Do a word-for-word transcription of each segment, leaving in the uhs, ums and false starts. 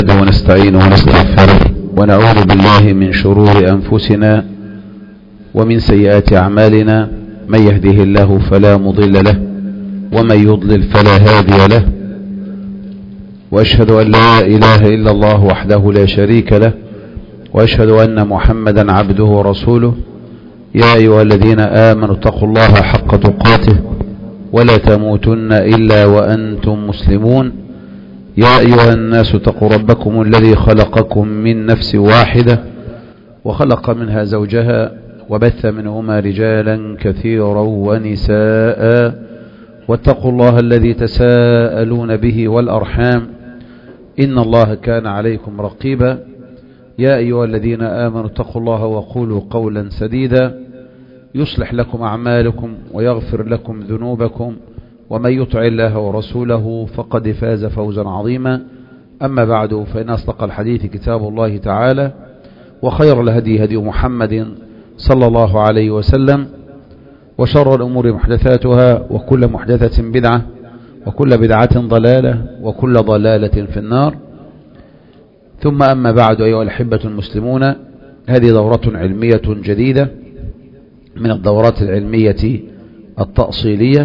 نحمده ونستعينه ونستغفره ونعوذ بالله من شرور أنفسنا ومن سيئات أعمالنا. من يهده الله فلا مضل له ومن يضلل فلا هادي له، وأشهد أن لا إله إلا الله وحده لا شريك له، وأشهد أن محمدا عبده ورسوله. يا أيها الذين آمنوا اتقوا الله حق تقاته ولا تموتن إلا وأنتم مسلمون. يا أيها الناس اتقوا ربكم الذي خلقكم من نفس واحدة وخلق منها زوجها وبث منهما رجالا كثيرا ونساء، واتقوا الله الذي تساءلون به والأرحام إن الله كان عليكم رقيبا. يا أيها الذين آمنوا اتقوا الله وقولوا قولا سديدا يصلح لكم أعمالكم ويغفر لكم ذنوبكم، ومن يطع الله ورسوله فقد فاز فوزا عظيما. أما بعد، فإن أصدق الحديث كتاب الله تعالى، وخير الهدي هدي محمد صلى الله عليه وسلم، وشر الأمور محدثاتها، وكل محدثة بدعة، وكل بدعة ضلالة، وكل ضلالة في النار. ثم أما بعد، أيها الأحبة المسلمون، هذه دورة علمية جديدة من الدورات العلمية التأصيلية،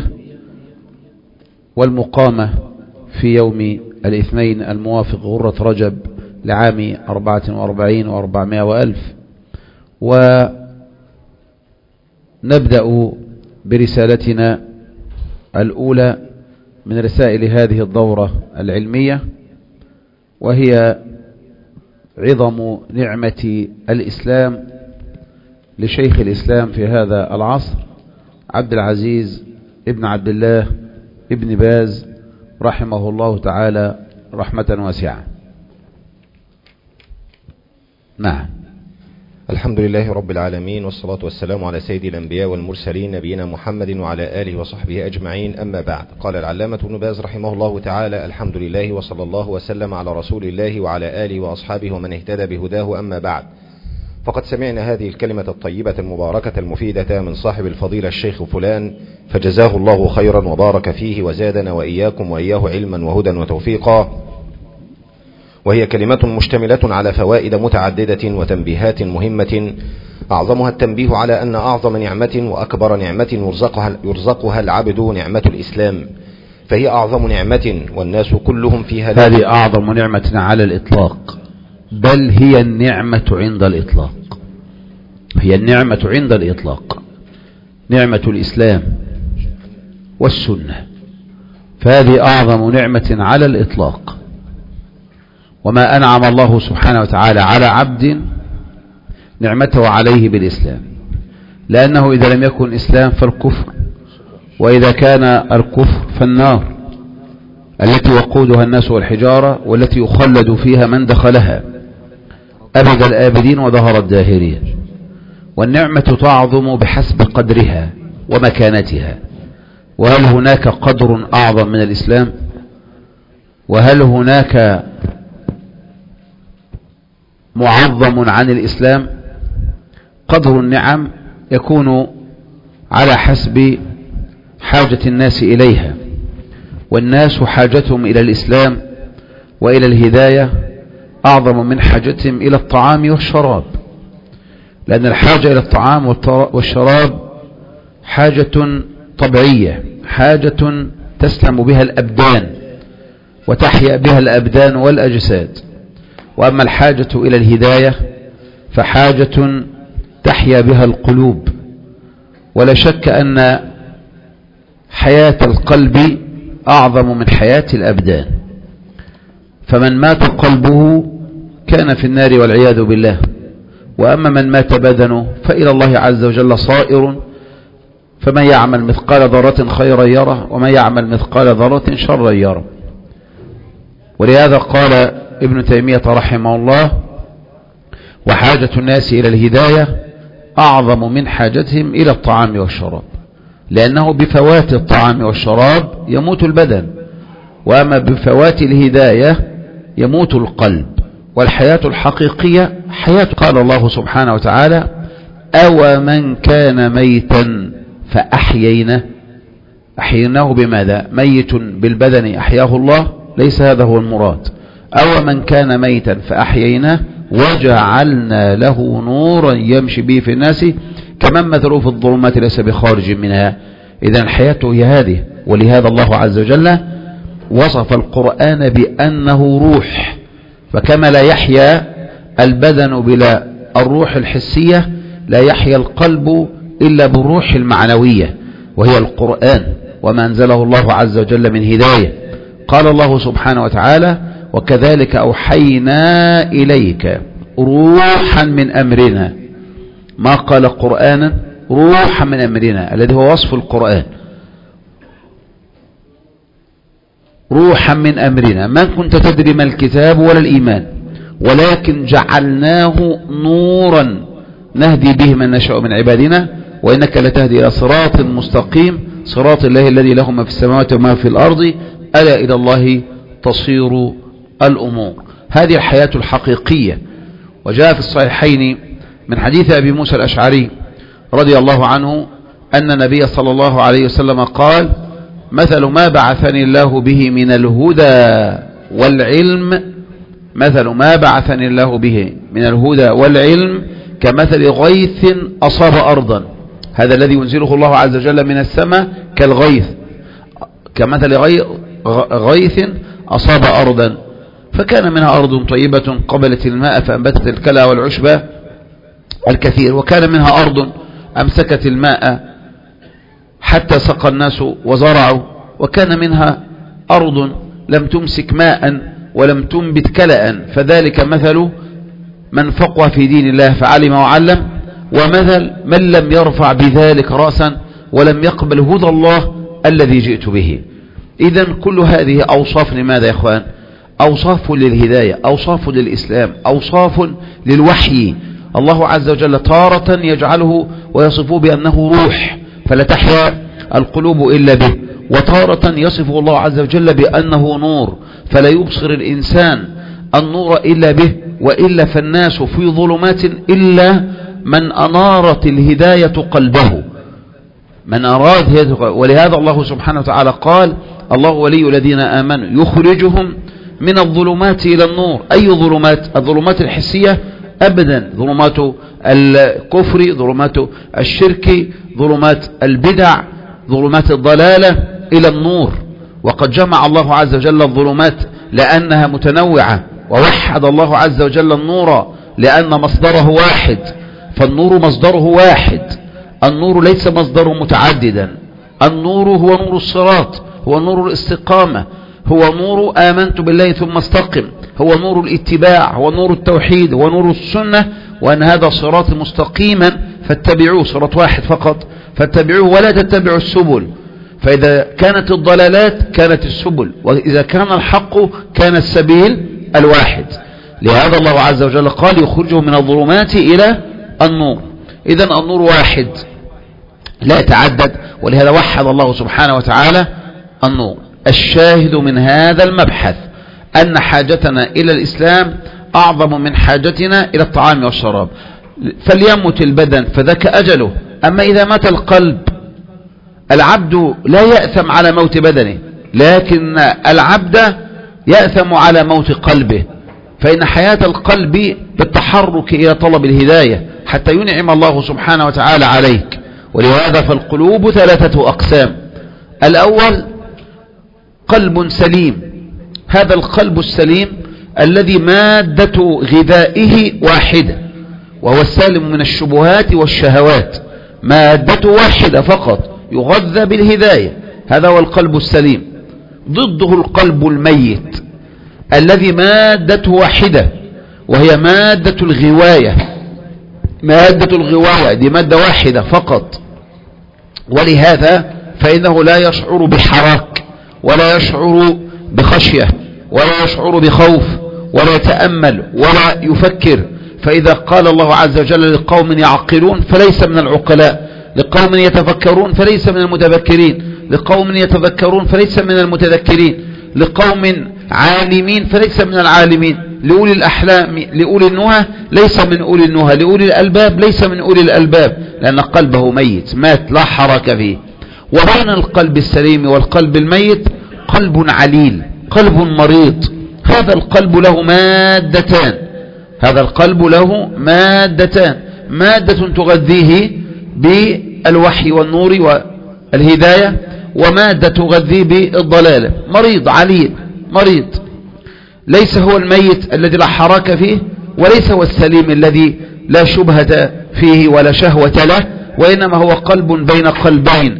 والمقامة في يوم الاثنين الموافق غرة رجب لعام أربعة وأربعين وأربعمائة وألف. ونبدأ برسالتنا الأولى من رسائل هذه الدورة العلمية، وهي عظم نعمة الإسلام لشيخ الإسلام في هذا العصر عبد العزيز ابن عبد الله ابن باز رحمه الله تعالى رحمة واسعة. نعم. الحمد لله رب العالمين، والصلاة والسلام على سيد الأنبياء والمرسلين نبينا محمد وعلى آله وصحبه أجمعين. أما بعد، قال العلامة ابن باز رحمه الله تعالى: الحمد لله وصلى الله وسلم على رسول الله وعلى آله وأصحابه ومن اهتدى بهداه. أما بعد، فقد سمعنا هذه الكلمة الطيبة المباركة المفيدة من صاحب الفضيلة الشيخ فلان، فجزاه الله خيرا وبارك فيه وزادنا وإياكم وإياه علما وهدى وتوفيقا. وهي كلمة مشتملة على فوائد متعددة وتنبيهات مهمة، أعظمها التنبيه على أن أعظم نعمة وأكبر نعمة يرزقها, يرزقها العبد نعمة الإسلام، فهي أعظم نعمة والناس كلهم فيها. هذه أعظم نعمة على الإطلاق، بل هي النعمة عند الإطلاق، هي النعمة عند الإطلاق، نعمة الإسلام والسنة، فهذه أعظم نعمة على الإطلاق. وما أنعم الله سبحانه وتعالى على عبد نعمته عليه بالإسلام، لأنه إذا لم يكن إسلام فالكفر، وإذا كان الكفر فالنار التي وقودها الناس والحجارة، والتي يخلد فيها من دخلها أبد الآبدين وظهر الداهرين. والنعمة تعظم بحسب قدرها ومكانتها. وهل هناك قدر أعظم من الإسلام؟ وهل هناك معظم عن الإسلام؟ قدر النعم يكون على حسب حاجة الناس إليها، والناس حاجتهم إلى الإسلام وإلى الهداية أعظم من حاجتهم إلى الطعام والشراب، لأن الحاجة إلى الطعام والشراب حاجة طبيعية، حاجة تسلم بها الأبدان وتحيا بها الأبدان والأجساد. وأما الحاجة إلى الهداية فحاجة تحيا بها القلوب. ولا شك أن حياة القلب أعظم من حياة الأبدان، فمن مات قلبه كان في النار والعياذ بالله، وأما من مات بدنه فإلى الله عز وجل صائر، فمن يعمل مثقال ذرة خيرا يره ومن يعمل مثقال ذرة شرا يره. ولهذا قال ابن تيمية رحمه الله: وحاجة الناس إلى الهداية أعظم من حاجتهم إلى الطعام والشراب، لأنه بفوات الطعام والشراب يموت البدن، وأما بفوات الهداية يموت القلب. والحياة الحقيقية حياة، قال الله سبحانه وتعالى: أو من كان ميتا فأحييناه. أحييناه بماذا؟ ميت بالبدن أحياه الله؟ ليس هذا هو المراد. أو من كان ميتا فأحييناه وجعلنا له نورا يمشي به في الناس كمن مثله في الظلمات ليس بخارج منها. إذن الحياة هي هذه. ولهذا الله عز وجل وصف القرآن بأنه روح، فكما لا يحيا البدن بلا الروح الحسية لا يحيا القلب إلا بالروح المعنوية وهي القرآن وما أنزله الله عز وجل من هداية. قال الله سبحانه وتعالى وكذلك أوحينا إليك روحا من أمرنا، ما قال قرآنا، روحا من أمرنا الذي هو وصف القرآن، روحا من أمرنا ما كنت تدري ما الكتاب ولا الإيمان ولكن جعلناه نورا نهدي به من نشاء من عبادنا وإنك لتهدي إلى صراط مستقيم صراط الله الذي له ما في السماوات وما في الأرض ألا إلى الله تصير الأمور. هذه الحياة الحقيقية. وجاء في الصحيحين من حديث أبي موسى الأشعري رضي الله عنه أن النبي صلى الله عليه وسلم قال مثل ما بعثني الله به من الهدى والعلم مثل ما بعثني الله به من الهدى والعلم كمثل غيث أصاب أرضا، هذا الذي ينزله الله عز وجل من السماء كالغيث، كمثل غيث أصاب أرضا فكان منها أرض طيبة قبلت الماء فأنبتت الكلى والعشب الكثير، وكان منها أرض أمسكت الماء حتى سقى الناس وزرعوا، وكان منها أرض لم تمسك ماء ولم تنبت كلأ، فذلك مثل من فقه في دين الله فعلم وعلم، ومثل من لم يرفع بذلك رأسا ولم يقبل هدى الله الذي جئت به. إذن كل هذه أوصاف لماذا يا إخوان؟ أوصاف للهداية، أوصاف للإسلام، أوصاف للوحي. الله عز وجل تارة يجعله ويصفه بأنه روح فلا تحيا القلوب إلا به، وتارة يصفه الله عز وجل بأنه نور فلا يبصر الإنسان النور إلا به، وإلا فالناس في ظلمات إلا من أنارت الهداية قلبه، من أراد هداية. ولهذا الله سبحانه وتعالى قال الله ولي الذين آمنوا يخرجهم من الظلمات إلى النور. أي ظلمات؟ الظلمات الحسية أبدا، ظلمات الكفر، ظلمات الشرك، ظلمات البدع، ظلمات الضلالة إلى النور. وقد جمع الله عز وجل الظلمات لأنها متنوعة، ووحد الله عز وجل النور لأن مصدره واحد، فالنور مصدره واحد، النور ليس مصدره متعددا. النور هو نور الصراط، هو نور الاستقامة، هو نور آمنت بالله ثم استقم، هو نور الاتباع، هو نور التوحيد، هو نور السنة، وأن هذا صراط مستقيما فاتبعوه، صراط واحد فقط فاتبعوه ولا تتبعوا السبل، فإذا كانت الضلالات كانت السبل، وإذا كان الحق كان السبيل الواحد. لهذا الله عز وجل قال يخرجه من الظلمات إلى النور. إذن النور واحد لا يتعدد، ولهذا وحد الله سبحانه وتعالى النور. الشاهد من هذا المبحث أن حاجتنا إلى الإسلام أعظم من حاجتنا إلى الطعام والشراب. فليمت البدن فذاك أجله، أما إذا مات القلب العبد لا يأثم على موت بدنه، لكن العبد يأثم على موت قلبه، فإن حياة القلب بالتحرك إلى طلب الهداية حتى ينعم الله سبحانه وتعالى عليك. ولهذا فالقلوب ثلاثة أقسام. الأول قلب سليم، هذا القلب السليم الذي مادة غذائه واحدة، وهو السالم من الشبهات والشهوات، مادة واحدة فقط يغذى بالهداية، هذا هو القلب السليم. ضده القلب الميت الذي مادته واحدة، وهي مادة الغواية، مادة الغواية دي مادة واحدة فقط، ولهذا فإنه لا يشعر بحراك ولا يشعر بخشية ولا يشعر بخوف ولا يتأمل ولا يفكر. فإذا قال الله عز وجل لقوم يعقلون فليس من العقلاء، لقوم يتفكرون فليس من المتفكرين، لقوم يتذكرون فليس من المتذكرين، لقوم عالمين فليس من العالمين، لأولي الأحلام لأولي النهى ليس من أولي النهى، لأولي الألباب ليس من أولي الألباب، لأن قلبه ميت مات لا حركة فيه. وبين القلب السليم والقلب الميت قلب عليل، قلب مريض، هذا القلب له مادتان، هذا القلب له مادتان، مادة تغذيه بالوحي والنور والهداية، ومادة تغذيه بالضلالة. مريض عليل، مريض ليس هو الميت الذي لا حركة فيه، وليس هو السليم الذي لا شبهة فيه ولا شهوة له، وإنما هو قلب بين قلبين.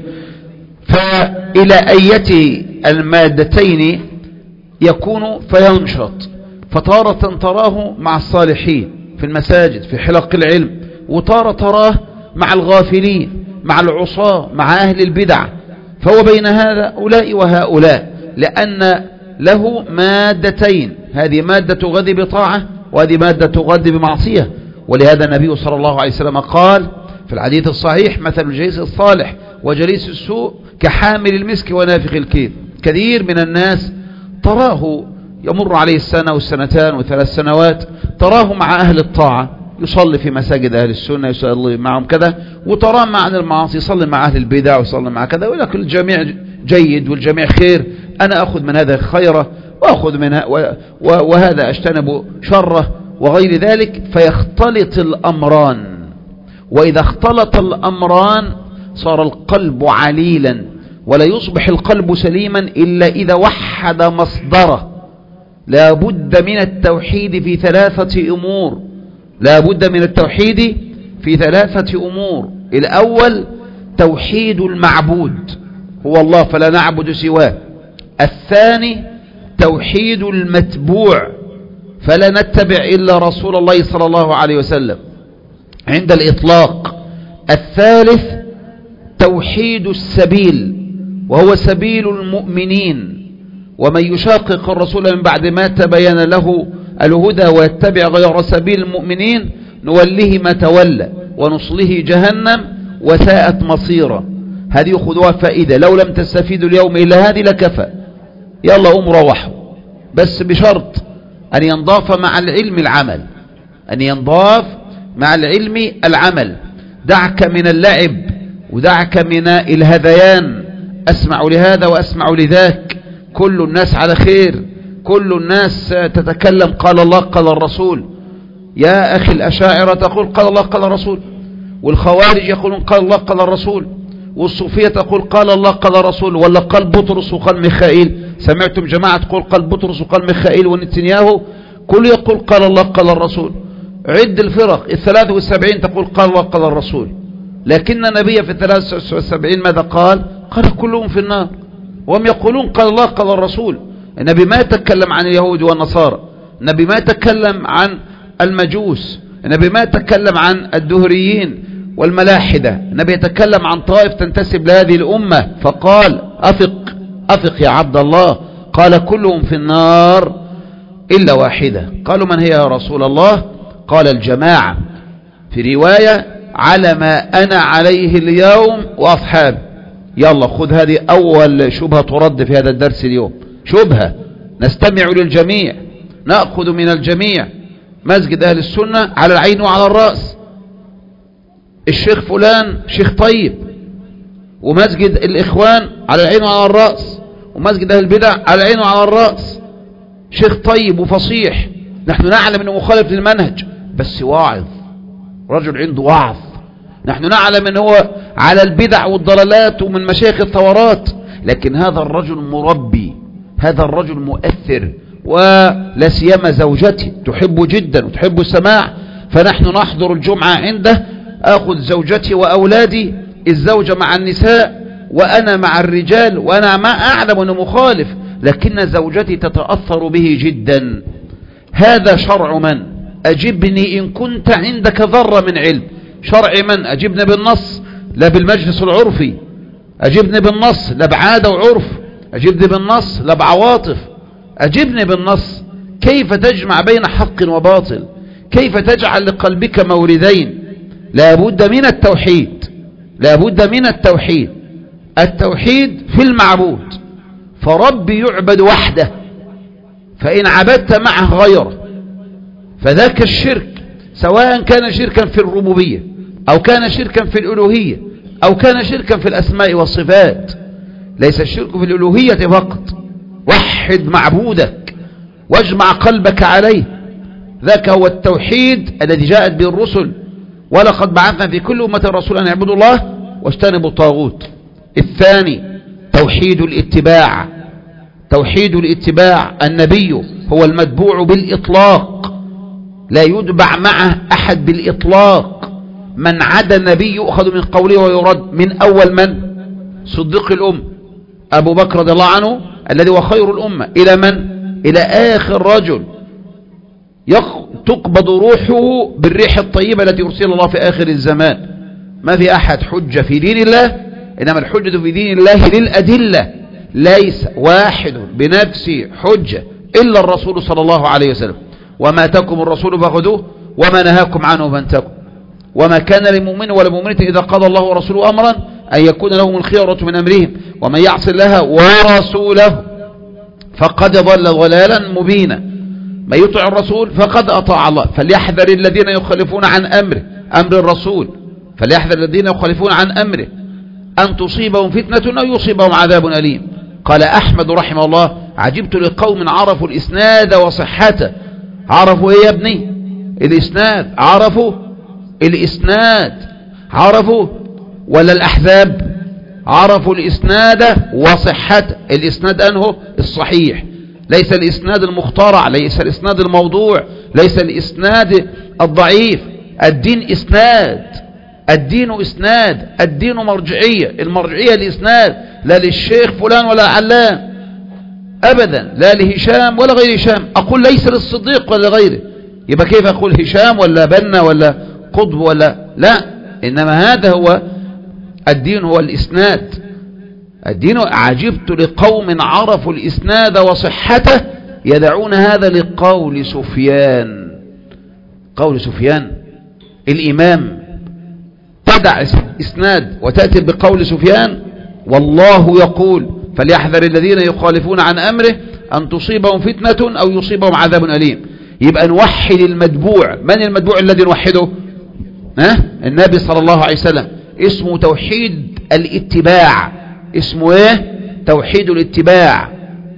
فإلى أية المادتين يكون فينشط، فتارة تراه مع الصالحين في المساجد في حلق العلم، وتارة تراه مع الغافلين مع العصاة مع أهل البدع، فهو بين هؤلاء وهؤلاء، لأن له مادتين، هذه مادة تغذي بطاعة وهذه مادة تغذي بمعصية. ولهذا النبي صلى الله عليه وسلم قال في الحديث الصحيح: مثل الجليس الصالح وجليس السوء كحامل المسك ونافخ الكير. كثير من الناس تراه يمر عليه السنة والسنتان وثلاث سنوات، تراه مع أهل الطاعة يصلي في مساجد أهل السنة، يصلي معهم كذا، وتراه مع المعاصي يصلي مع أهل البدع ويصلي مع كذا، ولكن الجميع جيد والجميع خير، أنا أخذ من هذا خيره وأخذ منها وهذا أجتنب شره وغير ذلك، فيختلط الأمران. وإذا اختلط الأمران صار القلب عليلا، ولا يصبح القلب سليما إلا إذا وحد مصدره. لا بد من التوحيد في ثلاثة أمور، لا بد من التوحيد في ثلاثة أمور. الأول توحيد المعبود هو الله فلا نعبد سواه. الثاني توحيد المتبوع فلا نتبع إلا رسول الله صلى الله عليه وسلم عند الإطلاق. الثالث توحيد السبيل وهو سبيل المؤمنين، ومن يشاقق الرسول من بعد ما تبين له الهدى ويتبع غير سبيل المؤمنين نوله ما تولى ونصله جهنم وساءت مصيرا. هذه خذوها فائدة، لو لم تستفيدوا اليوم إلا هذه لكفى، يلا أم روحوا، بس بشرط أن ينضاف مع العلم العمل، أن ينضاف مع العلم العمل. دعك من اللعب ودعك من الهذيان، أسمع لهذا وأسمع لذاك، كل الناس على خير، كل الناس تتكلم قال الله قال الرسول. يا أخي الأشاعرة تقول قال الله قال الرسول، والخوارج يقولون قال الله قال الرسول، والصوفية تقول قال الله قال الرسول، ولا قال بطرس وقال ميخائيل. سمعتم جماعة تقول قال بطرس وقال ميخائيل ونتنياهو، كل يقول قال الله قال الرسول. عد الفرق الثلاث والسبعين تقول قال الله قال الرسول، لكن النبي في الثلاث والسبعين ماذا قال؟ قال كلهم في النار، وهم يقولون قال الله قال الرسول. النبي ما يتكلم عن اليهود والنصارى، النبي ما يتكلم عن المجوس، النبي ما يتكلم عن الدهريين والملاحدة، النبي يتكلم عن طائف تنتسب لهذه الأمة، فقال أفق أفق يا عبد الله، قال كلهم في النار إلا واحدة. قالوا من هي يا رسول الله؟ قال الجماعة، في رواية على ما أنا عليه اليوم وأصحابي. يلا خذ هذه أول شبهة ترد في هذا الدرس اليوم، شبهة نستمع للجميع، نأخذ من الجميع. مسجد أهل السنة على العين وعلى الرأس، الشيخ فلان شيخ طيب، ومسجد الإخوان على العين وعلى الرأس، ومسجد أهل البدع على العين وعلى الرأس. شيخ طيب وفصيح، نحن نعلم أنه مخالف للمنهج بس واعظ، رجل عنده وعظ. نحن نعلم أنه هو على البدع والضلالات ومن مشايخ الثورات، لكن هذا الرجل مربي، هذا الرجل مؤثر، ولا سيما زوجتي تحب جدا وتحب السماع، فنحن نحضر الجمعة عنده، أخذ زوجتي وأولادي، الزوجة مع النساء وأنا مع الرجال، وأنا ما أعلم أنه مخالف لكن زوجتي تتأثر به جدا. هذا شرع من؟ أجبني إن كنت عندك ذرة من علم. شرع من؟ أجبني بالنص لا بالمجلس العرفي، أجبني بالنص لا بعادة وعرف، أجبني بالنص لا بعواطف، أجبني بالنص. كيف تجمع بين حق وباطل؟ كيف تجعل لقلبك موردين؟ لا بد من التوحيد، لا بد من التوحيد. التوحيد في المعبود، فربي يعبد وحده، فإن عبدت معه غيره فذاك الشرك، سواء كان شركا في الربوبية أو كان شركا في الألوهية أو كان شركا في الأسماء والصفات. ليس الشرك في الألوهية فقط، وحد معبودك، واجمع قلبك عليه. ذاك هو التوحيد الذي جاءت به الرسل. ولقد بعثنا في كل أمة رسولا أن يعبدوا الله واجتنبوا الطاغوت. الثاني توحيد الاتباع. توحيد الاتباع، النبي هو المتبوع بالإطلاق، لا يتبع معه أحد بالإطلاق. من عدا النبي يؤخذ من قوله ويرد. من أول من؟ صديق الأم أبو بكر رضي الله عنه الذي هو خير الأمة، إلى من؟ إلى آخر رجل تقبض روحه بالريح الطيبة التي يرسل الله في آخر الزمان. ما في أحد حجة في دين الله، إنما الحجة في دين الله للأدلة. ليس واحد بنفسه حجة إلا الرسول صلى الله عليه وسلم. وما أتاكم الرسول فخذوه وما نهاكم عنه فانتهوا. وما كان لمؤمن ولا مؤمنة إذا قضى الله ورسوله أمرا أن يكون لهم الخيرة من أمرهم ومن يعص الله ورسوله فقد ضل ضلالا مبينا. ما يطع الرسول فقد أطاع الله. فليحذر الذين يخالفون عن أمره، أمر الرسول، فليحذر الذين يخالفون عن أمره أن تصيبهم فتنة أو يصيبهم عذاب أليم. قال أحمد رحمه الله: عجبت لقوم عرفوا الإسناد وصحته. عرفوا إيه يا ابني؟ الإسناد. عرفوا الإسناد. عرفوا ولا الأحزاب؟ عرفوا الإسناد وصحته. الإسناد أنه الصحيح، ليس الإسناد المخترع، ليس الإسناد الموضوع، ليس الإسناد الضعيف. الدين إسناد، الدين إسناد، الدين مرجعية. المرجعية الإسناد، لا للشيخ فلان ولا علان أبدا، لا لهشام ولا غير هشام. أقول ليس للصديق ولا غيره، يبقى كيف أقول هشام ولا بنا ولا قطب ولا لا؟ إنما هذا هو الدين، هو الإسناد. الدين. عجبت لقوم عرفوا الإسناد وصحته يدعون هذا لقول سفيان. قول سفيان الإمام، تدع إسناد وتأتي بقول سفيان. والله يقول: فليحذر الذين يخالفون عن أمره أن تصيبهم فتنة أو يصيبهم عذاب أليم. يبقى نوحد المتبوع. من المتبوع الذي نوحده؟ ها؟ النبي صلى الله عليه وسلم. اسمه توحيد الاتباع. اسمه ايه؟ توحيد الاتباع.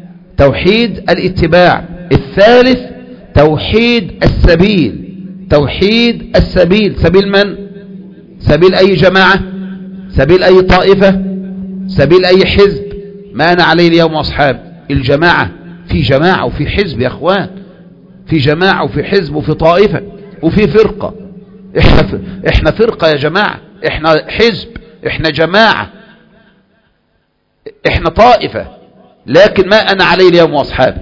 توحيد الاتباع. الثالث توحيد السبيل. توحيد السبيل. سبيل من؟ سبيل أي جماعة؟ سبيل أي طائفة؟ سبيل أي حزب؟ ما أنا عليه اليوم وأصحابي. الجماعة، في جماعة وفي حزب يا أخوان، في جماعة وفي حزب وفي طائفة وفي فرقة. إحنا, إحنا فرقة يا جماعة، إحنا حزب، إحنا جماعة، إحنا طائفة. لكن ما أنا عليه اليوم وأصحابي.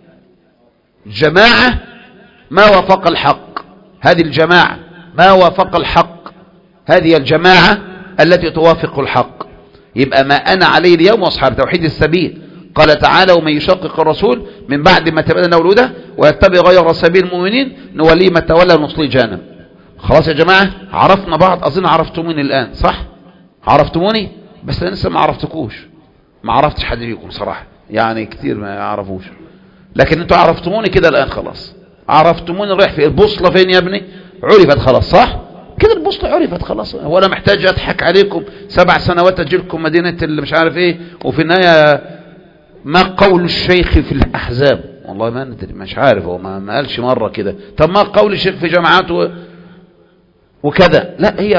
جماعة ما وافق الحق، هذه الجماعة ما وافق الحق، هذه الجماعة التي توافق الحق. يبقى ما أنا عليه اليوم وأصحابي. توحيد السبيل. قال تعالى: ومن يشقق الرسول من بعد ما تبين له الهدى ويتبع غير سبيل المؤمنين نوليه ما تولى ونصليه جهنم. خلاص يا جماعة، عرفنا بعض. أظن عرفتموني الآن، صح؟ عرفتموني؟ بس أنا لسه ما عرفتكوش، ما عرفتش حد فيكم صراحة، يعني كتير ما يعرفوش، لكن انتوا عرفتموني كده الآن. خلاص عرفتموني رايح في البوصلة فين يا ابني؟ عرفت خلاص، صح؟ كده البوصلة عرفت خلاص. هو انا محتاج اضحك عليكم سبع سنوات اجي لكم مدينة اللي مش عارف ايه، وفي النهاية ما قول الشيخ في الأحزاب؟ والله ما ندري، مش عارف، هو ما, ما قالش مرة كده. طب ما قول الشيخ في جامعات وكذا؟ لا، هي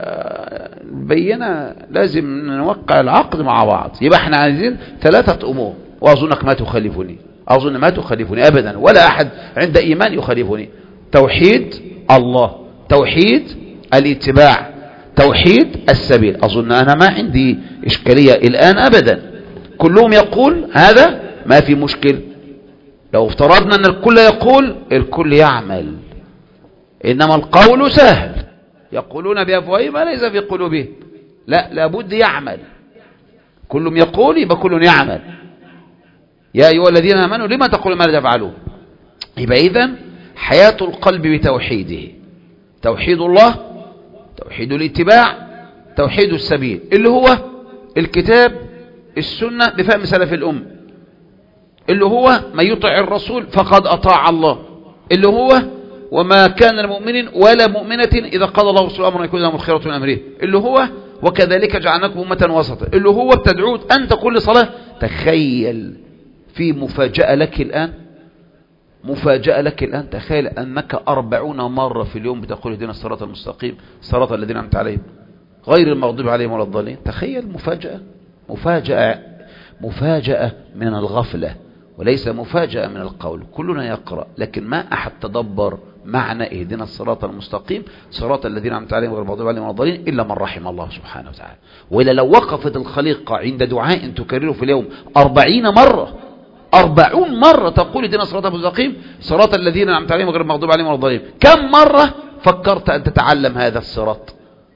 بينا لازم نوقع العقد مع بعض. يبقى احنا عايزين ثلاثة امور، واظنك ما تخالفني، اظن ما تخالفني ابدا، ولا احد عند ايمان يخالفني. توحيد الله، توحيد الاتباع، توحيد السبيل. اظن انا ما عندي اشكالية الان ابدا. كلهم يقول هذا، ما في مشكل. لو افترضنا ان الكل يقول، الكل يعمل. انما القول سهل، يقولون بأفواههم ما ليس في قلوبهم. لا، لابد يعمل. كلهم يقول يبقى كل يعمل. يا أيها الذين آمنوا لما تقولون ما لا تفعلون. يبقى إذن حياة القلب بتوحيده. توحيد الله، توحيد الاتباع، توحيد السبيل، اللي هو الكتاب السنة بفهم سلف الأم، اللي هو من يطع الرسول فقد أطاع الله، اللي هو وما كان المؤمن ولا مؤمنة إذا قضى الله ورسوله أمرا يكون لهم الخيرة من أمره، اللي هو وكذلك جعلناكم أمة وسطا، اللي هو بتدعوت أنت كل صلاة. تخيل في مفاجأة لك الآن، مفاجأة لك الآن. تخيل أنك أربعون مرة في اليوم بتقول اهدنا الصراط المستقيم صراط الذين أنعمت عليهم غير المغضوب عليهم ولا الضالين. تخيل مفاجأة مفاجأة مفاجأة من الغفلة وليس مفاجأة من القول. كلنا يقرأ لكن ما أحد تدبر معنى اهدنا الصراط المستقيم صراط الذين أنعمت عليهم غير المغضوب عليهم ولا الضالين إلا من رحم الله سبحانه وتعالى. وإلا لو وقفت الخليقة عند دعاء تكرره في اليوم أربعين مرة أربعون مرة تقول اهدنا الصراط المستقيم صراط الذين أنعمت عليهم غير المغضوب عليهم ولا الضالين، كم مرة فكرت أن تتعلم هذا الصراط؟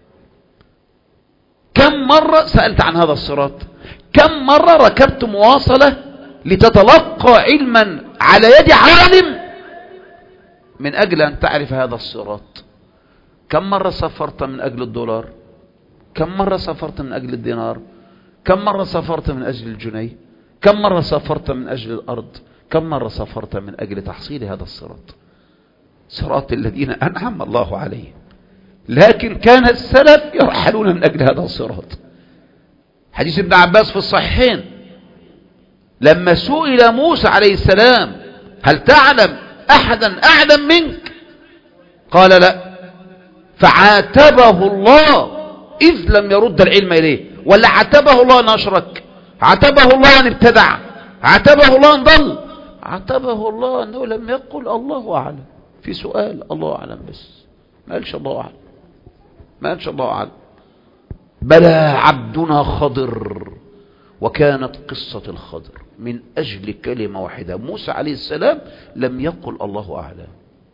كم مرة سألت عن هذا الصراط؟ كم مرة ركبت مواصلة لتتلقى علما على يد عالم من أجل أن تعرف هذا الصراط؟ كم مرة سافرت من أجل الدولار؟ كم مرة سافرت من أجل الدينار؟ كم مرة سافرت من أجل الجنيه؟ كم مرة سافرت من أجل الأرض؟ كم مرة سافرت من أجل تحصيل هذا الصراط؟ صراط الذين أنعم الله عليهم. لكن كان السلف يرحلون من أجل هذا الصراط. حديث ابن عباس في الصحيحين لما سئل موسى عليه السلام هل تعلم أحدا أعلم منك؟ قال لا، فعاتبه الله إذ لم يرد العلم إليه. ولا عاتبه الله أن أشرك، عاتبه الله أن ابتدع، عاتبه الله أن ضل، عاتبه الله أنه لم يقل الله أعلم في سؤال الله أعلم، بس ما قالش الله أعلم، ما قالش الله أعلم. بلى عبدنا خضر. وكانت قصة الخضر من أجل كلمة واحدة. موسى عليه السلام لم يقل الله أعلم،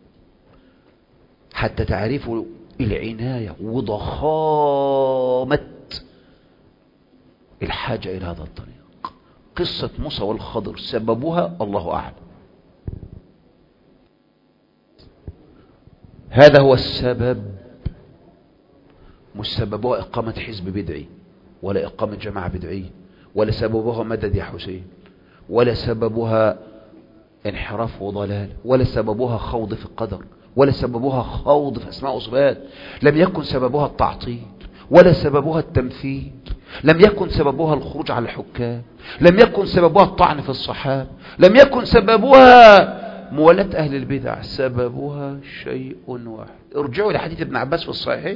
حتى تعرفوا العناية وضخامة الحاجة إلى هذا الطريق. قصة موسى والخضر سببها الله أعلم. هذا هو السبب، مش سببها إقامة حزب بدعي ولا إقامة جماعة بدعية، ولا سببها مدد يا حسين، ولا سببها انحراف وضلال، ولا سببها خوض في القدر، ولا سببها خوض في أسماء وصفات. لم يكن سببها التعطيل، ولا سببها التمثيل، لم يكن سببها الخروج على الحكام، لم يكن سببها الطعن في الصحابة، لم يكن سببها موالاة أهل البدع. سببها شيء واحد. ارجعوا إلى حديث ابن عباس في الصحيحين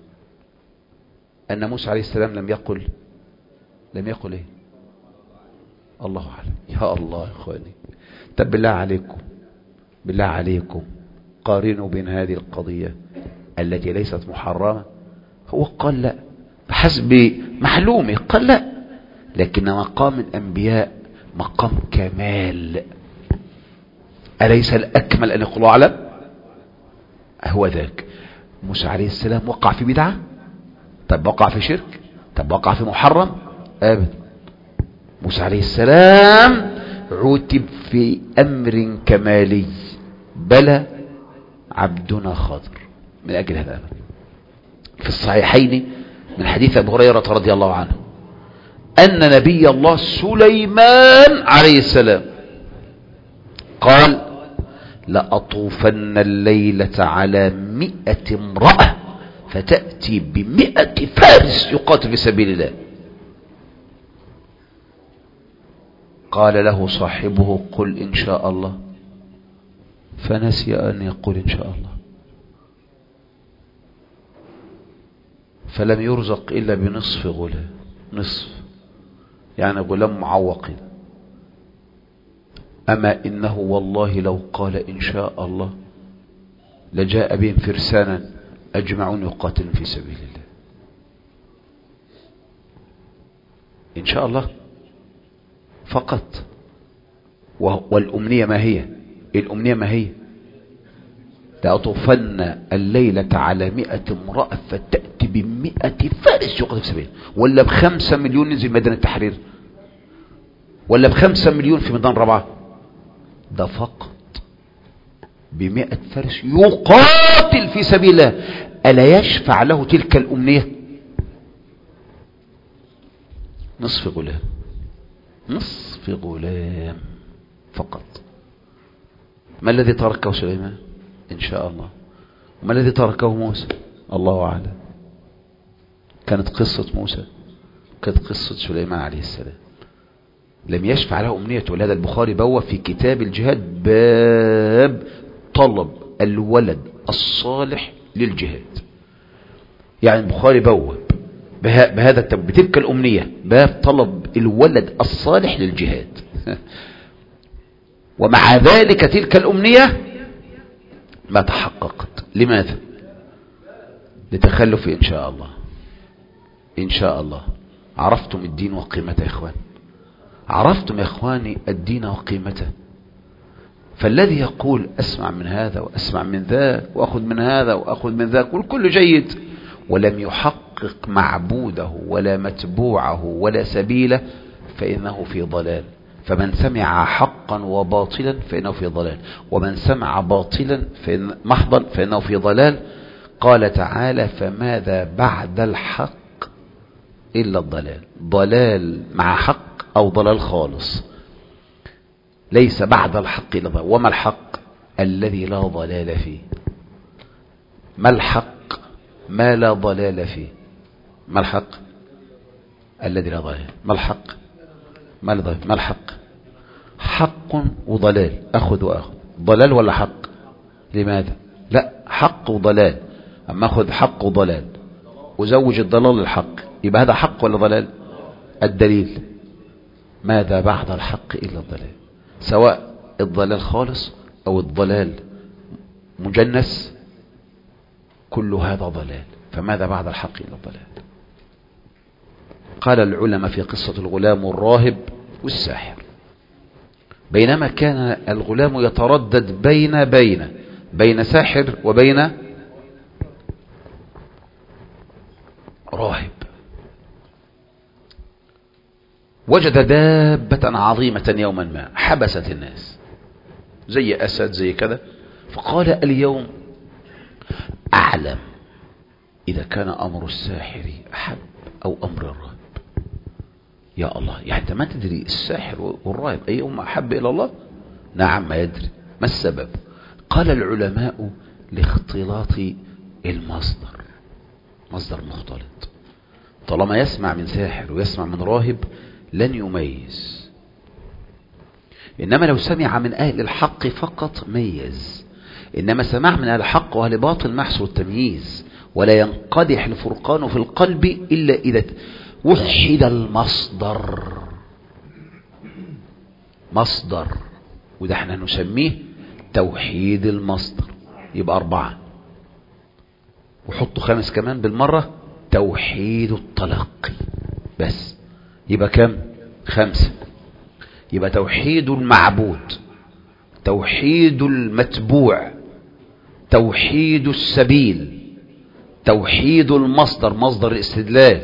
أن موسى عليه السلام لم يقل لم يقل إيه؟ الله أعلم. يا الله يا إخواني، طب بالله عليكم بالله عليكم قارنوا بين هذه القضية التي ليست محرمة. هو قال لا بحسب معلومه، قال لا، لكن مقام الأنبياء مقام كمال. أليس الأكمل أن يقول أعلم؟ هو ذاك. موسى عليه السلام وقع في بدعة؟ طب وقع في شرك؟ طب وقع في محرم؟ أبدا. موسى عليه السلام عوتب في أمر كمالي. بلى عبدنا خضر. من أجل هذا في الصحيحين من حديث أبي هريرة رضي الله عنه أن نبي الله سليمان عليه السلام قال لأطوفن الليلة على مئة امرأة فتأتي بمئة فارس يقاتل في سبيل الله. قال له صاحبه قل إن شاء الله، فنسي أن يقول إن شاء الله، فلم يرزق إلا بنصف غلام، نصف يعني غلام معوق. أما إنه والله لو قال إن شاء الله لجاء بهم فرسانا أجمعون يقاتلون في سبيل الله. إن شاء الله فقط. والأمنية ما هي؟ الأمنية ما هي؟ لأطوفن الليلة على مئة امرأة فتأتي بمئة فارس يقاتل في سبيل. ولا بخمسة مليون ننزل ميدان التحرير، ولا بخمسة مليون في ميدان رابعة. ده فقط بمئة فارس يقاتل في سبيل الله. ألا يشفع له تلك الأمنية؟ نصف غلام، نصف غلام فقط. ما الذي تركه سليمان؟ إن شاء الله. وما الذي تركه موسى؟ الله أعلم. كانت قصة موسى، كانت قصة سليمان عليه السلام. لم يشفع له أمنية. ولهذا البخاري بوى في كتاب الجهاد باب طلب الولد الصالح للجهاد. يعني البخاري بوى بهذا بتلك الأمنية باب طلب الولد الصالح للجهاد. ومع ذلك تلك الأمنية ما تحققت. لماذا؟ لتخلف إن شاء الله. إن شاء الله عرفتم الدين وقيمته يا إخوان، عرفتم يا إخواني الدين وقيمته. فالذي يقول أسمع من هذا وأسمع من ذاك وأخذ من هذا وأخذ من ذاك والكل جيد، ولم يحقق معبوده ولا متبوعه ولا سبيله، فإنه في ضلال. فمن سمع حقا وباطلا فإنه في ضلال، ومن سمع باطلا فإن محضا فإنه في ضلال. قال تعالى: فماذا بعد الحق إلا الضلال. ضلال مع حق أو ضلال خالص، ليس بعد الحق إلا ضلال. وما الحق؟ الذي لا ضلال فيه. ما الحق؟ ما لا ضلال فيه. ما الحق؟ الذي لا ضلال. ما الحق؟ ما لا ضلال. ما الحق؟ حق وضلال، أخذ وأخذ. ضلال ولا حق؟ لماذا؟ لا، حق وضلال. أما أخذ حق وضلال وزوج الضلال للحق، يبقى هذا حق ولا ضلال؟ الدليل: ماذا بعد الحق إلا الضلال. سواء الضلال خالص أو الضلال مجنس، كل هذا ضلال. فماذا بعد الحق إلا الضلال. قال العلماء في قصة الغلام والراهب والساحر: بينما كان الغلام يتردد بين بين بين ساحر وبين راهب، وجد دابة عظيمة يوما ما حبست الناس، زي أسد زي كذا. فقال: اليوم أعلم إذا كان أمر الساحر أحب أو أمر الراهب. يا الله، يعني أنت ما تدري الساحر والراهب أيهما أحب إلى الله؟ نعم ما يدري. ما السبب؟ قال العلماء: لاختلاط المصدر، مصدر مختلط. طالما يسمع من ساحر ويسمع من راهب لن يميز، إنما لو سمع من أهل الحق فقط ميز. إنما سمع من أهل الحق وأهل باطل ما يحصل التمييز، ولا ينقدح الفرقان في القلب إلا إذا وحد المصدر. مصدر، وده احنا نسميه توحيد المصدر. يبقى أربعة، وحطوا خامس كمان بالمرة: توحيد التلقي. بس يبقى كم؟ خمسة. يبقى توحيد المعبود، توحيد المتبوع، توحيد السبيل، توحيد المصدر مصدر الاستدلال،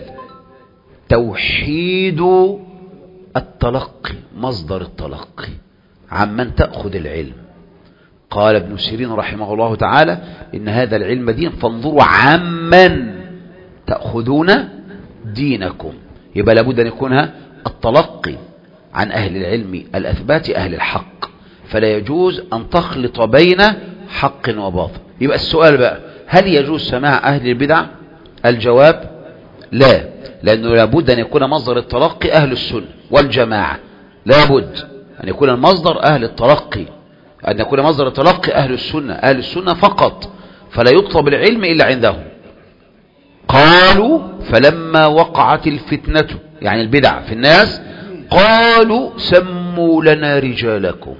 توحيد التلقي مصدر التلقي عمن تأخذ العلم. قال ابن سيرين رحمه الله تعالى: إن هذا العلم دين فانظروا عمن تأخذون دينكم. يبقى لابد أن يكونها التلقي عن أهل العلم الأثبات أهل الحق، فلا يجوز أن تخلط بين حق وباطل. يبقى السؤال بقى: هل يجوز سماع أهل البدع؟ الجواب: لا، لأنه لابد أن يكون مصدر التلقي أهل السنة والجماعة. لابد أن يكون المصدر أهل التلقي، أن يكون مصدر التلقي أهل السنة، أهل السنة فقط، فلا يطلب العلم إلا عندهم. قالوا: فلما وقعت الفتنة، يعني البدع في الناس، قالوا: سموا لنا رجالكم.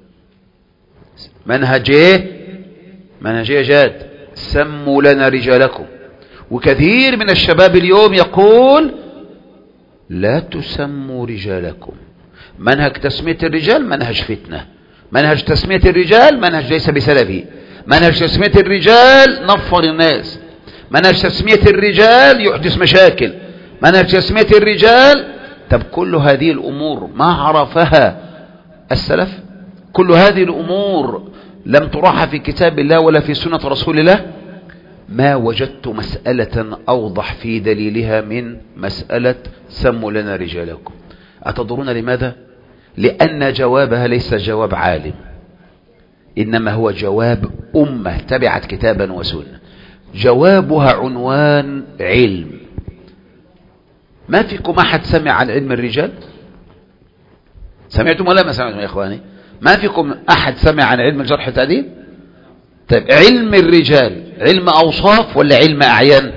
منهج ايه؟ منهج ايه جاد؟ سموا لنا رجالكم. وكثير من الشباب اليوم يقول: لا تسموا رجالكم. منهج تسمية الرجال منهج فتنة، منهج تسمية الرجال منهج ليس بسلفي، منهج تسمية الرجال نفر الناس، منهج تسمية الرجال يحدث مشاكل، منهج تسمية الرجال. طب كل هذه الأمور ما عرفها السلف؟ كل هذه الأمور لم تراح في كتاب الله ولا في سنة رسول الله؟ ما وجدت مسألة أوضح في دليلها من مسألة سموا لنا رجالكم. أتدرون لماذا؟ لأن جوابها ليس جواب عالم، إنما هو جواب أمة تبعت كتابا وسنة. جوابها عنوان علم. ما فيكم أحد سمع عن علم الرجال؟ سمعتم ولا ما سمعتم يا إخواني؟ ما فيكم أحد سمع عن علم الجرح والتعديل؟ طيب علم الرجال علم أوصاف ولا علم أعيان؟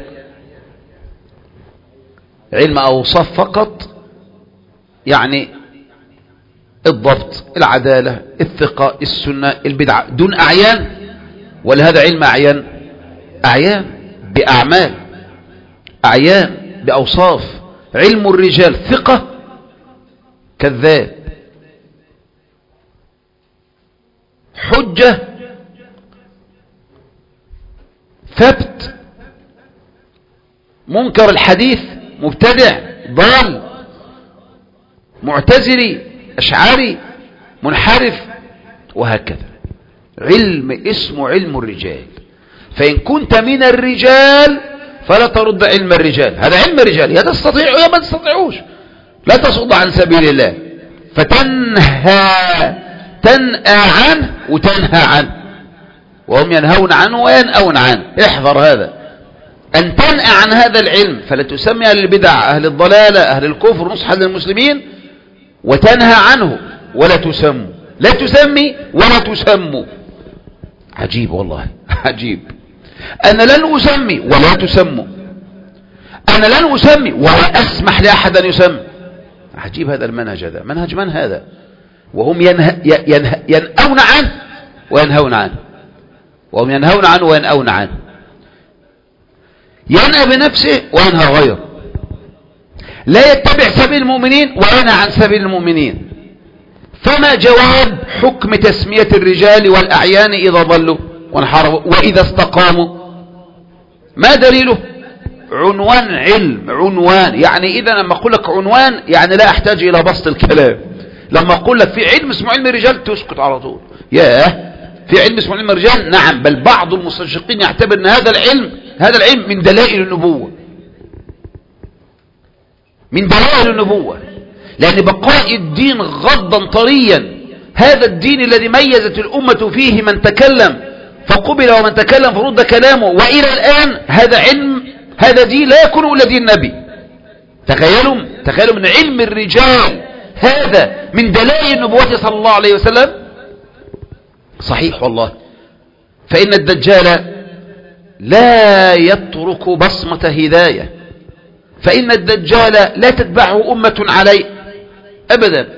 علم أوصاف فقط، يعني الضبط، العدالة، الثقة، السنة، البدعة، دون أعيان؟ ولا هذا علم أعيان؟ أعيان بأعمال، أعيان بأوصاف. علم الرجال ثقة كذاب، حجة ثبت، منكر الحديث، مبتدع، ضال، معتزلي، أشعري، منحرف، وهكذا. علم اسمه علم الرجال. فإن كنت من الرجال فلا ترد علم الرجال، هذا علم الرجال، يا تستطيع يا ما تستطيعوش، لا تصد عن سبيل الله، فتنهى تنأى عنه وتنهى عنه، وهم ينهون عنه وينأون عنه. احذر هذا، أن تنأى عن هذا العلم، فلا تسمي أهل البدع، أهل الضلالة، أهل الكفر نصحا للمسلمين، وتنهى عنه ولا تسموا، لا تسمي ولا تسموا. عجيب والله، عجيب. أنا لن أسمي ولا تسموا، أنا لن أسمي ولا أسمح لأحد أن يسمي. عجيب هذا المنهج، هذا منهج من هذا؟ وهم ينه... ينه... ينأون عنه وينهون عنه، وهم ينهون عنه وينأون عنه. ينأى بنفسه وينهى غيره، لا يتبع سبيل المؤمنين وينهى عن سبيل المؤمنين. فما جواب حكم تسمية الرجال والأعيان إذا ضلوا وانحرفوا وإذا استقاموا؟ ما دليله؟ عنوان علم، عنوان. يعني إذا لما أقول لك عنوان يعني لا أحتاج إلى بسط الكلام. لما أقول لك في علم اسمه علم الرجال تسكت على طول. ياه، في علم اسمه علم الرجال؟ نعم، بل بعض المستشرقين يعتبر أن هذا العلم هذا العلم من دلائل النبوة، من دلائل النبوة، لأن بقاء الدين غضا طريا، هذا الدين الذي ميزت الأمة فيه من تكلم فقبل ومن تكلم فرد كلامه، وإلى الآن هذا علم، هذا دين لا يكون إلا دين النبي. تخيلوا تخيلوا من علم الرجال هذا من دلائل النبوة صلى الله عليه وسلم. صحيح والله. فإن الدجال لا يترك بصمة هداية، فإن الدجال لا تتبعه أمة عليه أبدا،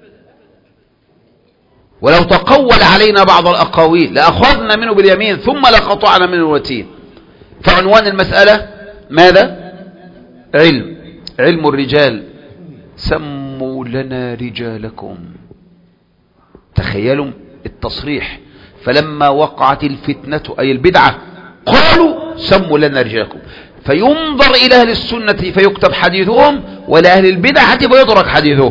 ولو تقول علينا بعض الأقاويل لأخذنا منه باليمين ثم لقطعنا منه الوتين. فعنوان المسألة ماذا؟ علم علم الرجال. سموا لنا رجالكم. تخيلوا التصريح. فلما وقعت الفتنة أي البدعة قالوا سموا لنا رجالكم، فينظر إلى أهل السنة فيكتب حديثهم، ولأهل البدعة فيترك حديثهم.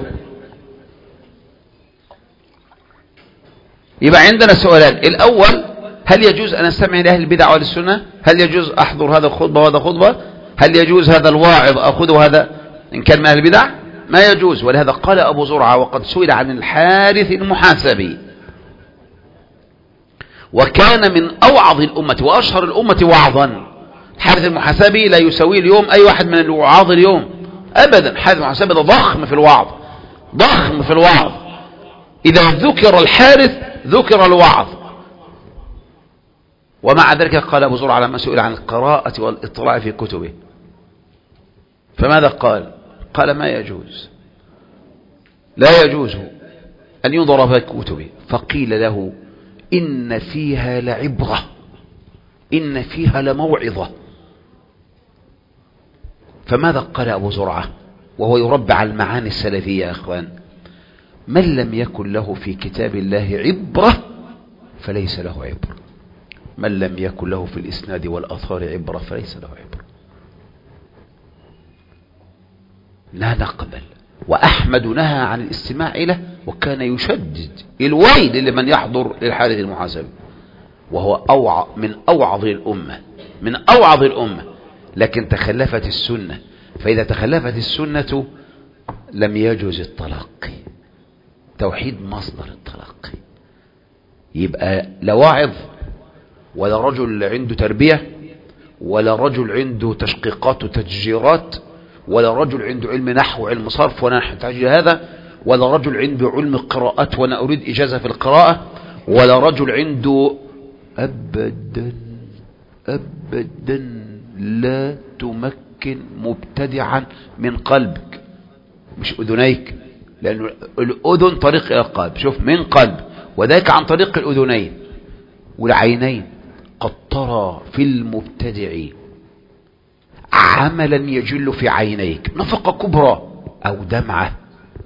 يبقى عندنا سؤالان. الأول، هل يجوز أن أستمع لأهل البدع وأهل السنة؟ هل يجوز أحضر هذا الخطبة وهذا خطبة؟ هل يجوز هذا الواعظ أخذه هذا إن كان من أهل البدع؟ ما يجوز. ولهذا قال أبو زرعة وقد سئل عن الحارث المحاسبي، وكان من أوعظ الأمة وأشهر الأمة وعظا. الحارث المحاسبي لا يسوي اليوم أي واحد من الوعاظ اليوم أبدا. الحارث المحاسبي ده ضخم في الوعظ، ضخم في الوعظ. إذا ذكر الحارث ذكر الوعظ. ومع ذلك قال أبو زرعة لما سئل عن القراءة والإطلاع في كتبه فماذا قال؟ قال ما يجوز، لا يجوز أن ينظر في كتبه. فقيل له إن فيها لعبرة، إن فيها لموعظة. فماذا قال أبو زرعة وهو يربى على المعاني السلفية يا أخوان؟ من لم يكن له في كتاب الله عبرة فليس له عبرة، من لم يكن له في الإسناد والأثار عبرة فليس له عبرة. لا نقبل. وأحمد نهى عن الاستماع إليه وكان يشدد الويل لمن يحضر للحارث المحاسبي، وهو أوع من أوعظ الأمة، من أوعظ الأمة. لكن تخلفت السنة، فإذا تخلفت السنة لم يجوز التلقي. توحيد مصدر التلقي. يبقى لا واعظ ولا رجل عنده تربية ولا رجل عنده تشقيقات وتججيرات ولا رجل عنده علم نحو وعلم صرف ونحو تحجي هذا ولا رجل عنده علم القراءات وأنا أريد إجازة في القراءة، ولا رجل عنده أبدا أبدا لا تمكن مبتدعا من قلبك، مش أذنيك، لأن الأذن طريق إلى القلب، شوف من قلب، وذلك عن طريق الأذنين والعينين. قد ترى في المبتدع عملا يجل في عينيك، نفقة كبرى أو دمعة،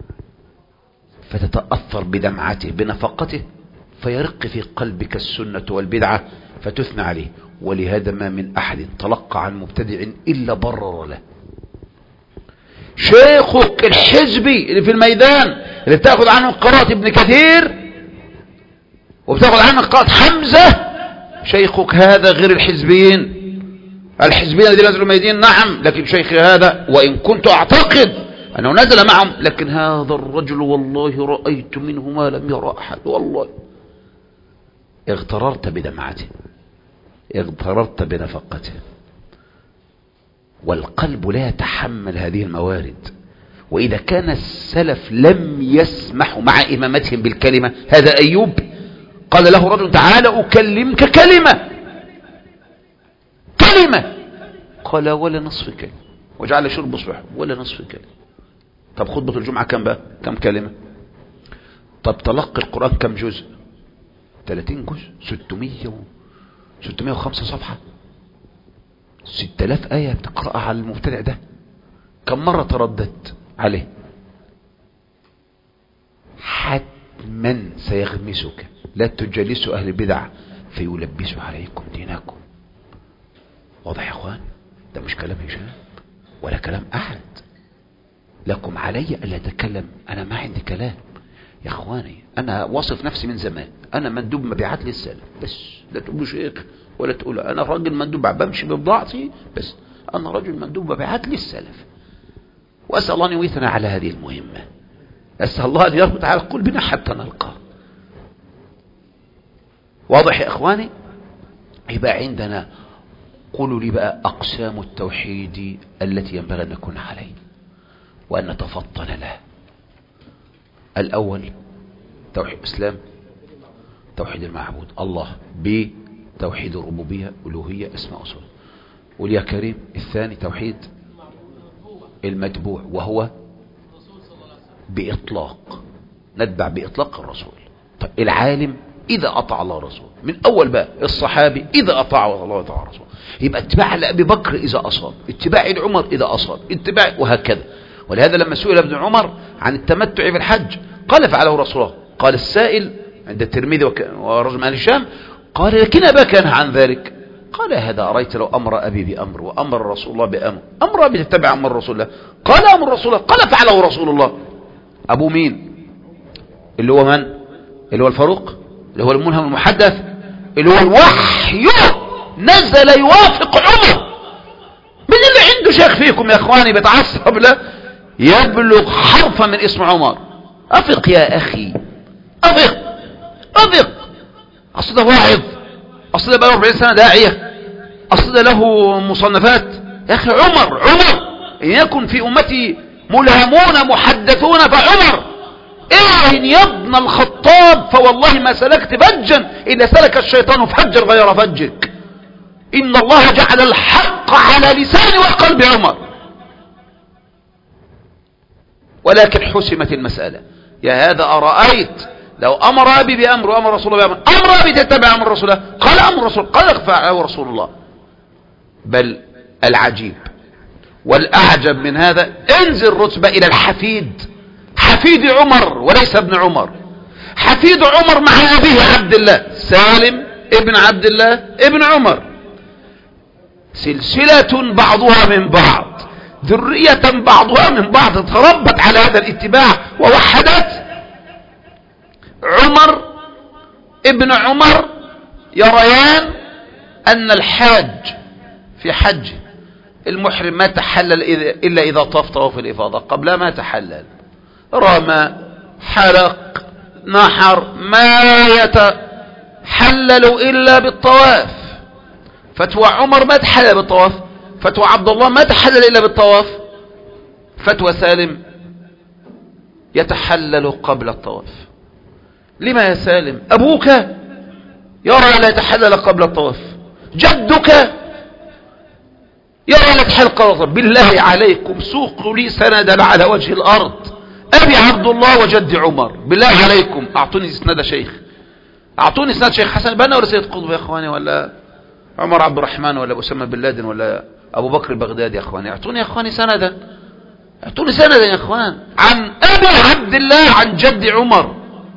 فتتأثر بدمعته بنفقته، فيرق في قلبك السنة والبدعة فتثنى عليه. ولهذا ما من أحد تلقى عن مبتدع إلا برر له. شيخك الحزبي اللي في الميدان اللي بتاخذ عنه قراءة ابن كثير وبتاخذ عنه قراءة حمزة، شيخك هذا غير الحزبيين. الحزبيين الذين نزلوا الميدان نعم، لكن شيخي هذا وإن كنت أعتقد أنه نزل معهم، لكن هذا الرجل والله رأيت منه ما لم يرى أحد. والله اغتررت بدمعته، اغتررت بنفقته، والقلب لا يتحمل هذه الموارد. وإذا كان السلف لم يسمحوا مع إمامتهم بالكلمة، هذا أيوب قال له رجل تعالى أكلمك كلمة كلمة، قال ولا نصف كلمة، وجعل شرب صبح ولا نصف كلمة. طب خطبة الجمعة كم بقى؟ كم كلمة؟ طب تلقي القرآن كم جزء؟ ثلاثين جزء، ستمية و... ستمية وخمسة صفحة، ستة آلاف آية بتقرأها على المبتدع ده. كم مرة ترددت عليه؟ حتما سيغمسك، لا تجلسوا أهل البدع فيلبسوا عليكم دينكم. واضح يا اخوان؟ ده مش كلام هشام ولا كلام أحد، لكم علي ألا أتكلم، أنا ما عندي كلام يا اخواني. أنا واصف نفسي من زمان أنا مندوب مبيعات للسلف بس، لا تقولوا شيخ ولا تقولوا أنا راجل مندوب بمشي ببضاعتي بس، أنا رجل مندوب مبيعات للسلف. وأسأل الله أن يويثنا على هذه المهمة، أسأل الله أن يربط على قلبنا حتى نلقاه. واضح يا اخواني؟ يبقى عندنا قولوا لي بقى أقسام التوحيد التي ينبغي أن نكون عليه وأن نتفطن له. الأول توحيد الإسلام، توحيد المعبود الله، بتوحيد الربوبية ألوهية أسماء وصفات. قول يا كريم. الثاني توحيد المتبوع، وهو بإطلاق، نتبع بإطلاق الرسول. طيب العالم إذا أطاع الله ورسوله، من أول بقى الصحابي إذا أطاع الله وطاع رسوله، يبقى اتباع لأبي بكر إذا أصاب، اتباع لعمر إذا أصاب، اتباع وهكذا. ولهذا لما سئل ابن عمر عن التمتع في الحج قال فعله رسول الله، قال السائل عند الترمذي ورجل من أهل الشام، قال لكن أباك ينهى عن ذلك، قال هذا أريت لو أمر أبي بأمر وأمر رسول الله بأمر، أمر أبي تتبع أمر رسول الله، قال أمر رسول الله، قال فعله رسول الله. أبو مين؟ اللي هو من؟ اللي هو الفاروق، اللي هو الملهم المحدث، اللي هو الوحي نزل يوافق عمر. من اللي عنده شيخ فيكم يا اخواني بتعصب له يبلغ حرفا من اسم عمر؟ افق يا اخي، افق افق. اصل ده واعظ، اصل ده بقى أربعين سنة داعية، اصل ده له مصنفات. يا اخي عمر عمر ان يكن في امتي ملهمون محدثون فعمر. إن يا ابن الخطاب فوالله ما سلكت فجا إلا سلك الشيطان فجا غير فجك. إن الله جعل الحق على لسان وقلب عمر، ولكن حسمت المسألة. يا هذا أرأيت لو أمر أبي بأمر وأمر رسول الله بأمر، أمر أبي تتبع أمر رسول الله، قال أمر رسول، قال فعله رسول الله. بل العجيب والأعجب من هذا، انزل رتبة إلى الحفيد، حفيد عمر وليس ابن عمر، حفيد عمر مع أبيه عبد الله سالم ابن عبد الله ابن عمر، سلسلة بعضها من بعض، ذرية بعضها من بعض، تربت على هذا الاتباع ووحدت. عمر ابن عمر يريان أن الحاج في حج المحرم ما تحلل إلا إذا طاف طواف الإفاضة، قبل ما تحلل رمى حلق نحر، ما يتحلل إلا بالطواف. فتوى عمر ما تحلل بالطواف، فتوى عبد الله ما تحلل إلا بالطواف، فتوى سالم يتحلل قبل الطواف. لما يا سالم؟ أبوك يرى لا يتحلل قبل الطواف، جدك يرى لا يتحلل قبل الطواف. بالله عليكم سوقوا لي سندا على وجه الأرض، أبي عبد الله وجدي عمر، بالله عليكم أعطوني إسناد شيخ، أعطوني إسناد شيخ حسن البنا ولا سيد قطب يا أخواني، ولا عمر عبد الرحمن، ولا أسامة بن لادن، ولا أبو بكر البغدادي يا أخواني. أعطوني يا أخواني سندا، أعطوني سندا يا أخوان عن أبي عبد الله عن جدي عمر.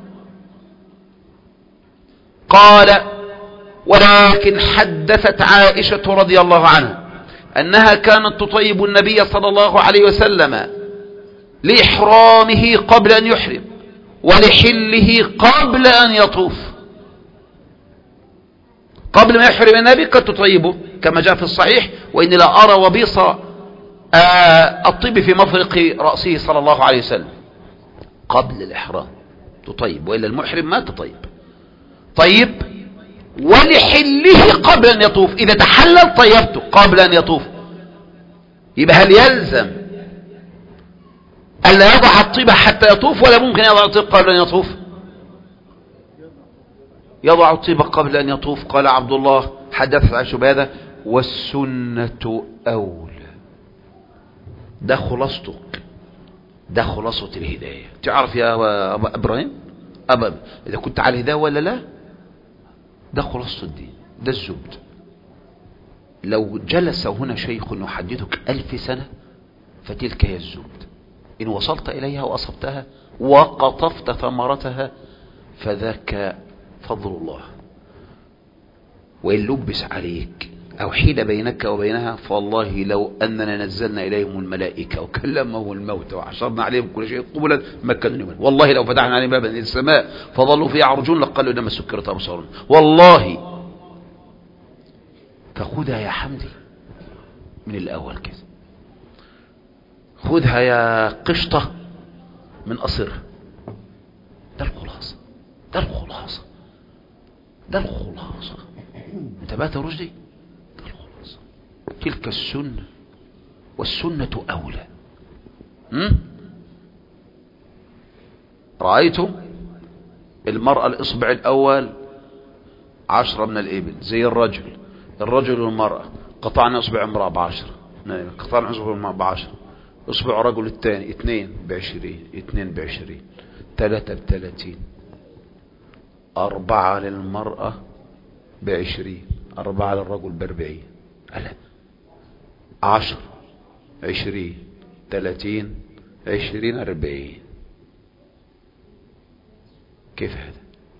قال: ولكن حدثت عائشة رضي الله عنها أنها كانت تطيب النبي صلى الله عليه وسلم لإحرامه قبل أن يحرم، ولحله قبل أن يطوف. قبل ما يحرم النبي قد تطيبه كما جاء في الصحيح: وإني لا أرى وبيص الطيب في مفرق رأسه صلى الله عليه وسلم. قبل الإحرام تطيب، وإلا المحرم ما تطيب. طيب، ولحله قبل أن يطوف، إذا تحلل طيبته قبل أن يطوف. يبقى هل يلزم ألا يضع الطيب حتى يطوف، ولا ممكن يضع الطيب قبل أن يطوف؟ يضع الطيب قبل أن يطوف. قال عبد الله حدثت عائشة بهذا: والسنة أولى. ده خلاصتك، ده خلاصة الهداية. تعرف يا أبا إبراهيم أبا إذا كنت على الهداية ولا لا؟ ده خلاصة الدين، ده الزبد. لو جلس هنا شيخ يحدثك ألف سنة فتلك هي الزبد. إن وصلت إليها وأصبتها وقطفت ثمرتها فذاك فضل الله. وإن لبس عليك أو حيل بينك وبينها فوالله لو أننا نزلنا إليهم الملائكة وكلمهم الموت وحشرنا عليهم كل شيء قبلا ما كانوا يؤمنون. والله لو فتحنا عليهم بابا السماء فظلوا فيها عرجون لقالوا إنما سكرت أبصارهم. والله فخذها يا حمدي من الأول كذا، خذها يا قشطة من قصرها. ده الخلاصة، ده الخلاصة، ده الخلاصة. انتبهت يا رشدي؟ ده الخلاصة. تلك السنة، والسنة أولى. م? رأيتم المرأة الإصبع الأول عشرة من الإبل زي الرجل، الرجل والمرأة قطعنا إصبع امرأة بعشرة، قطعنا إصبع امرأة بعشرة، إصبع رجل الثاني اثنين بعشرين، اثنين بعشرين، ثلاثة بثلاثين، أربعة للمرأة بعشرين، أربعة للرجل بأربعين، ألا عشر، عشرين، ثلاثين، عشرين، أربعين. كيف هذا؟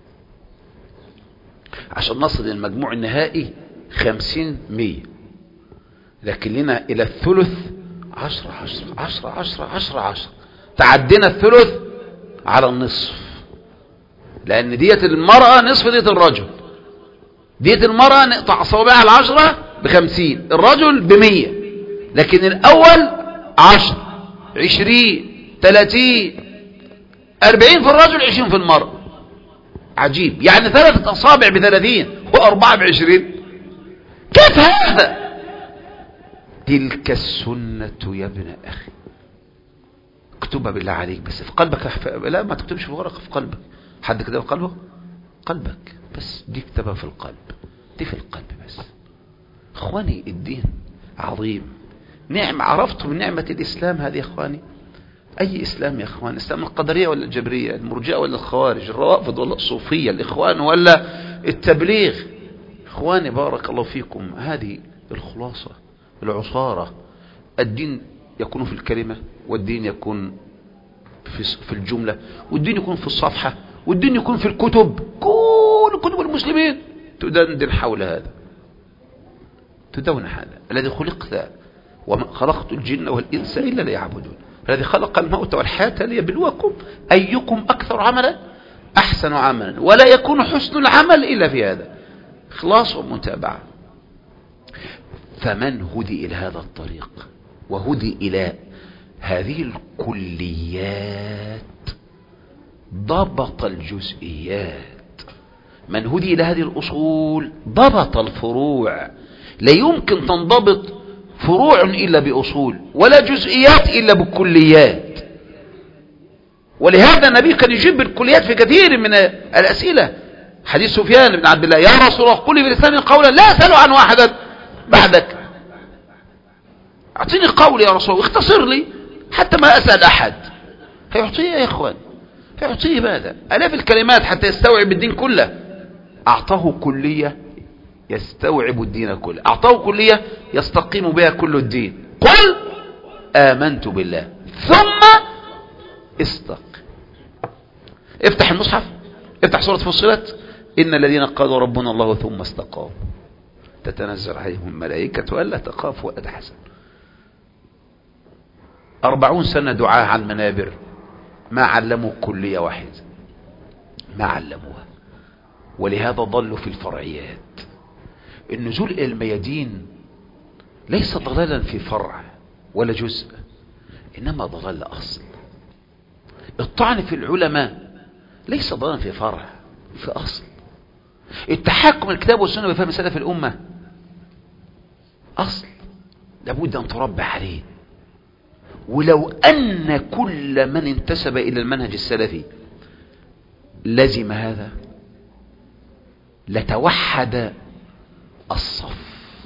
عشان نصل للمجموع النهائي خمسين مية، لكن لنا إلى الثلث عشرة عشرة عشرة عشرة عشرة عشرة. تعدينا الثلث على النصف، لأن دية المرأة نصف دية الرجل. دية المرأة نقطع صوابعها العشرة بخمسين، الرجل بمية، لكن الأول عشر، عشرين، ثلاثين، أربعين في الرجل، عشرين في المرأة. عجيب، يعني ثلاثة أصابع بثلاثين وأربعة بعشرين. كيف هذا؟ تلك السنة يا ابن أخي. اكتبها بالله عليك بس في قلبك. لا ما تكتبش في ورقة، في قلبك. حد كتب في قلبه؟ قلبك بس، دي اكتبها في القلب، دي في القلب بس. اخواني الدين عظيم، نعم. عرفتم نعمة الإسلام هذه يا اخواني؟ أي إسلام يا اخوان؟ إسلام القدرية ولا الجبرية، المرجئة ولا الخوارج، الروافض ولا الصوفية، الإخوان ولا التبليغ؟ اخواني بارك الله فيكم، هذه الخلاصة العصارة. الدين يكون في الكلمة، والدين يكون في الجملة، والدين يكون في الصفحة، والدين يكون في الكتب. كل كتب المسلمين تدندن حول هذا، تدون هذا الذي خلقت. وما خلقت الجن والإنس إلا ليعبدون. الذي خلق الموت والحياة ليبلوكم أيكم أكثر عملا أحسن عملا، ولا يكون حسن العمل إلا في هذا، إخلاص ومتابعة. فمن هدي إلى هذا الطريق وهدي إلى هذه الكليات ضبط الجزئيات. من هدي إلى هذه الأصول ضبط الفروع. لا يمكن تنضبط فروع إلا بأصول، ولا جزئيات إلا بكليات. ولهذا النبي كان يجيب الكليات في كثير من الأسئلة. حديث سفيان بن عبد الله: يا رسول الله قل لي بالإسلام قولا لا أسأل عنه أحدا بعدك. أعطيني قول يا رسول الله، اختصر لي حتى ما أسأل أحد. هيعطيه يا إخوان، هيعطيه ماذا؟ آلاف الكلمات حتى يستوعب الدين كله. أعطاه كلية يستوعب الدين كله، أعطاه كلية يستقيم بها كل الدين. قل آمنت بالله ثم استقم. افتح المصحف، افتح سورة فصلت: إن الذين قالوا ربنا الله ثم استقاموا تتنزل عليهم الملائكة ألا تخافوا ولا تحزنوا. أربعون سنة دعاء عن منابر، ما علموا كلية واحدة، ما علموها. ولهذا ضلوا في الفرعيات. النزول إلى الميادين ليس ضلالا في فرع ولا جزء، إنما ضلال أصل. الطعن في العلماء ليس ضلالا في فرع، في أصل. التحكم الكتاب والسنة بفهم سلف الأمة أصل لابد أن تربى عليه. ولو أن كل من انتسب إلى المنهج السلفي لزم هذا لتوحد الصف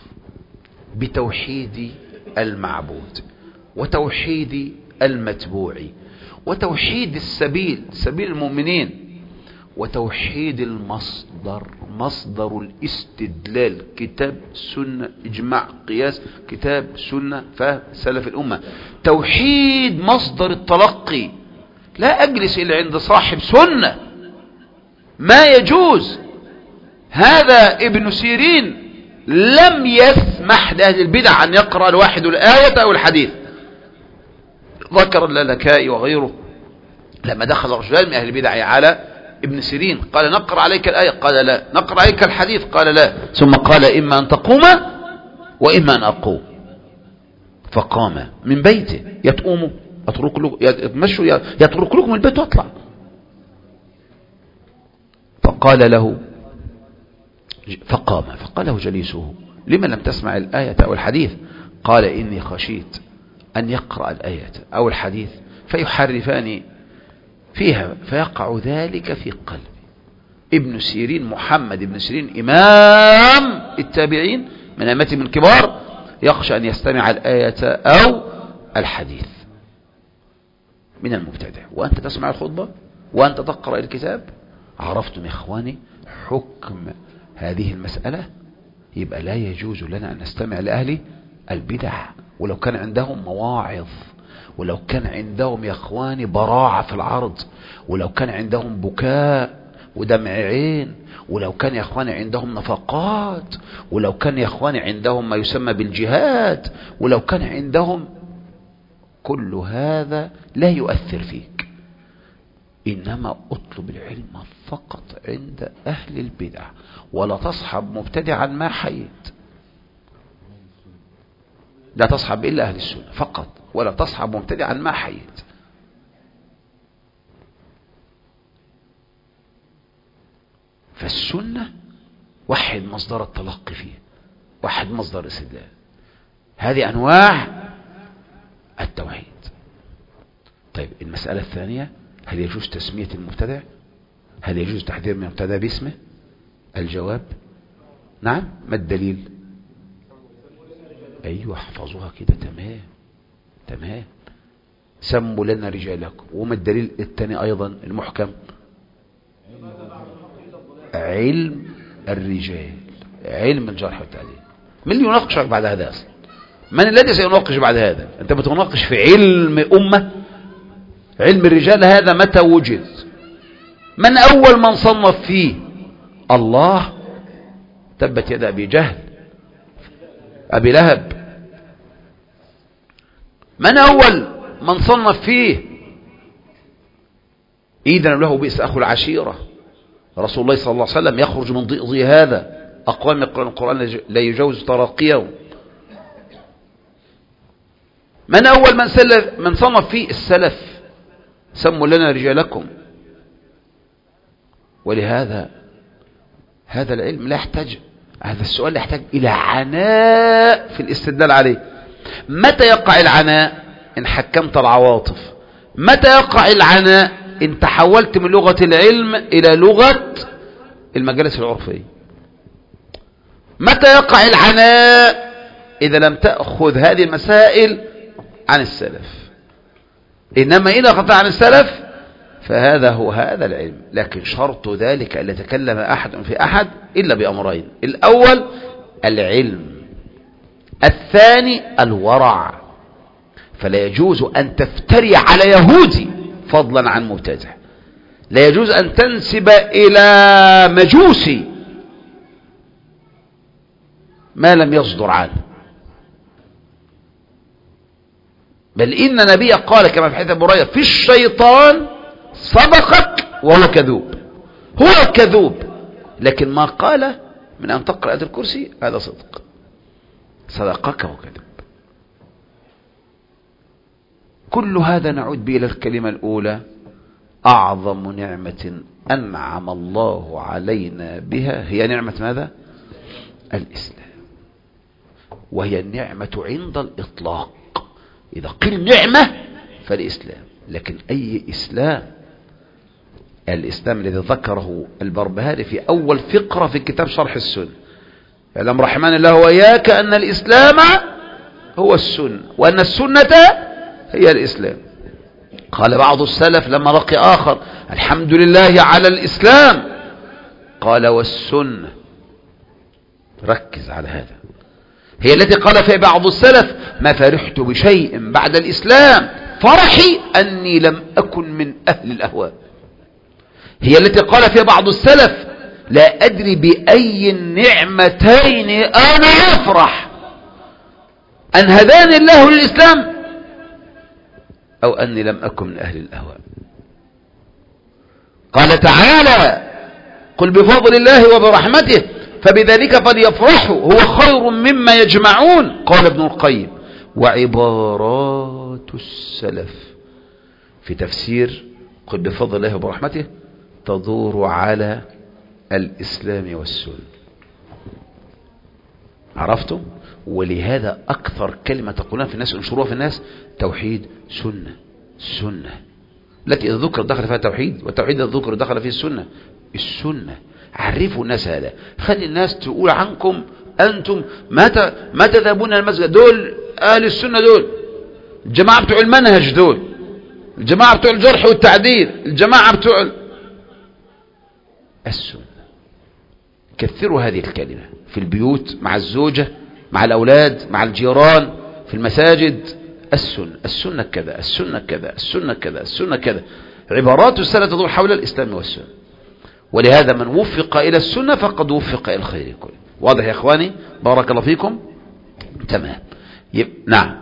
بتوحيد المعبود وتوحيد المتبوع وتوحيد السبيل، سبيل المؤمنين، وتوحيد المصدر، مصدر الاستدلال، كتاب سنة إجماع قياس، كتاب سنة فهم سلف الأمة. توحيد مصدر التلقي. لا أجلس إلا عند صاحب سنة، ما يجوز. هذا ابن سيرين لم يسمح لأهل البدع أن يقرأ الواحد الآية أو الحديث. ذكر اللالكائي وغيره لما دخل رجلان من أهل البدع على ابن سيرين قال: نقرأ عليك الآية؟ قال لا. نقرأ عليك الحديث؟ قال لا. ثم قال: إما أن تقوم وإما أن أقوم. فقام من بيته. يتقوموا أترك لكم، يتمشوا، يترك لكم البيت واطلع. فقال له فقام فقال له جليسه: لما لم تسمع الآية أو الحديث؟ قال: إني خشيت أن يقرأ الآية أو الحديث فيحرفاني فيها فيقع ذلك في قلبي. ابن سيرين، محمد ابن سيرين، إمام التابعين من أئمة من كبار، يخشى أن يستمع الآية أو الحديث من المبتدع. وأنت تسمع الخطبة وأنت تقرأ الكتاب. عرفتم يا إخواني حكم هذه المسألة؟ يبقى لا يجوز لنا أن نستمع لأهل البدع ولو كان عندهم مواعظ، ولو كان عندهم يا اخواني براعة في العرض، ولو كان عندهم بكاء ودمع عين، ولو كان يا اخواني عندهم نفقات، ولو كان يا اخواني عندهم ما يسمى بالجهاد، ولو كان عندهم كل هذا لا يؤثر فيك. إنما اطلب العلم فقط عند أهل البدع، ولا تصحب مبتدعا ما حييت. لا تصحب إلا أهل السنة فقط، ولا تصحب مبتدعا ما حييت. فالسنة وحد مصدر التلقي فيه، وحد مصدر الاستدلال. هذه أنواع التوحيد. طيب المسألة الثانية: هل يجوز تسمية المبتدع؟ هل يجوز تحذير من المبتدع باسمه؟ الجواب: نعم. ما الدليل؟ أيوة احفظوها كده. تمام تمام. سموا لنا رجالكم. وما الدليل الثاني أيضا المحكم؟ علم الرجال، علم الجرح والتعديل. من اللي يناقشك بعد هذا أصلا؟ من الذي سيناقش بعد هذا؟ أنت بتناقش في علم أمة. علم الرجال هذا متى وجد؟ من أول من صنف فيه؟ الله. تبت يد أبي جهل، أبي لهب. من أول من صنف فيه؟ إذن له بئس أخو العشيرة. رسول الله صلى الله عليه وسلم يخرج من ضئضي هذا أقوام يقرأون القرآن لا يجوز تراقيهم. من أول من سلف من صنف فيه؟ السلف. سموا لنا رجالكم. ولهذا هذا العلم لا يحتاج، هذا السؤال لا يحتاج إلى عناء في الاستدلال عليه. متى يقع العناء؟ إن حكمت العواطف. متى يقع العناء؟ انت حولت من لغة العلم الى لغة المجالس العرفية. متى يقع العناء؟ اذا لم تأخذ هذه المسائل عن السلف. انما اذا اخذتها عن السلف فهذا هو هذا العلم. لكن شرط ذلك أن يتكلم أحد في أحد إلا بأمرين: الأول العلم، الثاني الورع. فلا يجوز أن تفتري على يهودي فضلا عن مبتدع، لا يجوز أن تنسب إلى مجوسي ما لم يصدر عنه. بل إن نبي قال كما في حديث أبي هريرة: في الشيطان صدقك وهو كذوب. هو كذوب، لكن ما قال من أن تقرأ آية الكرسي هذا صدق. صدقك وهو كذوب. كل هذا نعود به إلى الكلمة الأولى: أعظم نعمة أنعم الله علينا بها هي نعمة ماذا؟ الإسلام. وهي النعمة عند الإطلاق. إذا قيل نعمة فالإسلام، لكن أي إسلام؟ الإسلام الذي ذكره البربهاري في أول فقرة في كتاب شرح السنة: اعلم رحمن الله وإياك أن الإسلام هو السنة، وأن السنة هي الإسلام. قال بعض السلف لما لقي آخر: الحمد لله على الإسلام. قال: والسنة. ركز على هذا. هي التي قال فيها بعض السلف: ما فرحت بشيء بعد الإسلام فرحي أني لم أكن من أهل الأهواء. هي التي قال فيها بعض السلف: لا أدري بأي النعمتين أنا أفرح، أن هداني الله للإسلام أو أني لم أكن من أهل الأهواء. قال تعالى: قل بفضل الله وبرحمته فبذلك فليفرحوا هو خير مما يجمعون. قال ابن القيم: وعبارات السلف في تفسير قل بفضل الله وبرحمته تدور على الإسلام والسنة. عرفتم؟ ولهذا أكثر كلمة تقولون في الناس انشروها في الناس: توحيد، سنة، سنة. التي إذا ذكر دخل فيها توحيد، والتوحيد إذا ذكر دخل فيه السنة. السنة. عرفوا الناس هذا. خلي الناس تقول عنكم أنتم متى ما تذهبون المسجد. دول أهل السنة، دول الجماعة بتوع المنهج، دول الجماعة بتوع الجرح والتعديل، الجماعة بتوع السنة. كثروا هذه الكلمة في البيوت، مع الزوجة، مع الأولاد، مع الجيران، في المساجد. السنة، السنة كذا، السنة كذا، السنة كذا، السنة كذا. عبارات السنة تدور حول الإسلام والسنة. ولهذا من وفق إلى السنة فقد وفق إلى الخير كله. واضح يا إخواني؟ بارك الله فيكم. تمام. يب... نعم.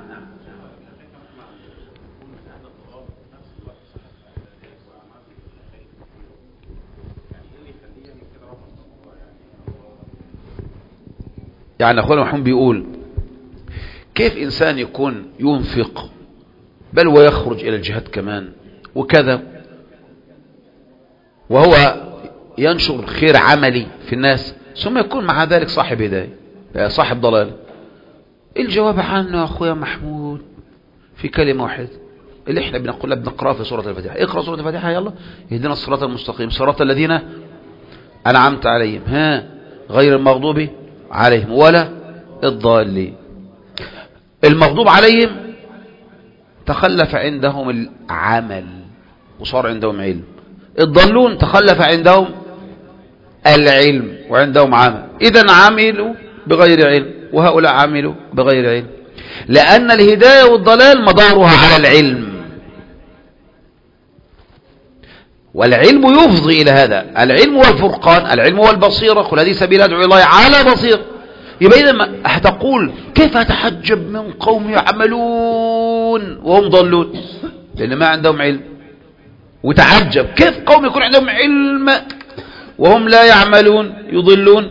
يعني أخونا محمود بيقول: كيف إنسان يكون ينفق بل ويخرج إلى الجهاد كمان وكذا، وهو ينشر خير عملي في الناس، ثم يكون مع ذلك صاحب هداية، صاحب ضلال؟ الجواب عنه يا أخويا محمود في كلمة واحدة اللي احنا بنقولها بنقرأها في سورة الفاتحة. اقرأ سورة الفاتحة يلا. اهدنا الصراط المستقيم صراط الذين أنعمت عليهم ها غير المغضوب عليهم ولا الضالين. المغضوب عليهم تخلف عندهم العمل وصار عندهم علم. الضالون تخلف عندهم العلم وعندهم عمل. إذن عملوا بغير علم، وهؤلاء عملوا بغير علم، لأن الهداية والضلال مدارها على العلم، والعلم يفضي إلى هذا. العلم والفرقان، العلم والبصيرة. قل هذه سبيل أدعو الله على بصير. يبقى إذا هتقول: كيف أتحجب من قوم يعملون وهم ضلون؟ لأن ما عندهم علم. وتعجب كيف قوم يكون عندهم علم وهم لا يعملون يضلون.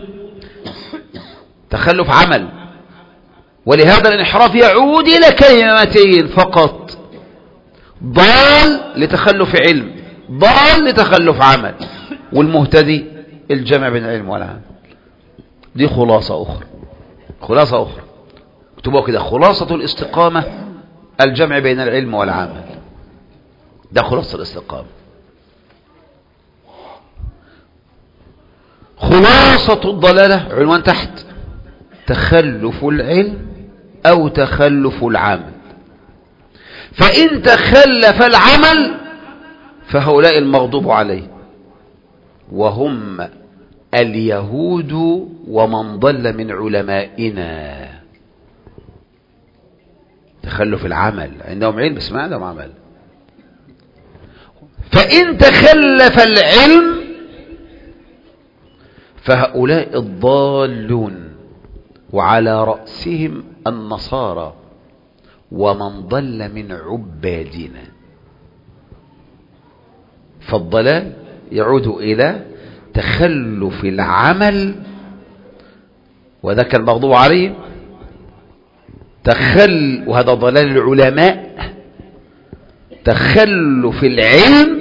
تخلف عمل. ولهذا الانحراف يعود إلى كلمتين فقط: ضال لتخلف علم، ضال لتخلف عمل. والمهتدي الجمع بين العلم والعمل. دي خلاصة أخرى، خلاصة أخرى اكتبوها كده: خلاصة الاستقامة الجمع بين العلم والعمل. ده خلاصة الاستقامة. خلاصة الضلالة عنوان تحت: تخلف العلم أو تخلف العمل. فإن تخلف العمل فهؤلاء المغضوب عليه، وهم اليهود ومن ضل من علمائنا. تخلف العمل، عندهم علم بس ما عندهم عمل. فإن تخلف العلم فهؤلاء الضالون، وعلى رأسهم النصارى ومن ضل من عبادنا. فالضلال يعود إلى تخلف العمل، وذاك المغضوب عليه تخل وهذا ضلال العلماء، تخلف العلم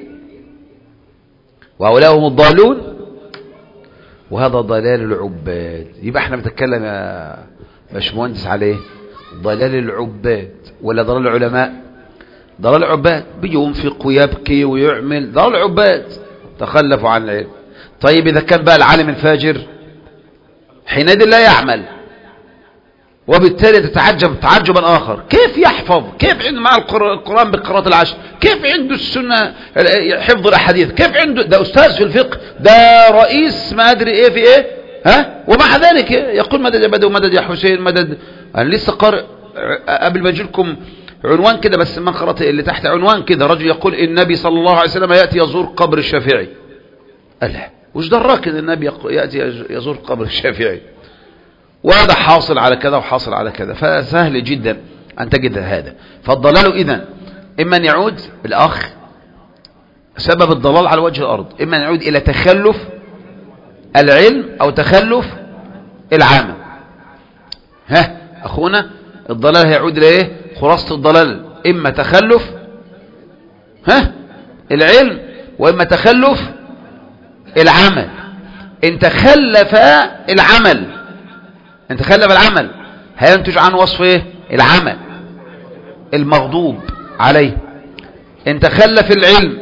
وهؤلاء هم الضالون، وهذا ضلال العباد. يبقى احنا بنتكلم يا باشمهندس عليه ضلال العباد ولا ضلال العلماء؟ ضلال العباد، بيجي ينفق ويبكي ويعمل، ضلال العباد تخلفوا عن العلم. طيب إذا كان بقى العالم الفاجر حينئذ لا يعمل، وبالتالي تتعجب تعجبا آخر، كيف يحفظ؟ كيف عنده مع القرآن بالقراءة العشر؟ كيف عنده السنة حفظ الأحاديث؟ كيف عنده ده أستاذ في الفقه، ده رئيس ما أدري إيه في إيه، ها؟ ومع ذلك يقول مدد يا بدو، مدد يا حسين، مدد. أنا لسه قارئ قبل ما أجي لكم عنوان كده، بس ما قرأت اللي تحت عنوان كده، رجل يقول النبي صلى الله عليه وسلم يأتي يزور قبر الشافعي. ألا وش دراك إن النبي يأتي يزور قبر الشافعي؟ وهذا حاصل على كذا وحاصل على كذا، فسهل جدا أن تجد هذا. فالضلال إذن إما أن يعود الأخ سبب الضلال على وجه الأرض، إما أن يعود إلى تخلف العلم أو تخلف العمل. ها أخونا، الضلال هيعود إلى إيه؟ خلاصة الضلال إما تخلف ها العلم وإما تخلف العمل. إن تخلف العمل إن تخلف العمل هينتج عن وصف إيه؟ العمل المغضوب عليه. إن تخلف العلم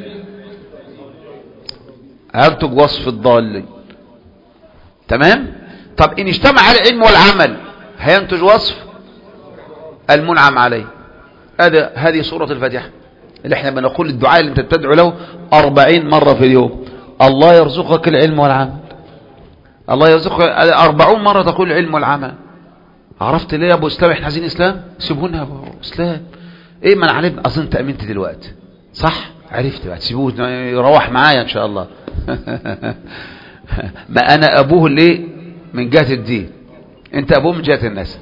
هينتج وصف الضال. تمام؟ طب إن اجتمع العلم والعمل هينتج وصف المنعم عليه. هذا هذه سورة الفاتحة اللي احنا بنقول الدعاء اللي انت بتدعو له أربعين مرة في اليوم: الله يرزقك العلم والعمل. الله يرزقك أربعون مرة تقول العلم والعمل. عرفت ليه يا ابو اسلام احنا عايزين اسلام؟ سيبونا يا ابو اسلام. ايه ما انا علمت اظن انت امنت دلوقتي صح؟ عرفت بقى تسيبوه يروح معايا ان شاء الله. ما انا ابوه ليه من جهة الدين، انت ابوه من جهة النسب.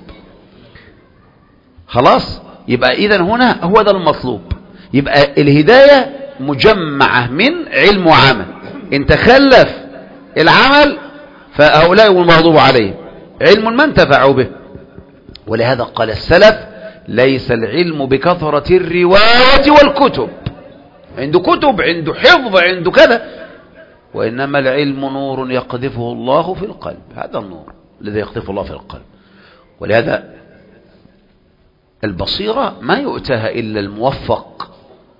خلاص؟ يبقى اذا هنا هو ده المطلوب. يبقى الهداية مجمعة من علم وعمل. ان تخلف العمل فهؤلاء هم المغضوب عليهم، علم ما انتفعوا به. ولهذا قال السلف: ليس العلم بكثرة الرواية والكتب، عنده كتب، عنده حفظ، عنده كذا، وإنما العلم نور يقذفه الله في القلب. هذا النور الذي يقذفه الله في القلب. ولهذا البصيرة ما يؤتاها إلا الموفق.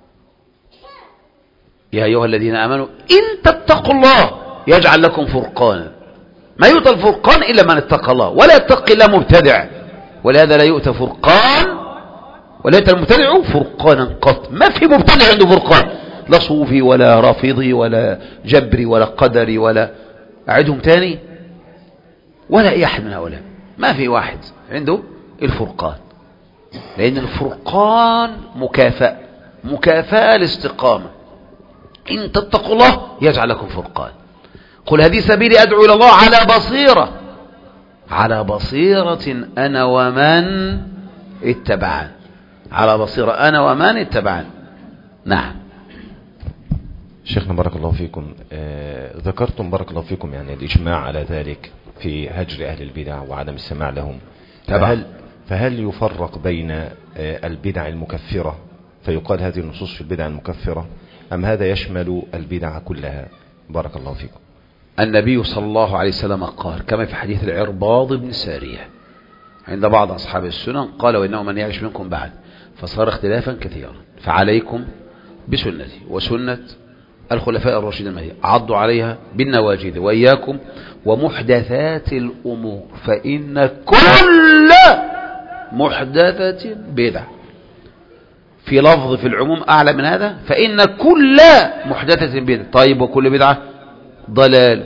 يا أيها الذين آمنوا إن تتقوا الله يجعل لكم فرقانا. ما يؤتى الفرقان إلا من اتقى الله، ولا يتقي إلا مبتدع. ولهذا لا يؤتى فرقان ولا يؤتى المبتدع فرقانا قط. ما في مبتدع عنده فرقان، لا صوفي ولا رافضي ولا جبري ولا قدري ولا أعدهم تاني ولا أي أحد من هؤلاء. ما في واحد عنده الفرقان، لأن الفرقان مكافأة مكافأة الاستقامة. إن تتقوا الله يجعل لكم فرقان. قل هذه سبيلي أدعو إلى الله على بصيرة على بصيرة أنا ومن اتبعان على بصيرة أنا ومن اتبعان. نعم. شيخنا بارك الله فيكم، آه ذكرتم بارك الله فيكم يعني الإجماع على ذلك في هجر أهل البدع وعدم السماع لهم. فهل, فهل يفرق بين آه البدع المكفرة فيقال هذه النصوص في البدع المكفرة، أم هذا يشمل البدع كلها؟ بارك الله فيكم. النبي صلى الله عليه وسلم قال كما في حديث العرباض بن سارية عند بعض أصحاب السنن قال: وإنه من يعيش منكم بعد فصار اختلافا كثيرا فعليكم بسنتي وسنة الخلفاء الراشدين المهديين عضوا عليها بالنواجذ وإياكم ومحدثات الأمور فإن كل محدثة بدعة. في لفظ في العموم أعلى من هذا فإن كل محدثة بدعة. طيب وكل بدعة ضلال.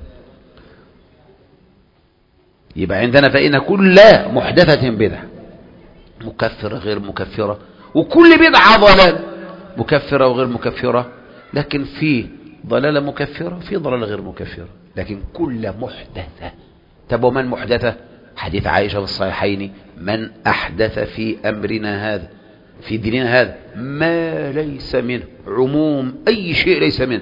يبقى عندنا فإن كل محدثة بدعة مكفرة غير مكفرة وكل بدعة ضلال مكفرة وغير مكفرة. لكن في ضلالة مكفرة في ضلالة غير مكفرة لكن كل محدثة. طب ومن محدثة؟ حديث عائشة في الصحيحين من أحدث في أمرنا هذا في ديننا هذا ما ليس منه. عموم أي شيء ليس منه.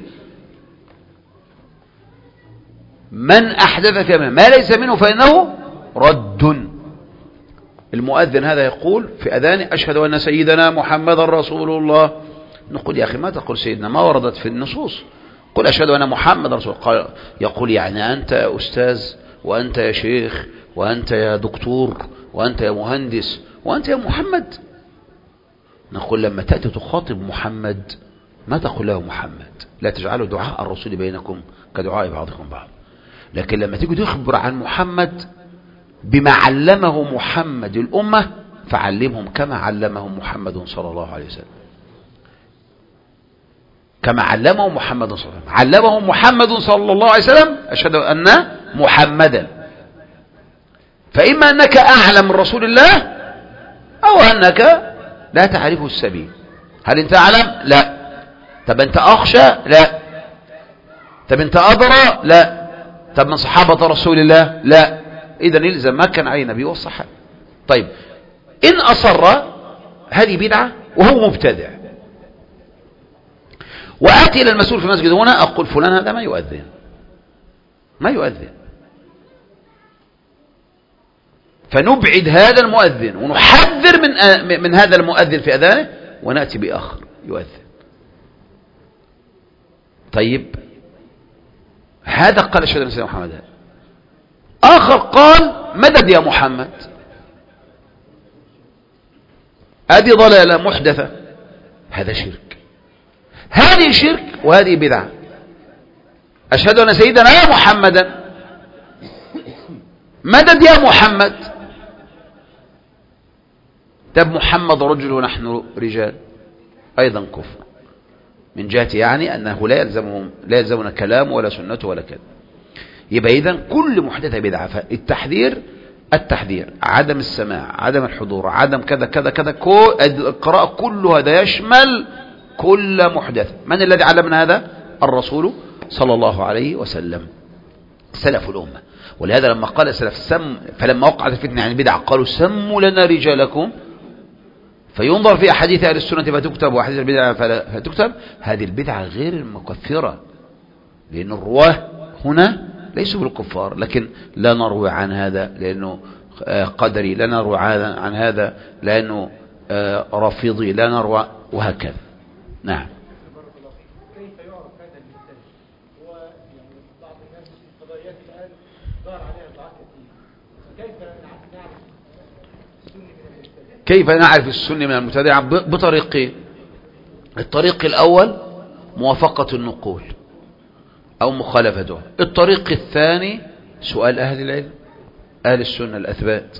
من أحدث في أمرنا ما ليس منه فإنه رد. المؤذن هذا يقول في أذانه أشهد أن سيدنا محمد رسول الله. نقول يا أخي ما تقول سيدنا ما وردت في النصوص. قل أشهد أن محمد رسول الله. يقول يعني أنت يا أستاذ وأنت يا شيخ وأنت يا دكتور وأنت يا مهندس وأنت يا محمد. نقول لما تأتي تخاطب محمد ما تقول له محمد. لا تجعلوا دعاء الرسول بينكم كدعاء بعضكم بعض. لكن لما تيجي تخبر عن محمد بما علمه محمد الأمة فعلمهم كما علمهم محمد صلى الله عليه وسلم. كما علمهم محمد صلى الله عليه وسلم. علمهم محمد صلى الله عليه وسلم أشهد أن محمدا. فإما أنك أعلم من رسول الله أو أنك لا تعرف السبيل. هل أنت أعلم؟ لا. طب أنت أخشى؟ لا. طب أنت أدرى؟ لا. طب من صحابة رسول الله؟ لا. إذن يلزم ما كان عليه النبي والصحابة. طيب إن أصر هذه بدعة وهو مبتدع وآتي إلى المسؤول في المسجد هنا أقول فلان هذا ما يؤذن ما يؤذن فنبعد هذا المؤذن ونحذر من من هذا المؤذن في أذانه ونأتي بآخر يؤذن. طيب هذا قال أشهد أن سيدنا محمد. آخر قال مدد يا محمد. هذه ضلالة محدثة. هذا شرك. هذه شرك وهذه بدعة. أشهد أن سيدنا محمدا مدد يا محمد. طب محمد رجل ونحن رجال أيضا كفر من جهة يعني أنه لا يلزمهم لا يلزمنا كلام ولا سنة ولا كذا. يبقى إذن كل محدثة بدعة. فالتحذير التحذير عدم السماع عدم الحضور عدم كذا كذا كذا القراءة كل هذا يشمل كل محدث. من الذي علمنا هذا؟ الرسول صلى الله عليه وسلم سلف الأمة. ولهذا لما قال السلف سم فلما وقعت الفتنة عن البدع قالوا سموا لنا رجالكم فينظر في أحاديث أهل السنة فتكتب وأحاديث البدع فتكتب. هذه البدعة غير المكفرة لأن الرواه هنا ليسوا بالكفار. لكن لا نروي عن هذا لأنه قدري لا نروي عن هذا لأنه رافضي لا نروي وهكذا. نعم. كيف يعرف هذا المثال؟ هو يعني بعض الناس في قضايات الآن دار عليها ضعف كثير. كيف نعرف السني من المبتدع؟ كيف نعرف السني من المبتدع؟ بطريقين. الطريق الأول موافقة النقول أو مخالفته. الطريق الثاني سؤال أهل العلم أهل السنة الأثبات.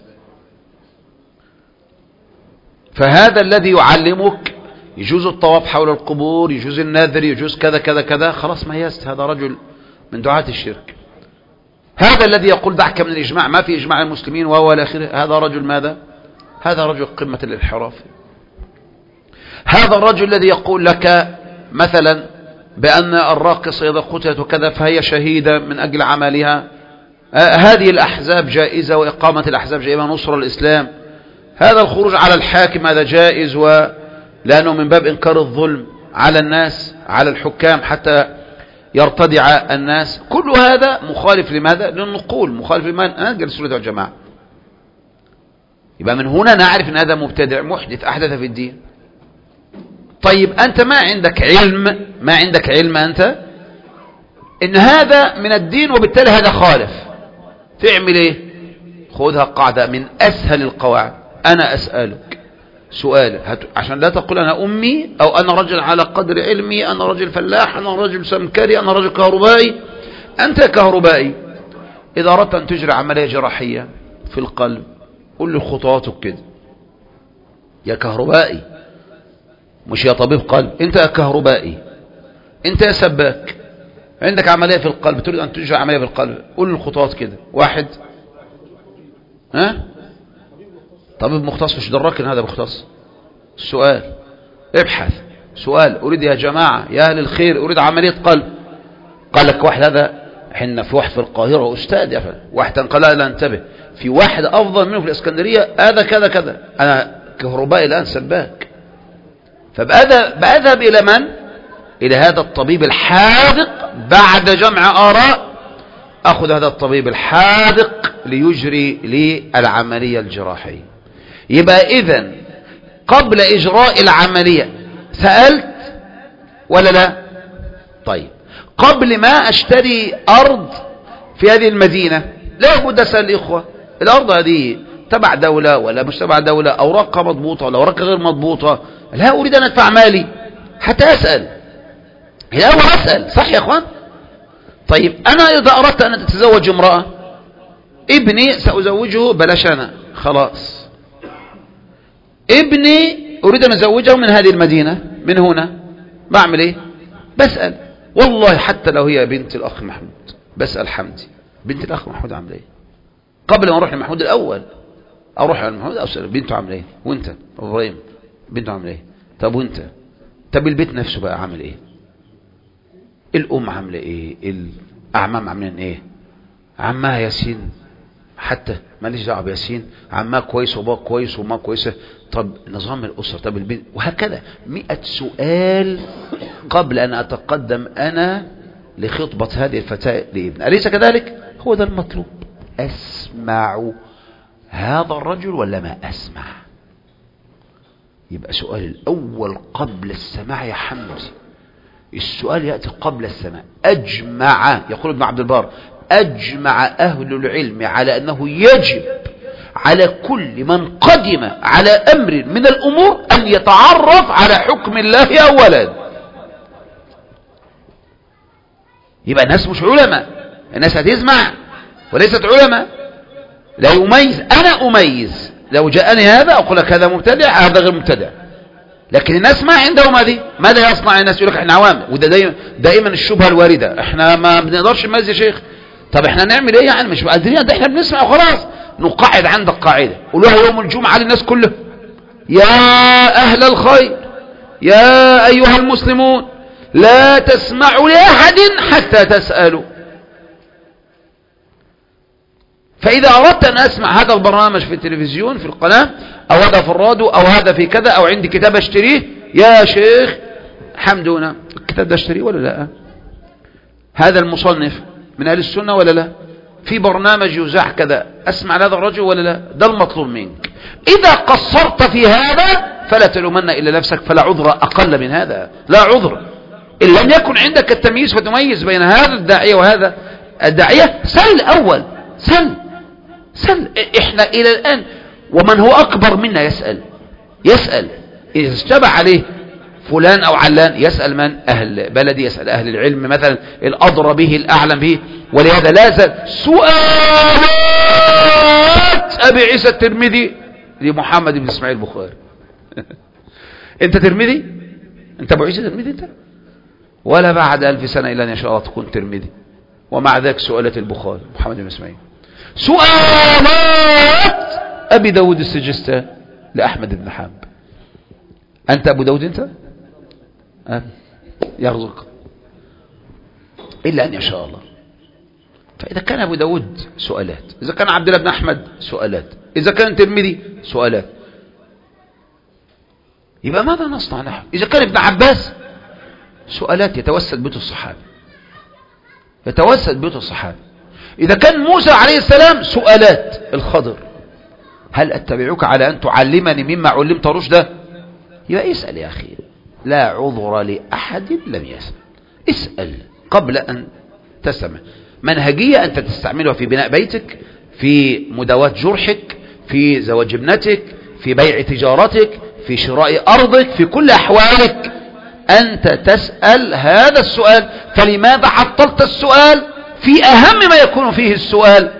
فهذا الذي يعلمك يجوز الطواف حول القبور يجوز النذر يجوز كذا كذا كذا خلاص ميزت هذا رجل من دعاة الشرك. هذا الذي يقول دعك من الإجماع ما في إجماع المسلمين وهو الآخر هذا رجل ماذا؟ هذا رجل قمة الانحراف. هذا الرجل الذي يقول لك مثلا بأن الراقصة إذا قتلت وكذا فهي شهيدة من أجل عملها. آه هذه الأحزاب جائزة وإقامة الأحزاب جائزة نصر الإسلام. هذا الخروج على الحاكم هذا جائز و لأنه من باب إنكار الظلم على الناس على الحكام حتى يرتدع الناس. كل هذا مخالف لماذا؟ للنقول مخالف لمنهج السنة والجماعة. يبقى من هنا نعرف أن هذا مبتدع محدث أحدث في الدين. طيب أنت ما عندك علم ما عندك علم أنت إن هذا من الدين وبالتالي هذا خالف. تعمل إيه؟ خذها قاعدة من أسهل القواعد. أنا أسألك سؤال هت... عشان لا تقول أنا أمي أو أنا رجل على قدر علمي، أنا رجل فلاح، أنا رجل سمكري، أنا رجل كهربائي. أنت كهربائي إذا أردت أن تجري عملية جراحية في القلب قل له خطواتك كده يا كهربائي، مش يا طبيب قلب. أنت يا كهربائي، أنت يا سباك، عندك عملية في القلب تريد أن تجري عملية في القلب، قل له الخطوات كده. واحد، ها طبيب مختص مش دراك إن هذا مختص. السؤال ابحث، سؤال أريد يا جماعة يا أهل الخير أريد عملية قلب. قال لك واحد هذا حنا في واحد في القاهرة أستاذ يا فندم، واحد قال لا, لا انتبه في واحد أفضل منه في الإسكندرية هذا كذا كذا. أنا كهربائي الآن سباك، فبأذهب إلى من؟ إلى هذا الطبيب الحاذق. بعد جمع آراء أخذ هذا الطبيب الحاذق ليجري لي العملية الجراحية. يبقى إذن قبل إجراء العملية سألت ولا لا؟ طيب قبل ما أشتري أرض في هذه المدينة لا بد أسأل الإخوة الأرض هذه تبع دولة ولا مش تبع دولة، أوراقها مضبوطة ولا أوراقها غير مضبوطة. لا أريد أن أدفع مالي حتى أسأل الأول، أسأل صح يا أخوان؟ طيب أنا إذا أردت أن أتزوج امرأة، ابني سأزوجه بلاش أنا خلاص، ابني أريد أن أزوجه من هذه المدينة من هنا، بعمل إيه؟ بسأل. والله حتى لو هي بنت الأخ محمود بسأل حمدي بنت الأخ محمود عامله إيه؟ قبل ما أروح لمحمود الأول أروح على محمود أسأل بنته عامله إيه؟ وأنت إبراهيم بنته عامله إيه؟ طب وأنت؟ طب البيت نفسه بقى عامل إيه؟ الأم عامله إيه؟ الأعمام عاملين إيه؟ عمها ياسين حتى ماليش دعوه بياسين، عمها كويس وبابا كويس وما كويسه، طب نظام الأسرة، طب البنت، وهكذا مئة سؤال قبل أن أتقدم أنا لخطبة هذه الفتاة لابن. أليس كذلك؟ هو ده المطلوب. أسمع هذا الرجل ولا ما أسمع؟ يبقى سؤال الأول قبل السماع يا حمدي، السؤال يأتي قبل السماع. أجمع، يقول ابن عبد البر، أجمع أهل العلم على أنه يجب على كل من قدم على أمر من الأمور أن يتعرف على حكم الله أولا. يبقى الناس مش علماء، الناس هتسمع وليست علماء، لا يميز. أنا أميز، لو جاءني هذا أقول لك هذا مبتدع هذا غير مبتدع، لكن الناس ما عندهم هذه. ماذا يصنع الناس؟ يقول لك احنا عوام، وده دايما, دائما الشبهة الواردة، احنا ما بنقدرش نميز يا شيخ. طب احنا نعمل ايه يعني؟ مش قادرين، ده احنا بنسمع وخلاص. نقعد عندك قاعدة قولوها يوم الجمعة للناس كله: يا أهل الخير يا أيها المسلمون لا تسمعوا لأحد حتى تسألوا. فإذا أردت أن أسمع هذا البرنامج في التلفزيون في القناة أو هذا في الراديو أو هذا في كذا أو عندي كتاب أشتريه، يا شيخ حمدونا الكتاب ده أشتريه ولا لا؟ هذا المصنف من أهل السنة ولا لا؟ في برنامج يزاح كذا، أسمع هذا الرجل ولا لا؟ ده المطلوب منك. إذا قصرت في هذا فلا تلومن إلا نفسك، فلا عذر أقل من هذا، لا عذر. إن لم يكن عندك التمييز فتميز بين هذا الداعية وهذا الداعية، سل أول، سل سل. إحنا إلى الآن ومن هو أكبر منا يسأل يسأل إذا اشتبه عليه فلان أو علان يسأل من؟ أهل بلدي، يسأل أهل العلم مثلا الأضرى به الأعلم به. ولهذا لا زال سؤالات أبي عيسى الترمذي لمحمد بن إسماعيل البخاري. أنت ترمذي؟ أنت أبو عيسى ترمذي أنت؟ ولا بعد ألف سنة إلا أن يشاء الله تكون ترمذي. ومع ذلك سؤالات البخاري محمد بن إسماعيل. سؤالات أبي داود السجستاني لأحمد بن حنبل. أنت أبو داود أنت؟ أه؟ يرزق إلا أن يشاء الله. فإذا كان أبو داود سؤالات، إذا كان عبد الله بن أحمد سؤالات، إذا كان ترمذي سؤالات، يبقى ماذا نصنع نحن؟ إذا كان ابن عباس سؤالات يتوسد بيت الصحابة، يتوسد بيت الصحابة. إذا كان موسى عليه السلام سؤالات الخضر: هل أتبعك على أن تعلمني مما علمت رشدا؟ يبقى اسأل يا أخي، لا عذر لأحد لم يسأل. اسأل قبل أن تسمع. منهجية أنت تستعملها في بناء بيتك، في مداواة جرحك، في زواج ابنتك، في بيع تجارتك، في شراء أرضك، في كل أحوالك أنت تسأل هذا السؤال. فلماذا عطلت السؤال في أهم ما يكون فيه السؤال؟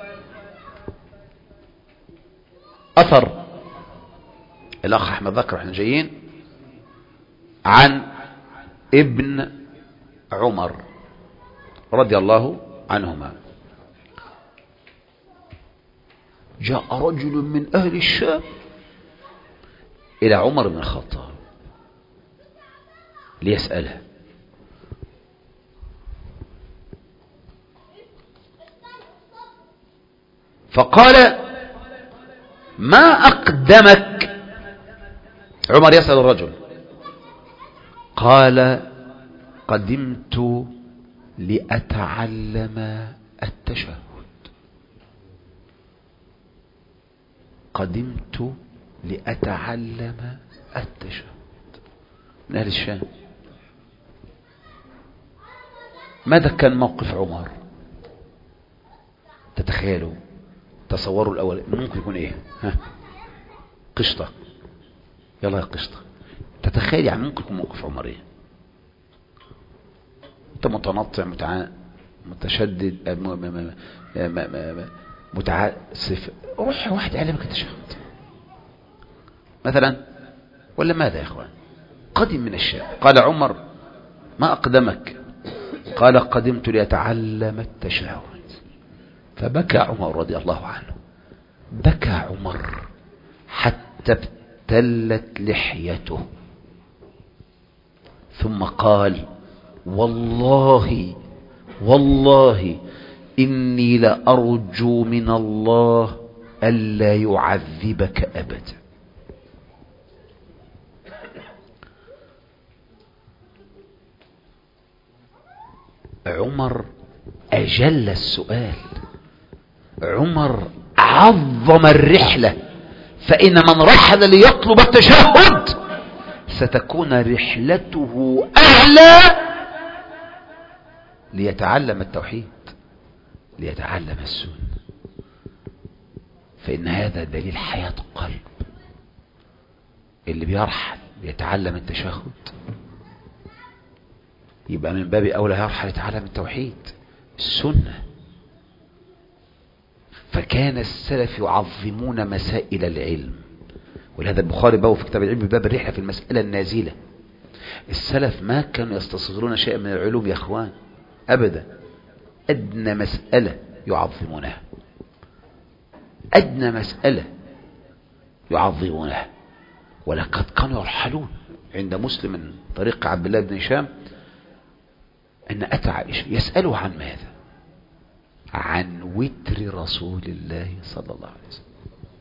أثر الأخ أحمد ذكر احنا جايين عن ابن عمر رضي الله عنهما. جاء رجل من أهل الشام إلى عمر بن الخطاب ليسأله، فقال: ما أقدمك؟ عمر يسأل الرجل، قال: قدمت لأتعلم التشهد. قدمت لأتعلم التشهد. من أهل الشام. ماذا كان موقف عمر؟ تتخيلوا، تصوروا الأول ممكن يكون إيه؟ ها؟ قشطة. يلا يا قشطة، تتخيل يعني ممكن يكون موقف عمر إيه؟ أنت متنطع، متع... متشدد، م... م... م... متعسف، روح واحد علمك التشهد مثلا، ولا ماذا يا اخوان؟ قدم من الشام. قال عمر: ما أقدمك؟ قال: قدمت لأتعلم التشهد. فبكى عمر رضي الله عنه، بكى عمر حتى ابتلت لحيته، ثم قال: والله والله إني لأرجو من الله ألا يعذبك أبدا. عمر أجل السؤال، عمر عظم الرحلة، فإن من رحل ليطلب التشهد ستكون رحلته أعلى ليتعلم التوحيد، ليتعلم السنة، فإن هذا دليل حياة قلب. اللي بيرحل يتعلم التشهد يبقى من باب أولى يرحل يتعلم التوحيد السنة. فكان السلف يعظمون مسائل العلم، ولهذا البخاري بقى في كتاب العلم باب الرحلة في المسألة النازلة. السلف ما كانوا يستصغرون شيئا من العلوم يا اخوان أبدا، أدنى مسألة يعظمونها، أدنى مسألة يعظمونها. ولقد كانوا يرحلون. عند مسلم من طريق عبد الله بن هشام أن أتى عائشة يسأله عن ماذا؟ عن وتر رسول الله صلى الله عليه وسلم.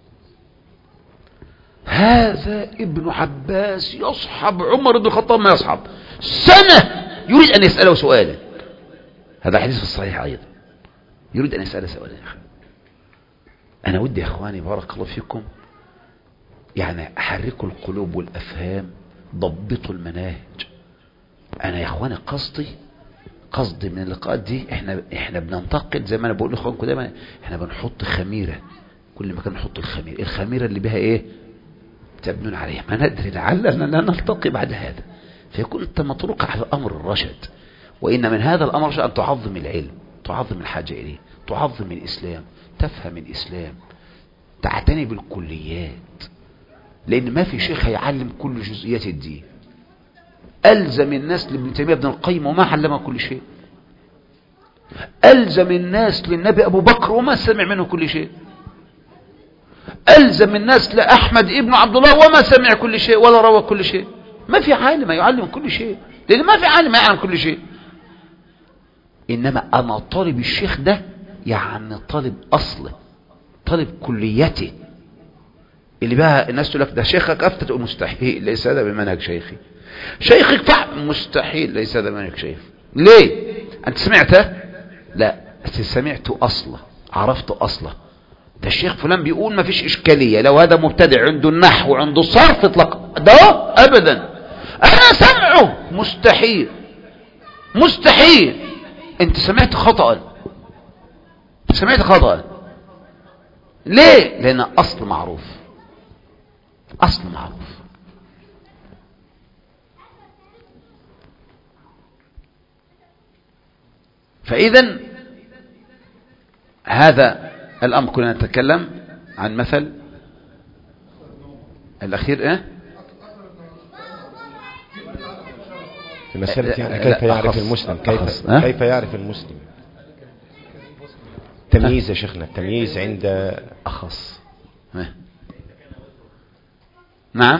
هذا ابن عباس يصحب عمر بن الخطاب ما يصحب سنة يريد أن يسأله سؤالا. هذا حديث في الصحيح أيضا، يريد أن يسأله سؤالا. يا أخي أنا ودي يا أخواني بارك الله فيكم يعني أحركوا القلوب والأفهام، ضبطوا المناهج. أنا يا أخواني قصدي قصدي من اللقاءات دي احنا احنا بننتقد زي ما انا بقول لاخوانكم دايما، احنا بنحط خميره، كل ما كان نحط الخميره، الخميره اللي بها ايه؟ تبنون عليها، ما ندري لعلنا لا نلتقي بعد هذا، فيكون انت مطروق على الامر الرشد. وان من هذا الامر ان تعظم العلم، تعظم الحاجه اليه، تعظم الاسلام، تفهم الاسلام، تعتني بالكليات، لان ما في شيخ هيعلم كل جزئيات الدين. ألزم الناس لابن تيمية ابن القيم وما علمه كل شيء، ألزم الناس للنبي أبو بكر وما سمع منه كل شيء، ألزم الناس لأحمد ابن عبد الله وما سمع كل شيء ولا روى كل شيء. ما في عالم يعلم كل شيء، لأن ما في عالم يعلم كل شيء. إنما أنا طالب الشيخ ده يعني طالب أصله، طالب كليته. اللي بقى الناس تقول لك ده شيخك أفتى، تقول مستحيل، ليس هذا بمنهج شيخي. شيخك فهم، مستحيل، ليس هذا منهج شيخ. ليه؟ أنت سمعته؟ لا، سمعته أصله، عرفته أصله. ده الشيخ فلان بيقول ما فيش إشكالية، لو هذا مبتدع عنده النحو وعنده الصرف اطلق ده أبدا. أنا سمعه مستحيل، مستحيل. أنت سمعت خطأ، سمعت خطأ. ليه؟ لأن أصل معروف، أصل معروف. فإذا هذا الأمر كنا نتكلم عن مثل الأخير إيه؟ في مسألة يعني كيف يعرف المسلم كيف, كيف يعرف المسلم تمييز يا شيخنا التمييز عند أخص. نعم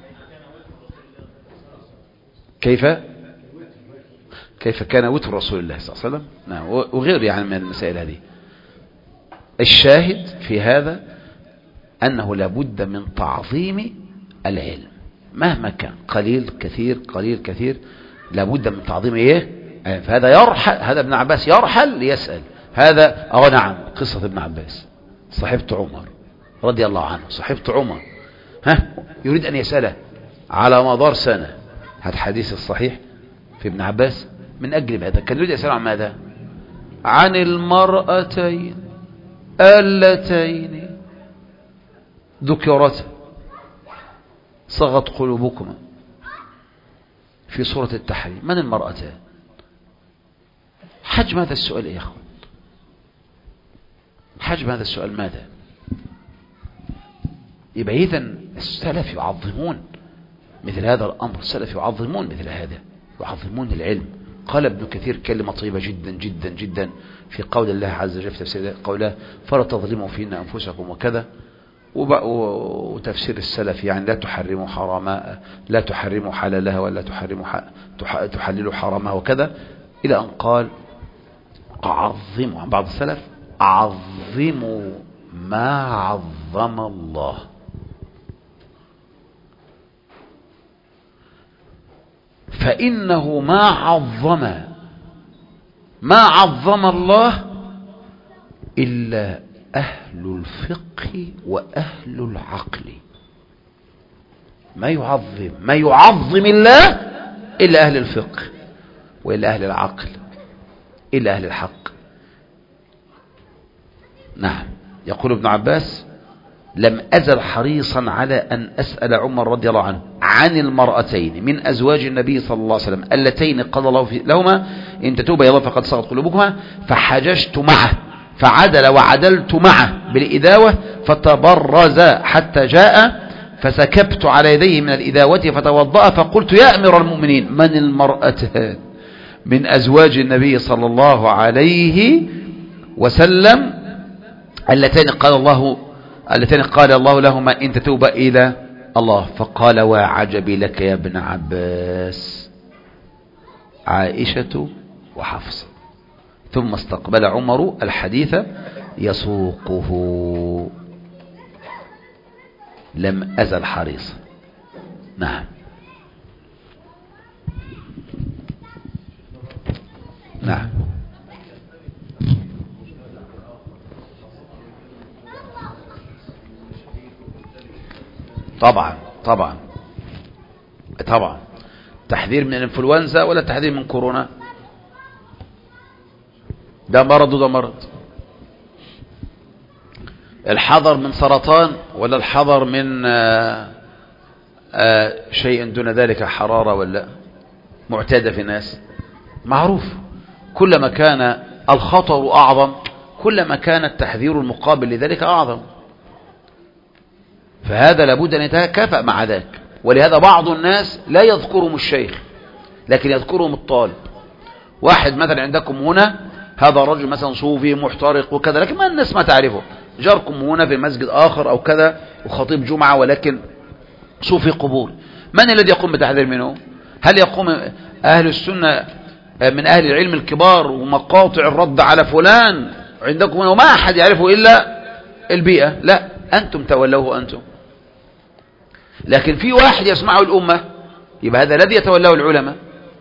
كيف كيف كان وتر رسول الله صلى الله عليه وسلم. نعم وغير يعني من المسائل هذه. الشاهد في هذا أنه لابد من تعظيم العلم مهما كان قليل كثير قليل كثير لابد من تعظيم ايه. فهذا يرحل هذا ابن عباس يرحل ليسأل هذا اه نعم قصة ابن عباس صحبت عمر رضي الله عنه صحبت عمر ها يريد أن يسأله على مدار سنة. هذا الحديث الصحيح في ابن عباس من أجل هذا كان يريد يسأل عن ماذا؟ عن المرأتين اللتين ذكرت صغت قلوبكما في سورة التحريم. من المرأتان؟ حجم هذا السؤال يا أخوان حجم هذا السؤال ماذا؟ يبقى إذن السلف يعظمون مثل هذا الأمر. السلف يعظمون مثل هذا يعظمون العلم. قال ابن كثير كلمة طيبة جدا جدا جدا في قول الله عز وجل في تفسير قوله فلا تظلموا فينا أنفسكم وكذا. وتفسير السلف يعني لا تحرموا حراما لا تحرموا حلالها ولا تحرموا تحللوا حرامها وكذا إلى أن قال أعظموا عن بعض السلف أعظموا ما عظم الله. فإنه ما عظم ما عظم الله إلا أهل الفقه وأهل العقل. ما يعظم ما يعظم الله إلا أهل الفقه وإلا أهل العقل إلا أهل الحق. نعم يقول ابن عباس لم أزل حريصا على أن أسأل عمر رضي الله عنه عن المرأتين من أزواج النبي صلى الله عليه وسلم اللتين قضى الله لهما إن تتوبا إلى الله فقد صغت قلوبكما فحججت معه فعدل وعدلت معه بالإداوة فتبرز حتى جاء فسكبت على يديه من الإداوة فتوضأ فقلت يا أمير المؤمنين من المرأتان من أزواج النبي صلى الله عليه وسلم اللتين قال الله اللتين قال الله لهما إن تتوبا إلى الله؟ فقال وعجبي لك يا ابن عباس عائشة وحفصة. ثم استقبل عمر الحديث يسوقه. لم أزل حريصا. نعم نعم طبعا طبعا طبعا تحذير من الانفلونزا ولا تحذير من كورونا؟ ده مرض وده مرض. الحذر من سرطان ولا الحذر من آآ آآ شيء دون ذلك حرارة ولا معتادة في الناس؟ معروف. كلما كان الخطر أعظم كلما كان التحذير المقابل لذلك أعظم. فهذا لابد أن يتكافأ مع ذاك. ولهذا بعض الناس لا يذكرهم الشيخ لكن يذكرهم الطالب. واحد مثلا عندكم هنا هذا رجل مثلا صوفي محترق وكذا لكن ما الناس ما تعرفه. جاركم هنا في مسجد آخر أو كذا وخطيب جمعة ولكن صوفي قبور. من الذي يقوم بتحذير منه؟ هل يقوم أهل السنة من أهل العلم الكبار ومقاطع الرد على فلان عندكم هنا وما أحد يعرفه إلا البيئة؟ لا أنتم تولوه أنتم. لكن في واحد يسمعه الأمة يبقى هذا الذي يتولاه العلماء.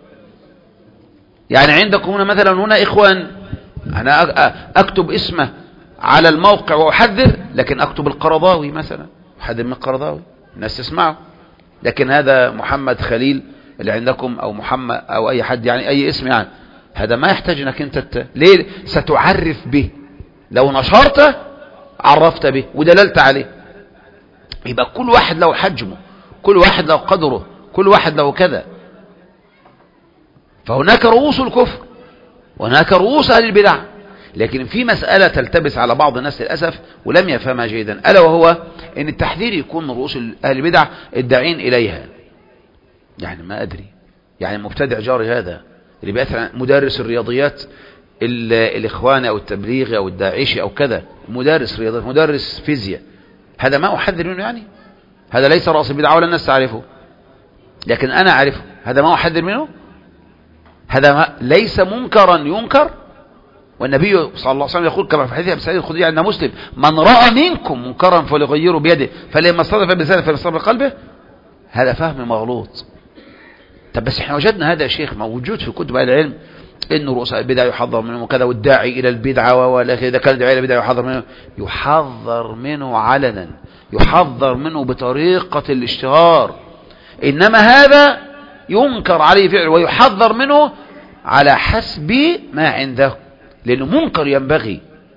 يعني عندكم هنا مثلا هنا إخوان أنا أكتب اسمه على الموقع وأحذر لكن أكتب القرضاوي مثلا أحذر من القرضاوي الناس تسمعه. لكن هذا محمد خليل اللي عندكم أو محمد أو أي حد يعني أي اسم يعني هذا ما يحتاج أنك أنت ت... ليه ستعرف به لو نشرته عرفت به ودللت عليه. يبقى كل واحد له حجمه كل واحد له قدره كل واحد له كذا. فهناك رؤوس الكفر وهناك رؤوس أهل البدع. لكن في مسألة تلتبس على بعض الناس للأسف ولم يفهمها جيدا، ألا وهو أن التحذير يكون من رؤوس أهل البدع الداعين إليها. يعني ما أدري، يعني مبتدع جاري هذا اللي بيأثر مدرس الرياضيات الإخواني أو التبليغي أو الداعشي أو كذا، مدرس رياضيات، مدرس فيزياء، هذا ما أحذر منه؟ يعني هذا ليس رأس البدع ولا الناس تعرفه، لكن أنا أعرفه، هذا ما أحذر منه؟ هذا ما ليس منكرا ينكر؟ والنبي صلى الله عليه وسلم يقول كما في حديث أبي سعيد الخدري عند مسلم: من رأى منكم منكرا فليغيره بيده فلما استطاع بلسانه فلما استطاع بقلبه. هذا فهم مغلوط. طب بس احنا وجدنا هذا يا شيخ موجود في كتب اهل العلم، ان رؤوس البدع يحذر منه وكذا، والداعي الى البدعه ولكن اذا كان داعي الى البدع يحذر منه، يحذر منه علنا، يحذر منه بطريقه الاشتهار. انما هذا ينكر عليه فعله ويحذر منه على حسب ما عنده، لانه منكر ينبغي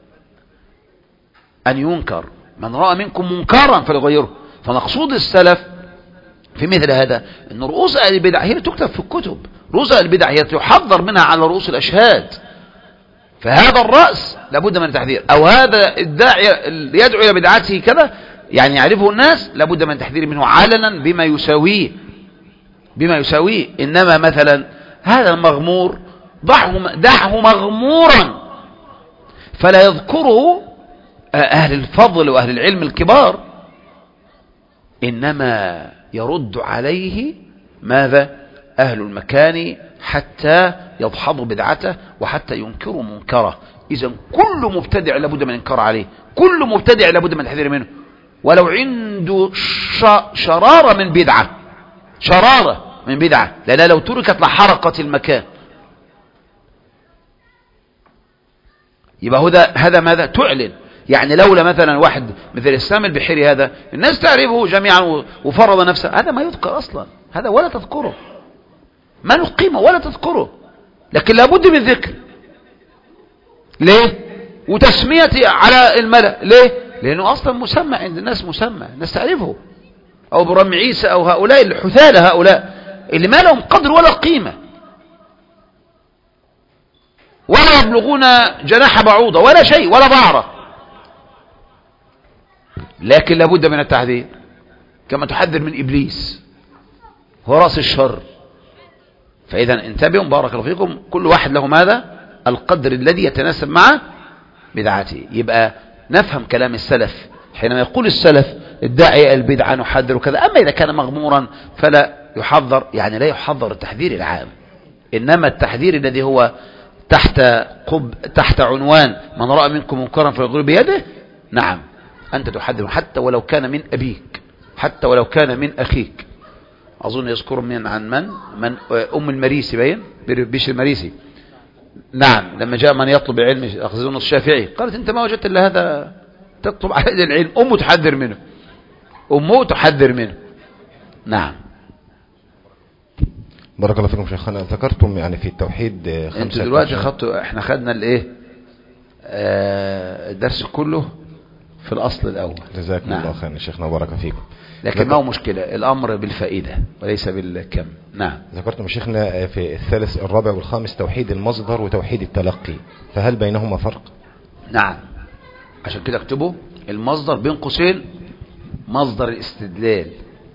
ان ينكر. من راى منكم منكرا فليغيره. فمقصود السلف في مثل هذا ان رؤوس اهل البدع هي تكتب في الكتب، رؤوس اهل البدع هي يحذر منها على رؤوس الاشهاد. فهذا الراس لابد من التحذير، او هذا الداعي اللي يدعو الى بدعته كذا يعني يعرفه الناس، لابد من التحذير منه علنا بما يساويه بما يساويه. انما مثلا هذا المغمور دعه دعه مغمورا فلا يذكره اهل الفضل واهل العلم الكبار، انما يرد عليه ماذا؟ أهل المكان حتى يدحضوا بدعته وحتى ينكروا منكره. إذا كل مبتدع لابد من انكار عليه، كل مبتدع لابد من التحذير منه، ولو عنده شرارة من بدعة، شرارة من بدعة، لأنها لو تركت لحرقت المكان. يبقى هذا هذا ماذا؟ تعلن. يعني لولا مثلا واحد مثل الإسلام البحيري هذا الناس تعرفه جميعا وفرض نفسه، هذا ما يذكر أصلا، هذا ولا تذكره، ما له قيمة ولا تذكره. لكن لابد من ذكر. ليه؟ وتسمية على الملأ. ليه؟ لأنه أصلا مسمى عند الناس، مسمى الناس تعرفه، أو برم عيسى أو هؤلاء الحثالة، هؤلاء اللي ما لهم قدر ولا قيمة ولا يبلغون جناح بعوضة ولا شيء ولا بعرة. لكن لابد من التحذير كما تحذر من إبليس، هو رأس الشر. فإذا انتبهوا بارك الله فيكم، كل واحد له ماذا؟ القدر الذي يتناسب مع بدعته. يبقى نفهم كلام السلف حينما يقول السلف الداعي البدعة نحذر كذا. أما إذا كان مغمورا فلا يحذر، يعني لا يحذر التحذير العام، إنما التحذير الذي هو تحت قب تحت عنوان من رأى منكم منكرا فليغيره بيده. نعم أنت تحذر حتى ولو كان من أبيك، حتى ولو كان من أخيك. أظن يذكر من عن من من أم المريسي، باين بيش المريسي. نعم لما جاء من يطلب العلم أخذون الشافعي، قالت أنت ما وجدت إلا هذا تطلب على العلم. أمه تحذر منه، أمه تحذر منه. نعم بارك الله فيكم شيخنا. ذكرتم يعني في التوحيد خمسة. انتوا دلوقتي خدتوا، احنا خدنا الايه آه الدرس كله في الأصل الأول. جزاكم نعم. الله خيرا شيخنا وبارك فيكم. لكن ما هو مشكلة، الأمر بالفائدة وليس بالكم. نعم ذكرتم شيخنا في الثالث الرابع والخامس توحيد المصدر وتوحيد التلقي، فهل بينهما فرق؟ نعم عشان كده اكتبوا المصدر بين قوسين مصدر الاستدلال،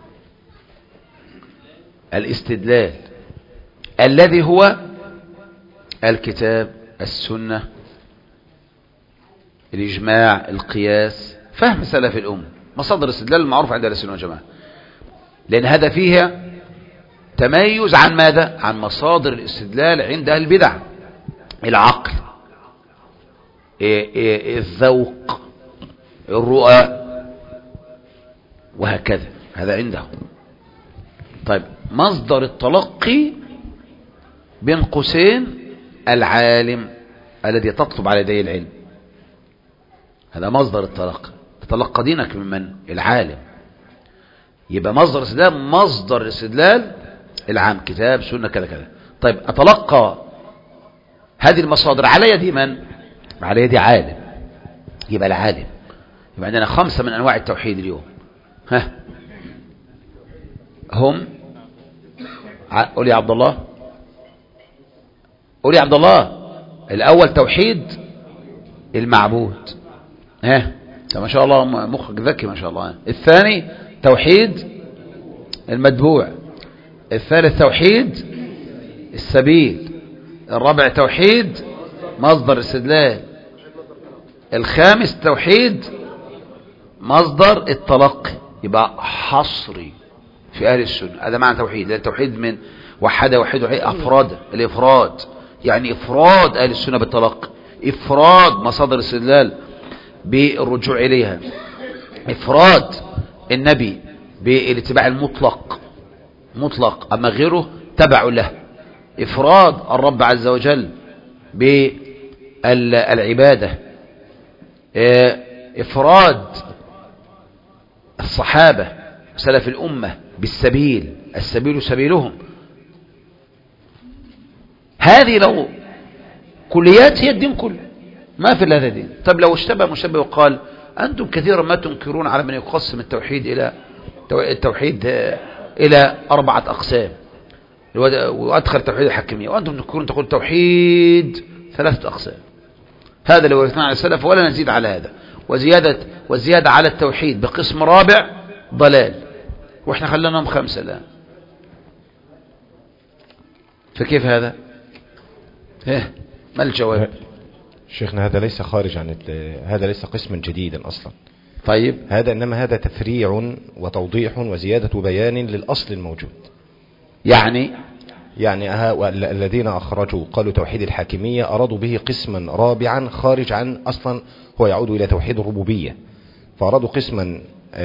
الاستدلال الذي هو الكتاب، السنة، الإجماع، القياس، فهم سلف الأمة، مصادر الاستدلال المعروف عند السنة والجماعة. لأن هذا فيها تميز عن ماذا؟ عن مصادر الاستدلال عند أهل البدع. العقل، الذوق، الرؤى، وهكذا، هذا عنده. طيب مصدر التلقي بين قوسين العالم الذي تطلب على يديه العلم، هذا مصدر التلقي. تتلقى دينك من من؟ العالم. يبقى مصدر الاستدلال مصدر الاستدلال العام، كتاب، سنة، كذا كذا. طيب أتلقى هذه المصادر على يد من؟ على يد عالم. يبقى العالم. يبقى عندنا خمسة من أنواع التوحيد اليوم. ها هم قول يا عبد الله، قول يا عبد الله. الأول توحيد المعبود، ها ما شاء الله مخك ذكي ما شاء الله. الثاني توحيد المتبوع، الثالث توحيد السبيل، الرابع توحيد مصدر الاستدلال، الخامس توحيد مصدر التلقي. يبقى حصري في أهل السنة، هذا معنى توحيد. لأن التوحيد من وحد وحيد وحيد أفراد، الإفراد يعني إفراد أهل السنة بالتلقي، إفراد مصادر الاستدلال بالرجوع إليها، إفراد النبي بالاتباع المطلق مطلق، أما غيره تبع له، إفراد الرب عز وجل بالعبادة، إفراد الصحابة سلف الأمة بالسبيل، السبيل سبيلهم. هذه لو كليات هي الدين كله، ما في هذا الدين. طب لو اشتبه مشتبه وقال أنتم كثيرا ما تنكرون على من يقسم التوحيد إلى التوحيد إلى أربعة أقسام، وأدخل توحيد الحكمية، وأنتم تنكرون تقول توحيد ثلاثة أقسام. هذا لو ورثنا على السلف ولا نزيد على هذا، وزيادة والزيادة على التوحيد بقسم رابع ضلال، وإحنا خلناهم خمسة الآن. فكيف هذا؟ إيه ما الجواب؟ شيخنا هذا ليس خارج عن هذا ليس قسما جديدا أصلا. طيب هذا إنما هذا تفريع وتوضيح وزيادة بيان للأصل الموجود. يعني يعني الذين أخرجوا قالوا توحيد الحاكمية أرادوا به قسما رابعا خارج عن أصلا هو يعود إلى توحيد الربوبية، فأرادوا قسما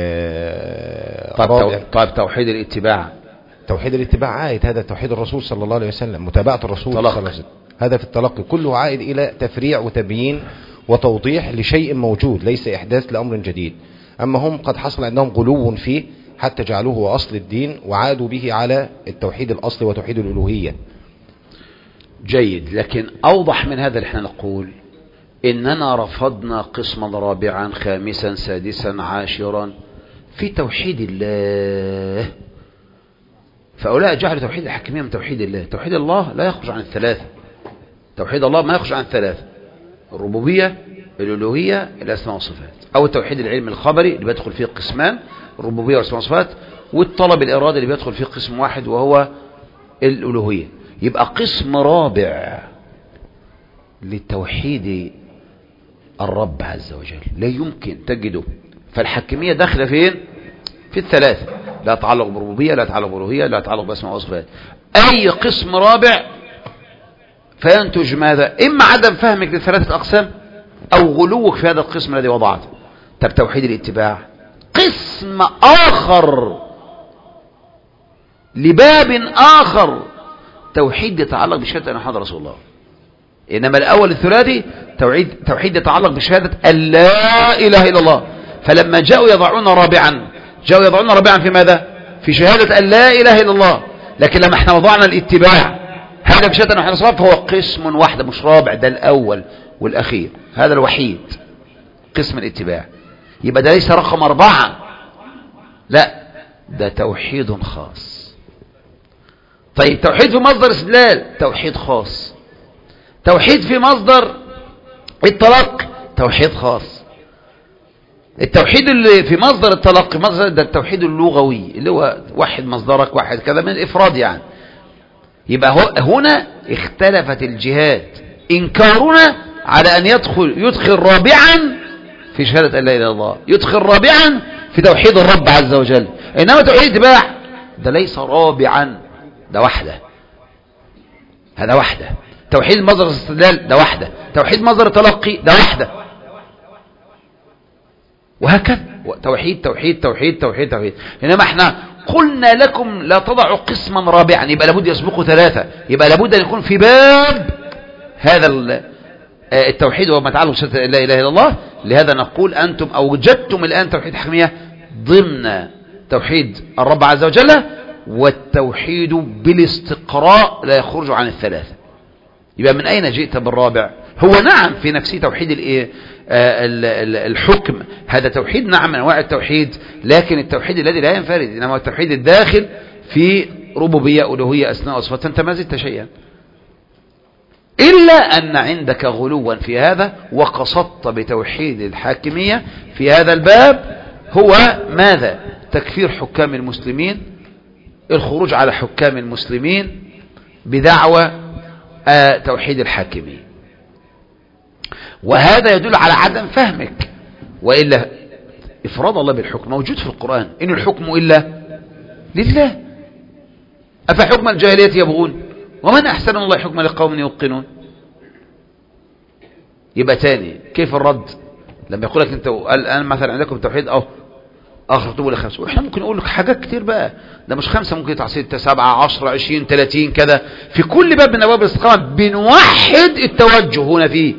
طيب, طيب توحيد الاتباع، توحيد الاتباع عائد هذا توحيد الرسول صلى الله عليه وسلم، متابعة الرسول صلى الله عليه وسلم، هذا في التلقي كله عائد إلى تفريع وتبيين وتوضيح لشيء موجود، ليس إحداث لأمر جديد. أما هم قد حصل عندهم غلو فيه حتى جعلوه هو أصل الدين وعادوا به على التوحيد الأصلي وتوحيد الألوهية. جيد، لكن أوضح من هذا اللي احنا نقول إننا رفضنا قسما رابعا خامسا سادسا عاشرا في توحيد الله، فأولاء جعلوا توحيد الحكمية من توحيد الله. توحيد الله لا يخرج عن الثلاثة، توحيد الله ما يخرج عن الثلاثة: الربوبية، الألوهية، الأسماء والصفات، أو التوحيد العلم الخبري اللي بيدخل فيه قسمان الربوبية والأسماء والصفات، والطلب الإرادة اللي بيدخل فيه قسم واحد وهو الألوهية. يبقى قسم رابع للتوحيد الرب عز وجل لا يمكن تجده. فالحكمية داخله فين؟ في الثلاثة، لا يتعلق بالربوبية، لا يتعلق بالألوهية، لا يتعلق بأسماء وصفات. أي قسم رابع فينتج ماذا؟ إما عدم فهمك للثلاثة أقسام أو غلوك في هذا القسم الذي وضعته. طب توحيد الاتباع قسم آخر لباب آخر، توحيد يتعلق بشهادة أن محمد رسول الله. إنما الأول الثلاثي توحيد توحيد يتعلق بشهادة أن لا إله إلا الله. فلما جاءوا يضعون رابعا جاءوا يضعون رابعا في ماذا؟ في شهادة أن لا إله إلا الله. لكن لما احنا وضعنا الاتباع هذا بشهادة أن محمد رسول الله فهو قسم واحد مش رابع، ده الأول والأخير، هذا الوحيد قسم الاتباع. يبقى ده ليس رقم أربعة، لا ده توحيد خاص. طيب توحيد في مصدر استدلال توحيد خاص، توحيد في مصدر التلقي توحيد خاص، التوحيد اللي في مصدر التلقي مصدر ده التوحيد اللغوي اللي هو واحد مصدرك واحد كذا من الإفراد يعني. يبقى هنا اختلفت الجهات، إنكارنا على أن يدخل يدخل رابعا في شهادة أن لا إله إلا الله، يدخل رابعا في توحيد الرب عز وجل. إنما توحيد الاتباع ده ليس رابعا، ده وحده، هذا وحده. توحيد مصدر الاستدلال ده وحده، توحيد مصدر التلقي ده وحده، وهكذا توحيد توحيد توحيد توحيد توحيد. إنما احنا قلنا لكم لا تضعوا قسما رابعا، يبقى لابد يسبقوا ثلاثة، يبقى لابد أن يكون في باب هذا التوحيد وما يتعلق بشهادة لا إله إلا الله. لهذا نقول أنتم أوجدتم الآن توحيد الحكمية ضمن توحيد الرب عز وجل، والتوحيد بالاستقراء لا يخرج عن الثلاثة. يبقى من أين جئت بالرابع؟ هو نعم في نفسه توحيد الحكم، هذا توحيد نعم من أنواع التوحيد، لكن التوحيد الذي لا ينفرد، إنما التوحيد الداخل في ربوبية ألوهية أسماء وصفات. أنت ما زدت شيئا. إلا أن عندك غلوا في هذا وقصدت بتوحيد الحاكمية في هذا الباب هو ماذا؟ تكفير حكام المسلمين، الخروج على حكام المسلمين بدعوى آه توحيد الحاكمية. وهذا يدل على عدم فهمك، وإلا إفراد الله بالحكم موجود في القرآن، إن الحكم إلا لله أفحكم الجاهلية يبغون ومن أحسن الله حكما لقوم يوقنون. يبقى تاني كيف الرد لما يقول لك أنت الآن مثلا عندكم توحيد أو آخر تقول لي خمسة، وإحنا ممكن نقول لك حاجات كتير بقى، ده مش خمسة، ممكن يطلع ستة سبعة عشرة عشرين ثلاثين كذا، في كل باب من أبواب الاستقامة بنوحد التوجه هنا فيه.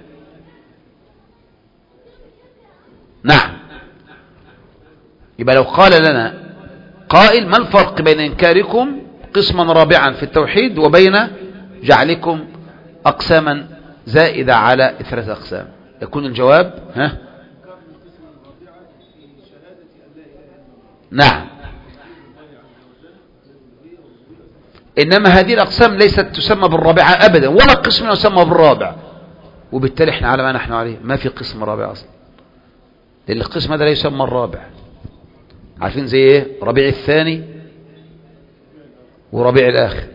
نعم. يبقى لو قال لنا قائل ما الفرق بين إنكاركم قسما رابعا في التوحيد وبين جعلكم أقساما زائدة على ثلاثة أقسام، يكون الجواب ها نعم. إنما هذه الأقسام ليست تسمى بالرابعة أبدا، ولا قسم يسمى بالرابع، وبالتالي احنا على ما نحن عليه، ما في قسم رابع أصلا، لأن القسم هذا لا يسمى الرابع. عارفين زي ايه؟ ربيع الثاني وربيع الآخر،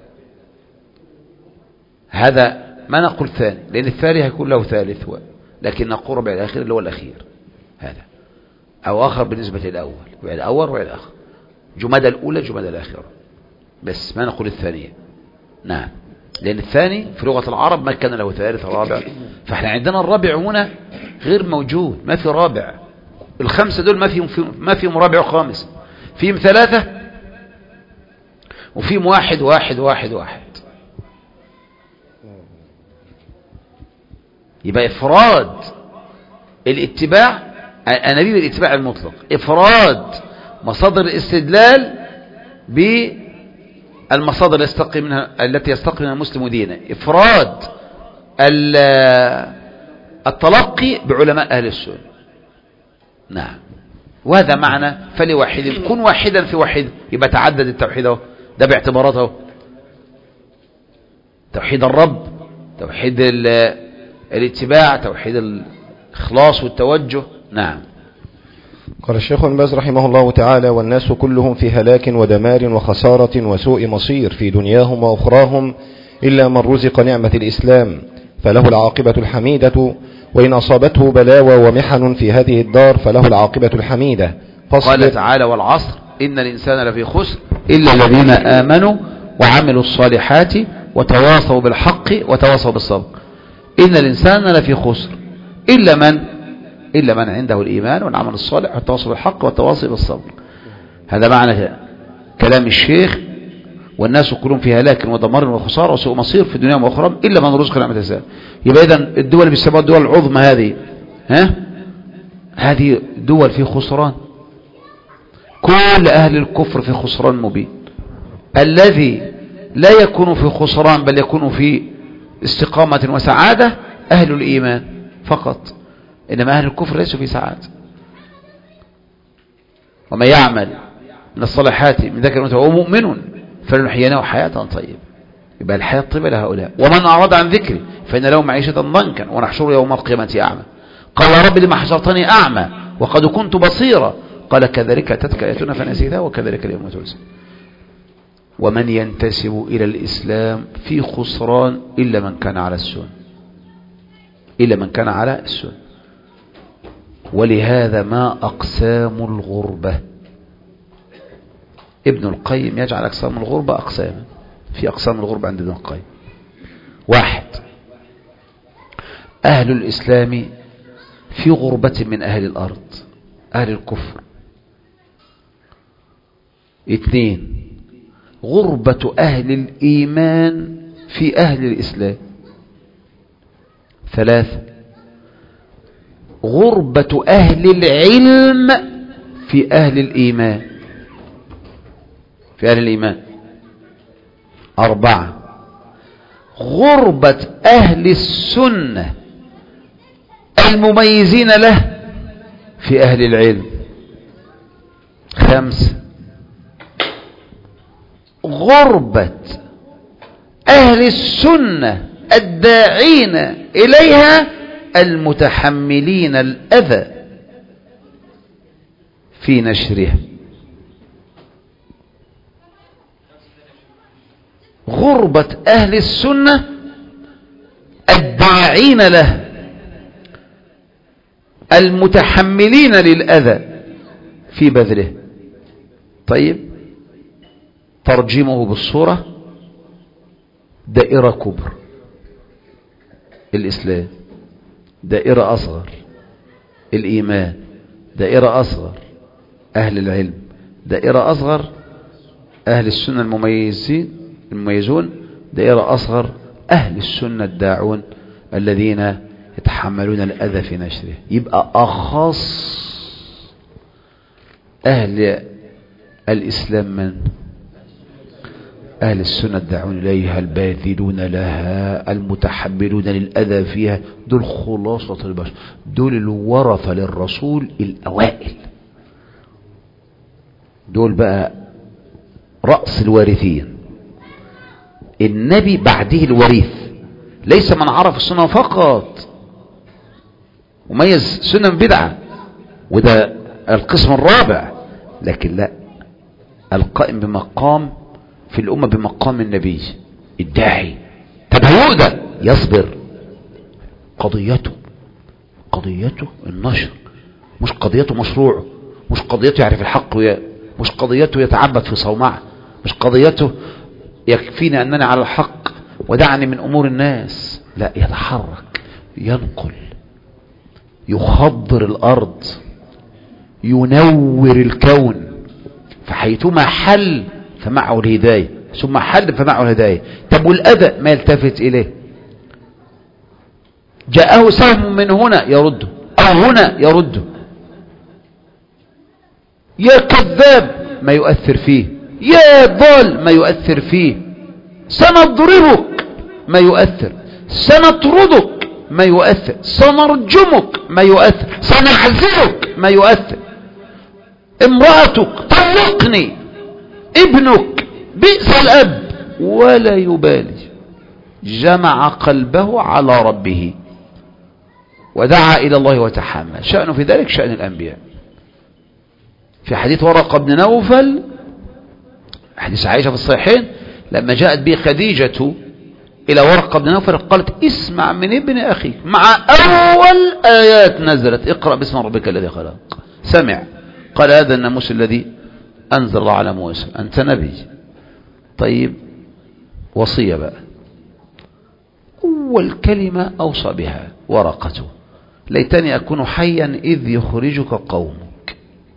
هذا ما نقول ثاني لأن الثاني هيكون له ثالث، لكن نقول ربيع الآخر اللي هو الأخير، هذا أو آخر بالنسبة للأول، ربيع الأول ربيع الآخر، جمادى الأولى جمادى الآخرة، بس ما نقول الثانية. نعم، لأن الثاني في لغة العرب ما كان له ثالث رابع، فاحنا عندنا الرابع هنا غير موجود، ما في رابع. الخمسة دول ما فيهم ما فيهم رابع وخامس، فيهم ثلاثة وفيهم واحد واحد واحد واحد. يبقى إفراد الاتباع أنابيب الاتباع المطلق، إفراد مصادر الاستدلال بالمصادر التي يستقي منها التي يستقي منها المسلم دينه، إفراد التلقي بعلماء أهل السنة. نعم، وهذا معنى فلواحد كن واحدا في واحد، يبقى تعدد التوحيد اهو، ده باعتباراته توحيد الرب، توحيد الاتباع، توحيد الإخلاص والتوجه. نعم. قال الشيخ ابن باز رحمه الله تعالى: والناس كلهم في هلاك ودمار وخسارة وسوء مصير في دنياهم وأخراهم إلا من رزق نعمة الإسلام فله العاقبة الحميدة، وإن أصابته بلاوى ومحن في هذه الدار فله العاقبة الحميدة. قال تعالى: والعصر إن الإنسان لفي خسر إلا الذين آمنوا وعملوا الصالحات وتواصوا بالحق وتواصوا بالصبر. إن الإنسان لفي خسر إلا من إلا من عنده الإيمان والعمل الصالح والتواصي بالحق والتواصي بالصبر. هذا معنى كلام الشيخ: والناس كلهم في هلاك ودمار وخسارة وسوء مصير في الدنيا وأخرى إلا من رزق نعمة الإسلام. يبقى إذن الدول اللي بيسموها الدول العظمى هذه ها هذه دول في خسران، كل أهل الكفر في خسران مبين. الذي لا يكون في خسران بل يكون في استقامة وسعادة أهل الإيمان فقط، إنما أهل الكفر ليسوا في سعادة. وما يعمل من الصالحات من ذكر وأنثى وهو مؤمن فلنحيينه حياة طيبة. يبقى الحياة الطيبة لهؤلاء. ومن أعرض عن ذكري فإن له معيشة ضنكا ونحشره يوم القيامة أعمى. قال: يا رب لما حشرتني أعمى وقد كنت بصيرا؟ قال: كذلك تتك آياتنا فنسيتها وكذلك اليوم تنسى. ومن ينتسب إلى الإسلام في خسران إلا من كان على السنة، إلا من كان على السنة. ولهذا ما أقسام الغربة؟ ابن القيم يجعل أقسام الغربة أقساما. في أقسام الغربة عند ابن القيم: واحد، أهل الإسلام في غربة من أهل الأرض، أهل الكفر. اثنين، غربة أهل الإيمان في أهل الإسلام. ثلاثة، غربة أهل العلم في أهل الإيمان في أهل الإيمان. أربعة، غربة أهل السنة المميزين له في أهل العلم. خمسة، غربة أهل السنة الداعين إليها المتحملين الأذى في نشرها. غربة أهل السنة الداعين له المتحملين للأذى في بذله. طيب ترجمه بالصورة: دائرة كبرى الإسلام، دائرة أصغر الإيمان، دائرة أصغر أهل العلم، دائرة أصغر أهل السنة المميزين المميزون، دائرة أصغر أهل السنة الداعون الذين يتحملون الأذى في نشره. يبقى أخص أهل الإسلام من أهل السنة الداعون إليها الباذلون لها المتحملون للأذى فيها. دول خلاصة البشر، دول الورثة للرسول الأوائل، دول بقى رأس الوارثين. النبي بعده الوريث، ليس من عرف السنة فقط وميز سنة من بدعة، وده القسم الرابع، لكن لا، القائم بمقام في الأمة بمقام النبي الداعي. طب هيؤذى يصبر، قضيته قضيته النشر، مش قضيته مشروعه، مش قضيته يعرف الحق، مش قضيته يتعبد في صومعه، مش قضيته يكفيني أنني على الحق ودعني من أمور الناس. لا، يتحرك، ينقل، يخضر الأرض، ينور الكون، فحيثما حل فمعه الهداية، ثم حل فمعه الهداية. طب والأذى ما يلتفت إليه، جاءه سهم من هنا يرده أو هنا يرده، يا كذاب ما يؤثر فيه، يا ضال ما يؤثر فيه، سنضربك ما يؤثر، سنطردك ما يؤثر، سنرجمك ما يؤثر، سنعزلك ما يؤثر، امرأتك طلقني، ابنك بئس الأب، ولا يبالي. جمع قلبه على ربه ودعا إلى الله وتحمل. شأنه في ذلك شأن الأنبياء. في حديث ورقة بن نوفل، حديث عائشة في الصحيحين، لما جاءت به خديجة إلى ورقة بن نوفل قالت: اسمع من ابن أخيك، مع أول آيات نزلت: اقرأ باسم ربك الذي خلق. سمع، قال: هذا الناموس الذي أنزل الله على موسى، أنت نبي. طيب وصية بقى، أول كلمة أوصى بها ورقته: ليتني أكون حيا إذ يخرجك قومك.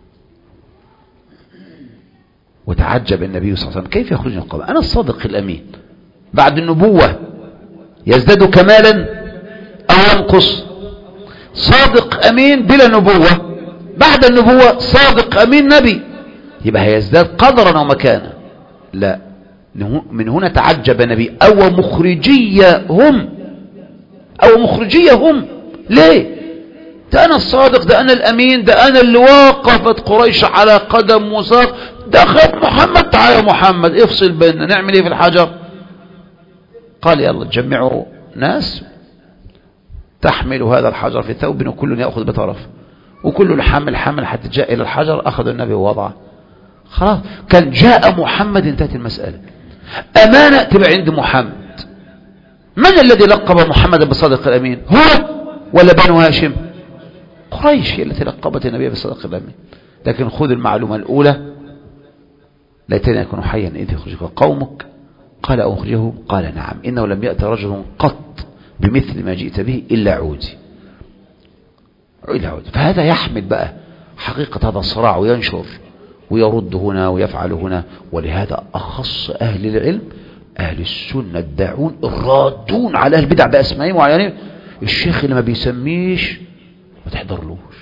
وتعجب النبي صلى الله عليه وسلم: كيف يخرجنا قوم؟ أنا الصادق الأمين، بعد النبوة يزداد كمالا أو ينقص؟ صادق أمين بلا نبوة، بعد النبوة صادق أمين نبي، يبقى هيزداد قدرا ومكانا. لا، من هنا تعجب النبي: أو مخرجية هم، أو مخرجية هم. ليه؟ ده أنا الصادق، ده أنا الأمين، ده أنا اللي وقفت قريش على قدم وساق، ده خد محمد، تعال يا محمد افصل بيننا، نعمل ايه في الحجر؟ قال: يلا تجمعوا ناس تحمل هذا الحجر في ثوب وكل يأخذ بطرف، وكل الحمل حمل حتى جاء إلى الحجر، أخذ النبي ووضعه. خلاص، كان جاء محمد، انتهت المسألة. أمانة تبقى عند محمد. من الذي لقب محمد بالصادق الأمين؟ هو ولا بنو هاشم؟ قريش هي التي لقبت النبي بالصادق الأمين. لكن خذ المعلومة الأولى: ليتني أكون حيا إذ يخرجك قومك. قال: أخرجه؟ قال: نعم، إنه لم يأتي رجل قط بمثل ما جئت به إلا عودي إلا عودي. فهذا يحمل بقى حقيقة هذا الصراع، وينشر ويرد هنا ويفعل هنا. ولهذا أخص أهل العلم أهل السنة الداعون الرادون على أهل البدع بأسمائهم وعيانهم. الشيخ اللي ما بيسميش ما تحضرلوش،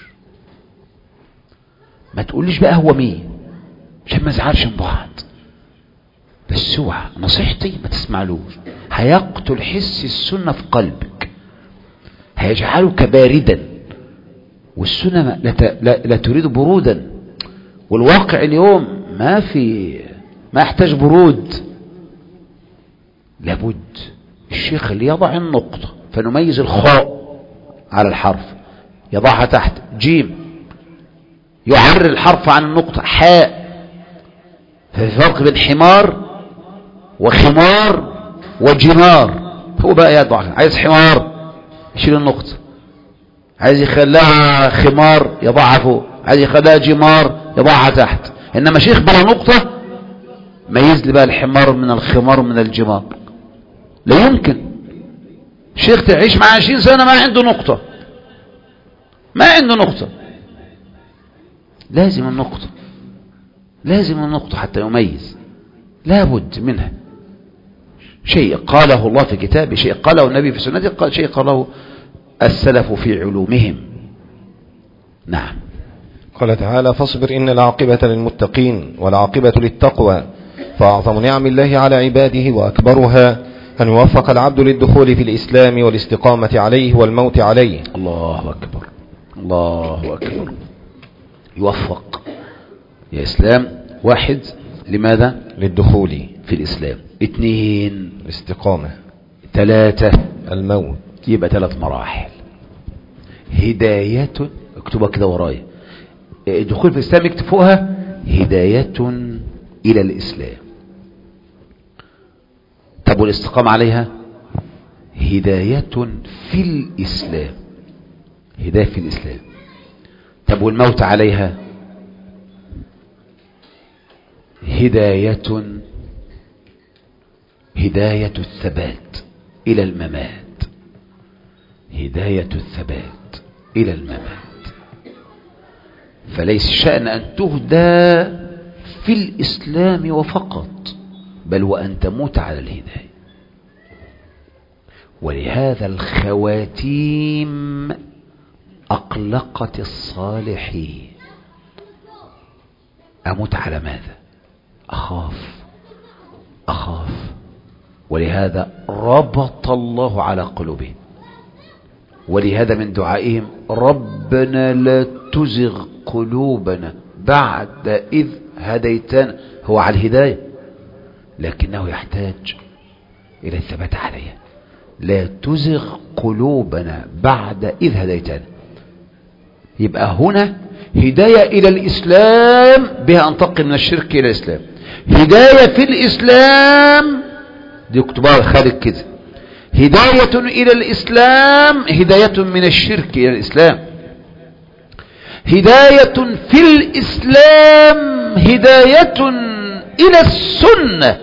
ما تقوليش بقى هو مين عشان ما نزعلش من بعض، بس اوعى، نصيحتي ما تسمعلوش، هيقتل حس السنة في قلبك، هيجعلك باردا، والسنة لا, لا, لا تريد برودا، والواقع اليوم ما في ما يحتاج برود، لابد الشيخ اللي يضع النقطة فنميز الخاء على الحرف يضعها تحت جيم، يعرر الحرف عن النقطة حاء. ففي فرق بين حمار وخمار وجمار. هو بقى يضع، عايز حمار يشيل النقطة، عايز يخليها خمار يضعها فوق، عايز يخليها جمار يضعها تحت. انما شيخ بلا نقطة ميز لي بقى الحمار من الخمار من الجمار. لا يمكن شيخ تعيش مع عشرين سنة ما عنده نقطة، ما عنده نقطة. لازم النقطة، لازم النقطة حتى يميز، لابد منها. شيء قاله الله في كتابه، شيء قاله النبي في سنته، قال شيء قاله السلف في علومهم. نعم. قال تعالى: فاصبر إن العاقبة للمتقين والعاقبة للتقوى. فأعظم نعم الله على عباده وأكبرها أن يوفق العبد للدخول في الإسلام والاستقامة عليه والموت عليه. الله أكبر، الله أكبر. يوفق يا إسلام. واحد، لماذا؟ للدخول في الإسلام. اثنين، الاستقامة. ثلاثة، الموت. يبقى ثلاث مراحل. هداية، اكتبها كده ورايا، الدخول في الإسلام اكتب فوقها هداية إلى الإسلام. طب والاستقامة عليها؟ هداية في الإسلام، هداية في الإسلام. طب والموت عليها؟ هداية هداية الثبات إلى الممات، هداية الثبات إلى الممات. فليس شأن أن تهدى في الإسلام وفقط، بل وأن تموت على الهداية. ولهذا الخواتيم أقلقت الصالحين. أموت على ماذا؟ أخاف أخاف. ولهذا ربط الله على قلوبهم. ولهذا من دعائهم: ربنا لا تزغ قلوبنا بعد إذ هديتنا. هو على الهداية لكنه يحتاج إلى الثبات عليها. لا تزغ قلوبنا بعد إذ هديتنا. يبقى هنا هداية إلى الإسلام بها أنتقل من الشرك إلى الإسلام. هداية في الإسلام دي اكتبها خارج كده. هداية إلى الإسلام هداية من الشرك إلى الإسلام. هداية في الإسلام هداية إلى السنة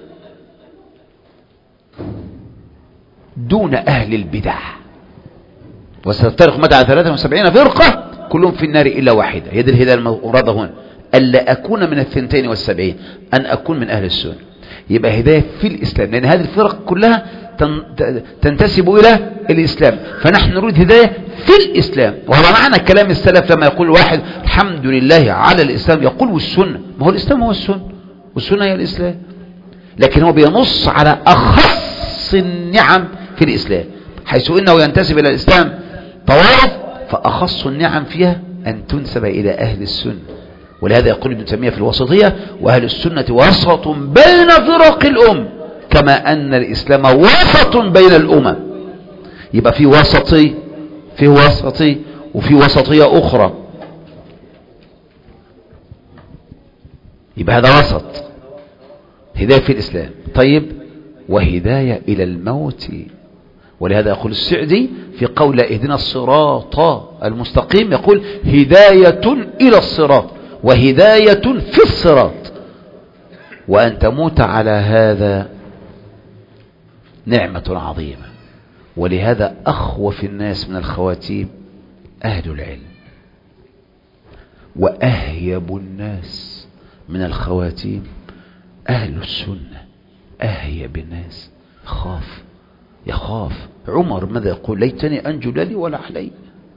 دون أهل البدع. وستفترق مدى على ثلاثة وسبعين فرقة كلهم في النار إلا واحدة. هي دي الهداية المرادة هنا، ألا أكون من الثنتين والسبعين، أن أكون من أهل السنة. يبقى هداية في الإسلام، لأن هذه الفرق كلها تنتسب إلى الإسلام، فنحن نريد هداية في الإسلام. وهذا معنى كلام السلف لما يقول واحد الحمد لله على الإسلام، يقول والسنة. ما هو الإسلام هو السنة، والسنة هي الإسلام، لكن هو بينص على أخص النعم في الإسلام، حيث إنه ينتسب إلى الإسلام طوائف، فأخص النعم فيها أن تنسب إلى أهل السنة. ولهذا يقول ابن تيمية في الوسطية: وأهل السنة وسط بين فرق الأم، كما أن الإسلام وسط بين الأمم. يبقى في وسطي، في وسطي وفي وسطية أخرى، يبقى هذا وسط، هداية في الإسلام. طيب، وهداية إلى الموت. ولهذا يقول السعدي في قول اهدنا الصراط المستقيم، يقول هداية إلى الصراط وهداية في الصراط. وأن تموت على هذا نعمة عظيمة. ولهذا أخوف الناس من الخواتيم أهل العلم، وأهيب الناس من الخواتيم أهل السنة. أهيب الناس، خاف، يخاف. عمر ماذا يقول؟ ليتني أنجو لا لي ولا علي.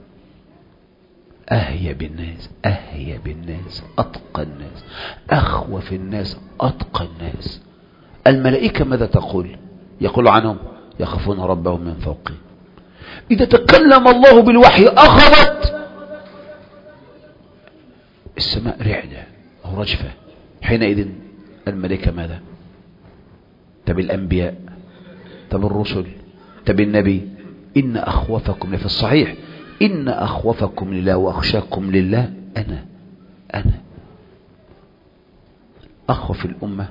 أهيب الناس، أهيب الناس، أتقى الناس، أخوف الناس، أتقى الناس. الملائكة ماذا تقول؟ يقول عنهم: يخافون ربهم من فوقهم. إذا تكلم الله بالوحي أخذت السماء رعدة أو رجفة، حينئذ الملائكة ماذا؟ طب الأنبياء طب الرسل، طب النبي. إن أخوفكم في الصحيح إن أخوفكم لله وأخشاكم لله أنا أنا أخوف الأمة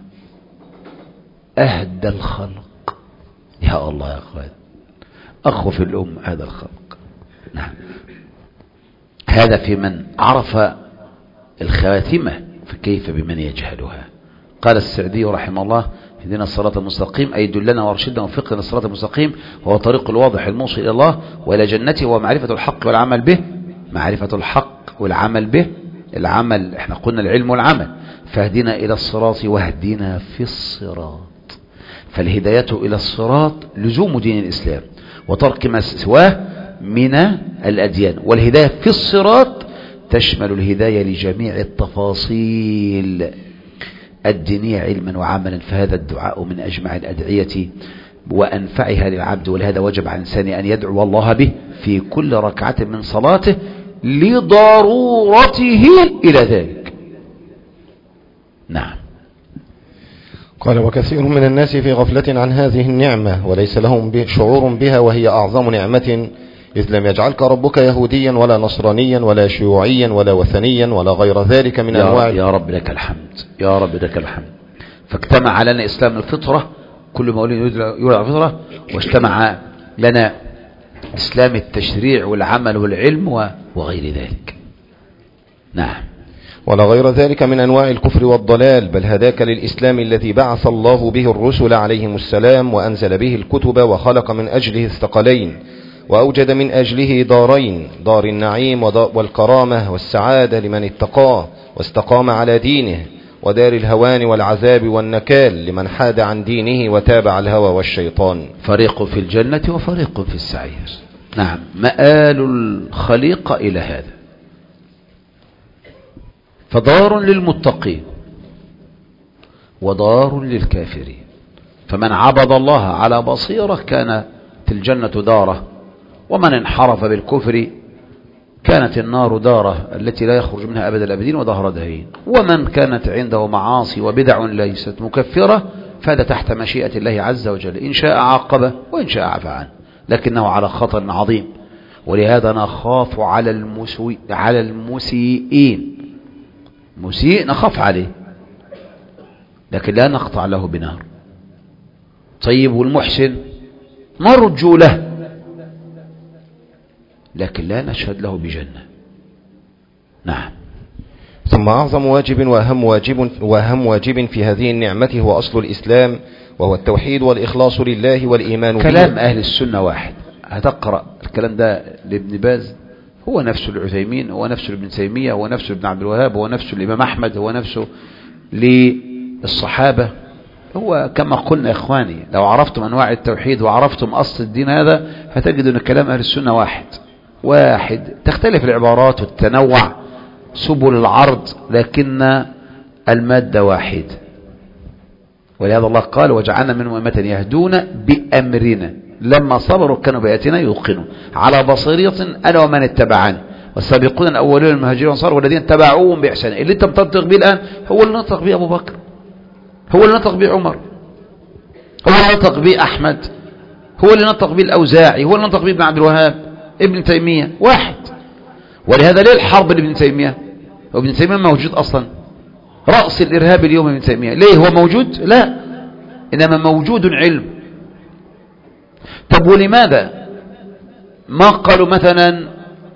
أهدى الخلق. يا الله يا أخوان، أخوف الأمة هذا الخلق. نعم، هذا في من عرف الخاتمة، فكيف بمن يجهلها. قال السعدي رحمه الله: اهدنا الصراط المستقيم، أي دلنا وارشدنا وفقنا الصراط المستقيم، وهو طريق الواضح الموصل إلى الله وإلى جنته، ومعرفة الحق والعمل به. معرفة الحق والعمل به، العمل احنا قلنا العلم والعمل. فاهدنا إلى الصراط واهدنا في الصراط. فالهداية إلى الصراط لزوم دين الإسلام وترك ما سواه من الأديان، والهداية في الصراط تشمل الهداية لجميع التفاصيل الدينية علما وعملا. فهذا الدعاء من أجمع الأدعية وأنفعها للعبد، ولهذا وجب على الإنسان أن يدعو الله به في كل ركعة من صلاته لضرورته إلى ذلك. نعم. قال: وكثير من الناس في غفلة عن هذه النعمة، وليس لهم شعور بها، وهي أعظم نعمة، إذ لم يجعلك ربك يهوديا ولا نصرانيا ولا شيوعيا ولا وثنيا ولا غير ذلك من أنواع. يا رب لك الحمد، يا رب لك الحمد. فاجتمع لنا إسلام الفطرة، كل مولود يولد على الفطرة، واجتمع لنا إسلام التشريع والعمل والعلم وغير ذلك. نعم. ولا غير ذلك من أنواع الكفر والضلال، بل هداك للإسلام الذي بعث الله به الرسل عليهم السلام، وأنزل به الكتب، وخلق من أجله الثقلين، وأوجد من أجله دارين: دار النعيم والكرامة والسعادة لمن اتقاه واستقام على دينه، ودار الهوان والعذاب والنكال لمن حاد عن دينه وتابع الهوى والشيطان. فريق في الجنة وفريق في السعير. نعم، مآل الخليقة إلى هذا. فدار للمتقين ودار للكافرين. فمن عبد الله على بصيرة كانت الجنة داره، ومن انحرف بالكفر كانت النار داره التي لا يخرج منها أبد الأبدين ودهر دهين. ومن كانت عنده معاصي وبدع ليست مكفرة فهذا تحت مشيئة الله عز وجل، إن شاء عاقبه وإن شاء عفى عنه، لكنه على خطر عظيم. ولهذا نخاف على المسيء على المسيئين. مسيء نخاف عليه لكن لا نقطع له بنار. طيب والمحسن نرجو له لكن لا نشهد له بجنة. نعم. ثم أعظم واجب وأهم واجب, وأهم واجب في هذه النعمة هو أصل الإسلام، وهو التوحيد والإخلاص لله والإيمان به. كلام أهل السنة واحد. هتقرأ الكلام ده لابن باز، هو نفسه العثيمين، هو نفسه لابن تيمية، هو نفسه لابن عبد الوهاب، هو نفسه الإمام أحمد، هو نفسه للصحابة. هو كما قلنا يا إخواني، لو عرفتم أنواع التوحيد وعرفتم أصل الدين هذا هتجدوا أن كلام أهل السنة واحد واحد. تختلف العبارات والتنوع سبل العرض لكن المادة واحد. ولهذا الله قال: وجعلنا منهم أمة يهدون بأمرنا لما صبروا كانوا بآياتنا يوقنون على بصيرة أنا ومن اتبعني والسابقون الأولون المهاجرين والأنصار والذين تبعوهم بإحسان. اللي أنت بتنطق به الآن هو اللي نطق به أبو بكر، هو اللي نطق به عمر، هو اللي نطق به أحمد، هو اللي نطق به الأوزاعي، هو اللي نطق به ابن عبد الوهاب، ابن تيمية، واحد. ولهذا ليه الحرب لابن تيمية؟ وابن تيمية موجود أصلا، رأس الإرهاب اليوم ابن تيمية. ليه هو موجود؟ لا، إنما موجود علم. طب ولماذا ما قالوا مثلا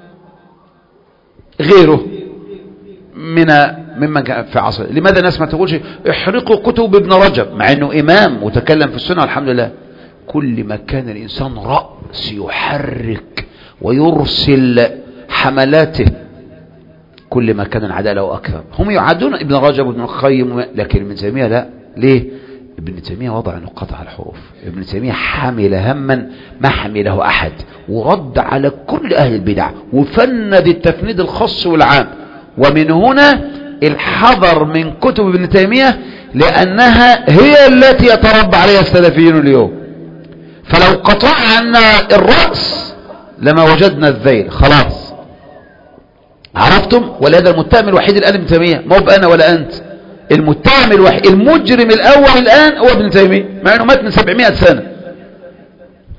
غيره من ممن كان في عصره؟ لماذا الناس ما تقولش احرقوا كتب ابن رجب مع انه امام وتكلم في السنة والحمد لله؟ كل ما كان الانسان رأس يحرك ويرسل حملاته كل ما كان العداء له اكثر. هم يعادون ابن رجب وابن القيم، لكن ابن تيمية لا. ليه؟ ابن تيمية وضع نقاط على الحروف. ابن تيمية حمل هما ما حمله أحد، ورد على كل أهل البدع، وفند التفنيد الخاص والعام. ومن هنا الحذر من كتب ابن تيمية، لأنها هي التي يتربى عليها السلفيين اليوم. فلو قطعنا الرأس لما وجدنا الذيل. خلاص عرفتم؟ ولهذا المتهم الوحيد الآن ابن تيمية، ما هو بأنا ولا أنت. المتهم الوحيد المجرم الأول الآن هو ابن تيمية، مع أنه مات من سبعمائة سنة.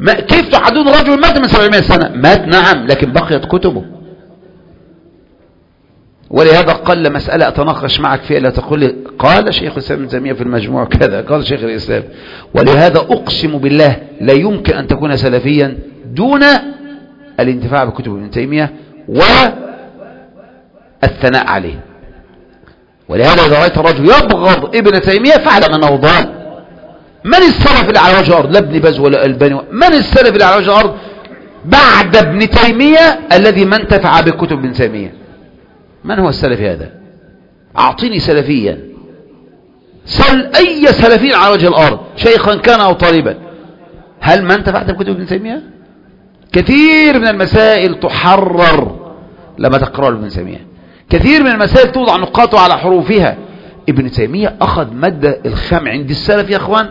ما كيف تحدون رجل مات من سبعمائة سنة؟ مات نعم، لكن بقيت كتبه. ولهذا قل مسألة أتناقش معك فيها لا تقول لي قال شيخ الإسلام ابن تيمية في المجموع كذا، قال شيخ الإسلام. ولهذا أقسم بالله لا يمكن أن تكون سلفيا دون الانتفاع بكتب ابن تيمية والثناء عليه. ولهذا إذا رأيت الرجل يبغض ابن تيمية فاعلم أنه ضال. من السلف اللي على وجه الأرض؟ لا ابن باز ولا الباني. من السلف اللي على وجه الأرض بعد ابن تيمية الذي ما انتفع بكتب ابن تيمية؟ من هو السلفي هذا؟ أعطيني سلفيا، سل أي سلفي على وجه الأرض شيخا كان أو طالبا، هل ما انتفعت بكتب ابن تيمية؟ كثير من المسائل تحرر لما تقرأ ابن تيمية، كثير من المسائل توضع نقاط على حروفها. ابن تيمية أخذ مادة الخام عند السلف يا أخوان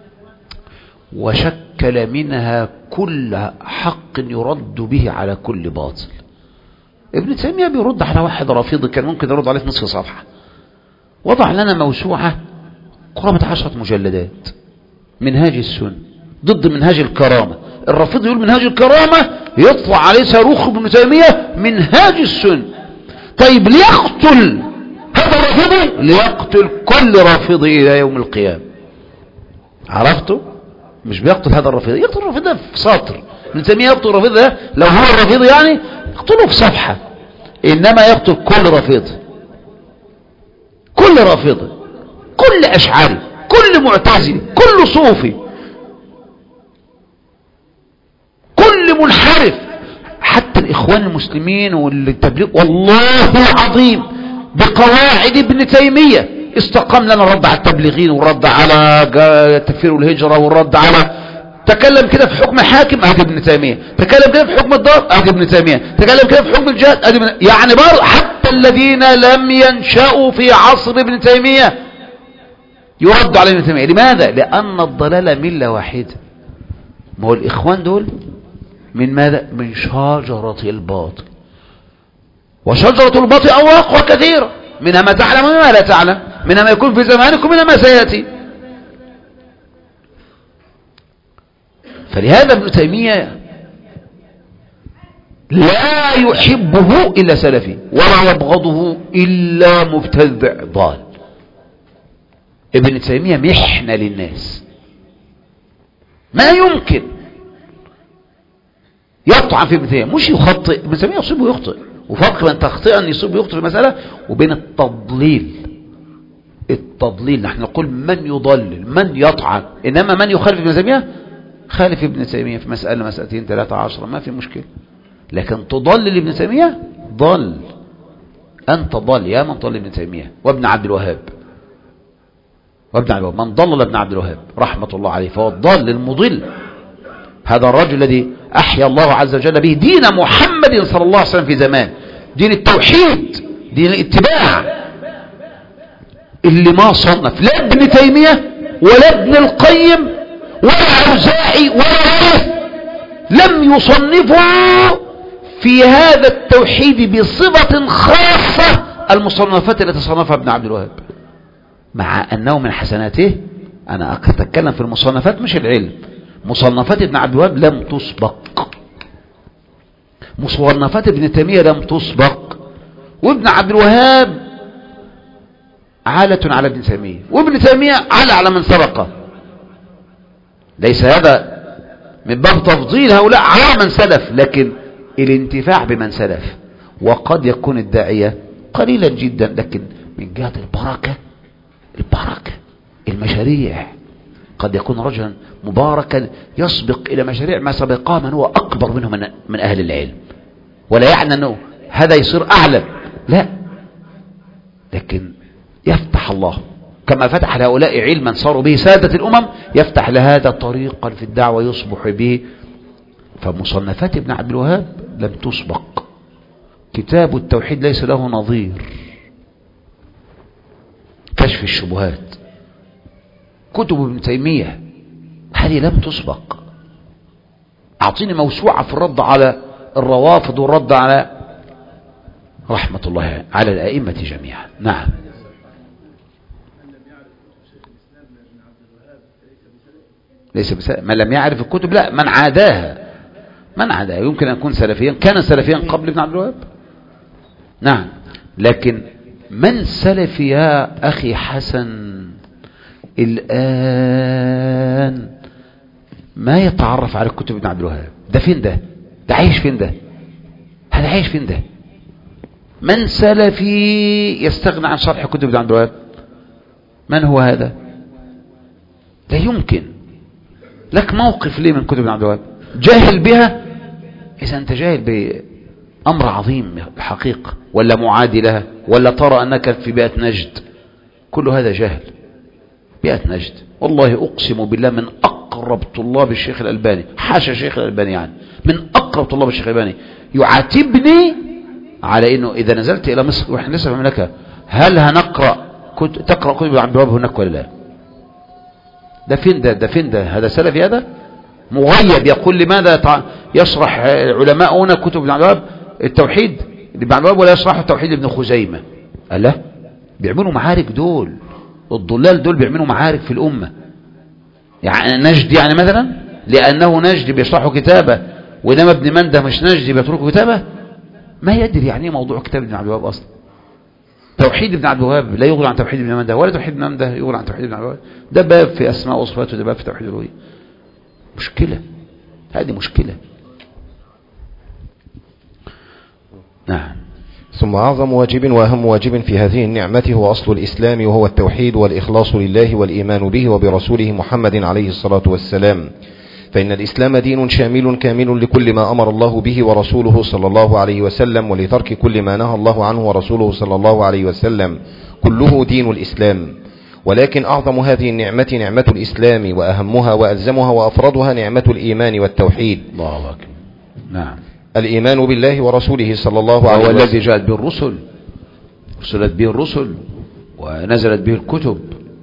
وشكل منها كل حق يرد به على كل باطل. ابن تيمية بيرد على واحد رافضي كان ممكن يرد عليه في نصف صفحة، وضع لنا موسوعة قرابة عشرة مجلدات منهاج السنة ضد منهاج الكرامة. الرافضي يقول منهاج الكرامة يطلع عليه صاروخ ابن تيمية منهاج السنة. طيب ليقتل هذا الرافضي ليقتل كل رافضي إلى يوم القيامة. عرفتوا؟ مش بيقتل هذا الرافضي، يقتل الرافضي ده في سطر. ابن تيمية يقتل الرافضي ده لو هو الرافضي يعني يقتله في صفحة، إنما يقتل كل رافضي، كل رافضي، كل أشعري، كل معتزلي، كل صوفي، كل منحرف، حتى الإخوان المسلمين والتبليغ. والله العظيم بقواعد ابن تيمية استقام لنا الرد على التبليغين والرد على تكفير والهجرة والرد على تكلم كده في حكم حاكم ادي ابن تيمية، تكلم كده في حكم الدار ادي ابن تيمية، تكلم كده في حكم الجهاد ادي ابن... يعني برضه حتى الذين لم ينشأوا في عصر ابن تيمية يرد على ابن تيمية. لماذا؟ لأن الضلال ملة واحدة. ما هو الإخوان دول من ماذا؟ من شجرة الباطل، وشجرة الباطل أواق كثيرة، منها ما تعلم وما لا تعلم، منها ما يكون في زمانك ومنها ما سيأتي. فلهذا ابن تيمية لا يحبه إلا سلفي ولا يبغضه إلا مبتدع ضال. ابن تيمية محنة للناس، ما يمكن يطعن في ابن تيمية، مش يخطئ. ابن تيمية يصيب ويخطئ، وفرق بين تخطئ أن يصيب ويخطئ في المسألة وبين التضليل. التضليل نحن نقول من يضلل من يطعن، إنما من يخالف ابن تيمية خالف ابن تيمية في مسألة مسألتين ثلاثة عشرة ما في مشكلة، لكن تضلل ابن تيمية ضل. أنت ضل يا من ضل ابن تيمية وابن عبد الوهاب، وابن عبد الوهاب من ضلل ابن عبد الوهاب رحمة الله عليه فهو الضال المضل. هذا الرجل الذي أحيا الله عز وجل به دين محمد صلى الله عليه وسلم في زمان، دين التوحيد، دين الاتباع، اللي ما صنف لا ابن تيمية ولا ابن القيم ولا الأوزاعي ولا غيره لم يصنفوا في هذا التوحيد بصفة خاصة المصنفات التي صنفها ابن عبد الوهاب، مع أنه من حسناته. أنا أتكلم في المصنفات مش العلم. مصنفات ابن عبد الوهاب لم تسبق، مصنفات ابن تيمية لم تسبق، وابن عبد الوهاب عالة على ابن تيمية، وابن تيمية عالة على من سبقه. ليس هذا من باب تفضيل هؤلاء على من سلف، لكن الانتفاع بمن سلف. وقد يكون الداعية قليلا جدا، لكن من جهة البركة، البركة المشاريع، قد يكون رجلا مباركا يسبق إلى مشاريع ما سبقها من هو أكبر منه من, من أهل العلم، ولا يعني أنه هذا يصير أعلم، لا، لكن يفتح الله كما فتح لهؤلاء علما صاروا به سادة الأمم، يفتح لهذا طريقا في الدعوة يصبح به. فمصنفات ابن عبد الوهاب لم تسبق. كتاب التوحيد ليس له نظير، كشف الشبهات، كتب ابن تيمية هذه لم تسبق. أعطيني موسوعة في الرد على الروافض والرد على رحمة الله على الأئمة جميعا. نعم. ليس بسلف. من لم يعرف الكتب لا، من عاداها، من عاداها يمكن أن يكون سلفيا، كان سلفيا قبل ابن عبد الوهاب، نعم. لكن من سلف يا أخي حسن الآن ما يتعرف على كتب ابن عبد الوهاب؟ ده فين ده؟ ده عايش فين ده؟ هذا عايش فين ده؟ من سلفي يستغنى عن شرح كتب ابن عبد الوهاب؟ من هو هذا؟ لا يمكن. لك موقف ليه من كتب ابن عبد الوهاب؟ جاهل بها؟ إذا أنت جاهل بأمر عظيم الحقيقة، ولا معادي لها، ولا ترى أنك في بيئة نجد. كل هذا جهل. بيئة نجد والله أقسم بالله من أقرب طلاب الشيخ الألباني، حاشا الشيخ الألباني يعني، من أقرب طلاب الشيخ الألباني يعاتبني على إنه إذا نزلت إلى مصر وإحنا لسه في المملكة هل هنقرأ كنت تقرأ كتب ابن عبد الوهاب هناك ولا لا؟ ده فين ده؟ ده فين ده؟ هذا سلفي؟ هذا مغيب يقول لماذا يشرح علماؤنا كتب ابن عبد الوهاب التوحيد لابن عبد الوهاب ولا يشرحوا التوحيد لابن خزيمة؟ قال لا، بيعملوا معارك دول، الضلال دول بيعملوا معارك في الأمة. يعني نجد يعني مثلا لأنه نجد بيشرحوا كتابة، وإنما ابن منده مش نجد بيتركوا كتابة؟ ما يدري يعني موضوع كتاب ابن عبد الوهاب أصلا. توحيد ابن عبد الوهاب لا يغني عن توحيد ابن منده، ولا توحيد ابن منده يغني عن توحيد ابن عبد الوهاب. ده باب في أسماء وصفات، وده باب في توحيد الألوهية. مشكلة، هذه مشكلة. نعم. ثم أعظم واجب وأهم واجب في هذه النعمة هو أصل الإسلام، وهو التوحيد والإخلاص لله والإيمان به وبرسوله محمد عليه الصلاة والسلام. فإن الإسلام دين شامل كامل لكل ما أمر الله به ورسوله صلى الله عليه وسلم، ولترك كل ما نهى الله عنه ورسوله صلى الله عليه وسلم، كله دين الإسلام. ولكن أعظم هذه النعمة نعمة الإسلام، وأهمها وألزمها وأفرضها نعمة الإيمان والتوحيد. الله أكبر. نعم. الإيمان بالله ورسوله صلى الله عليه وسلم، وهو الذي جاءت به الرسل، رسلت به الرسل ونزلت به الكتب،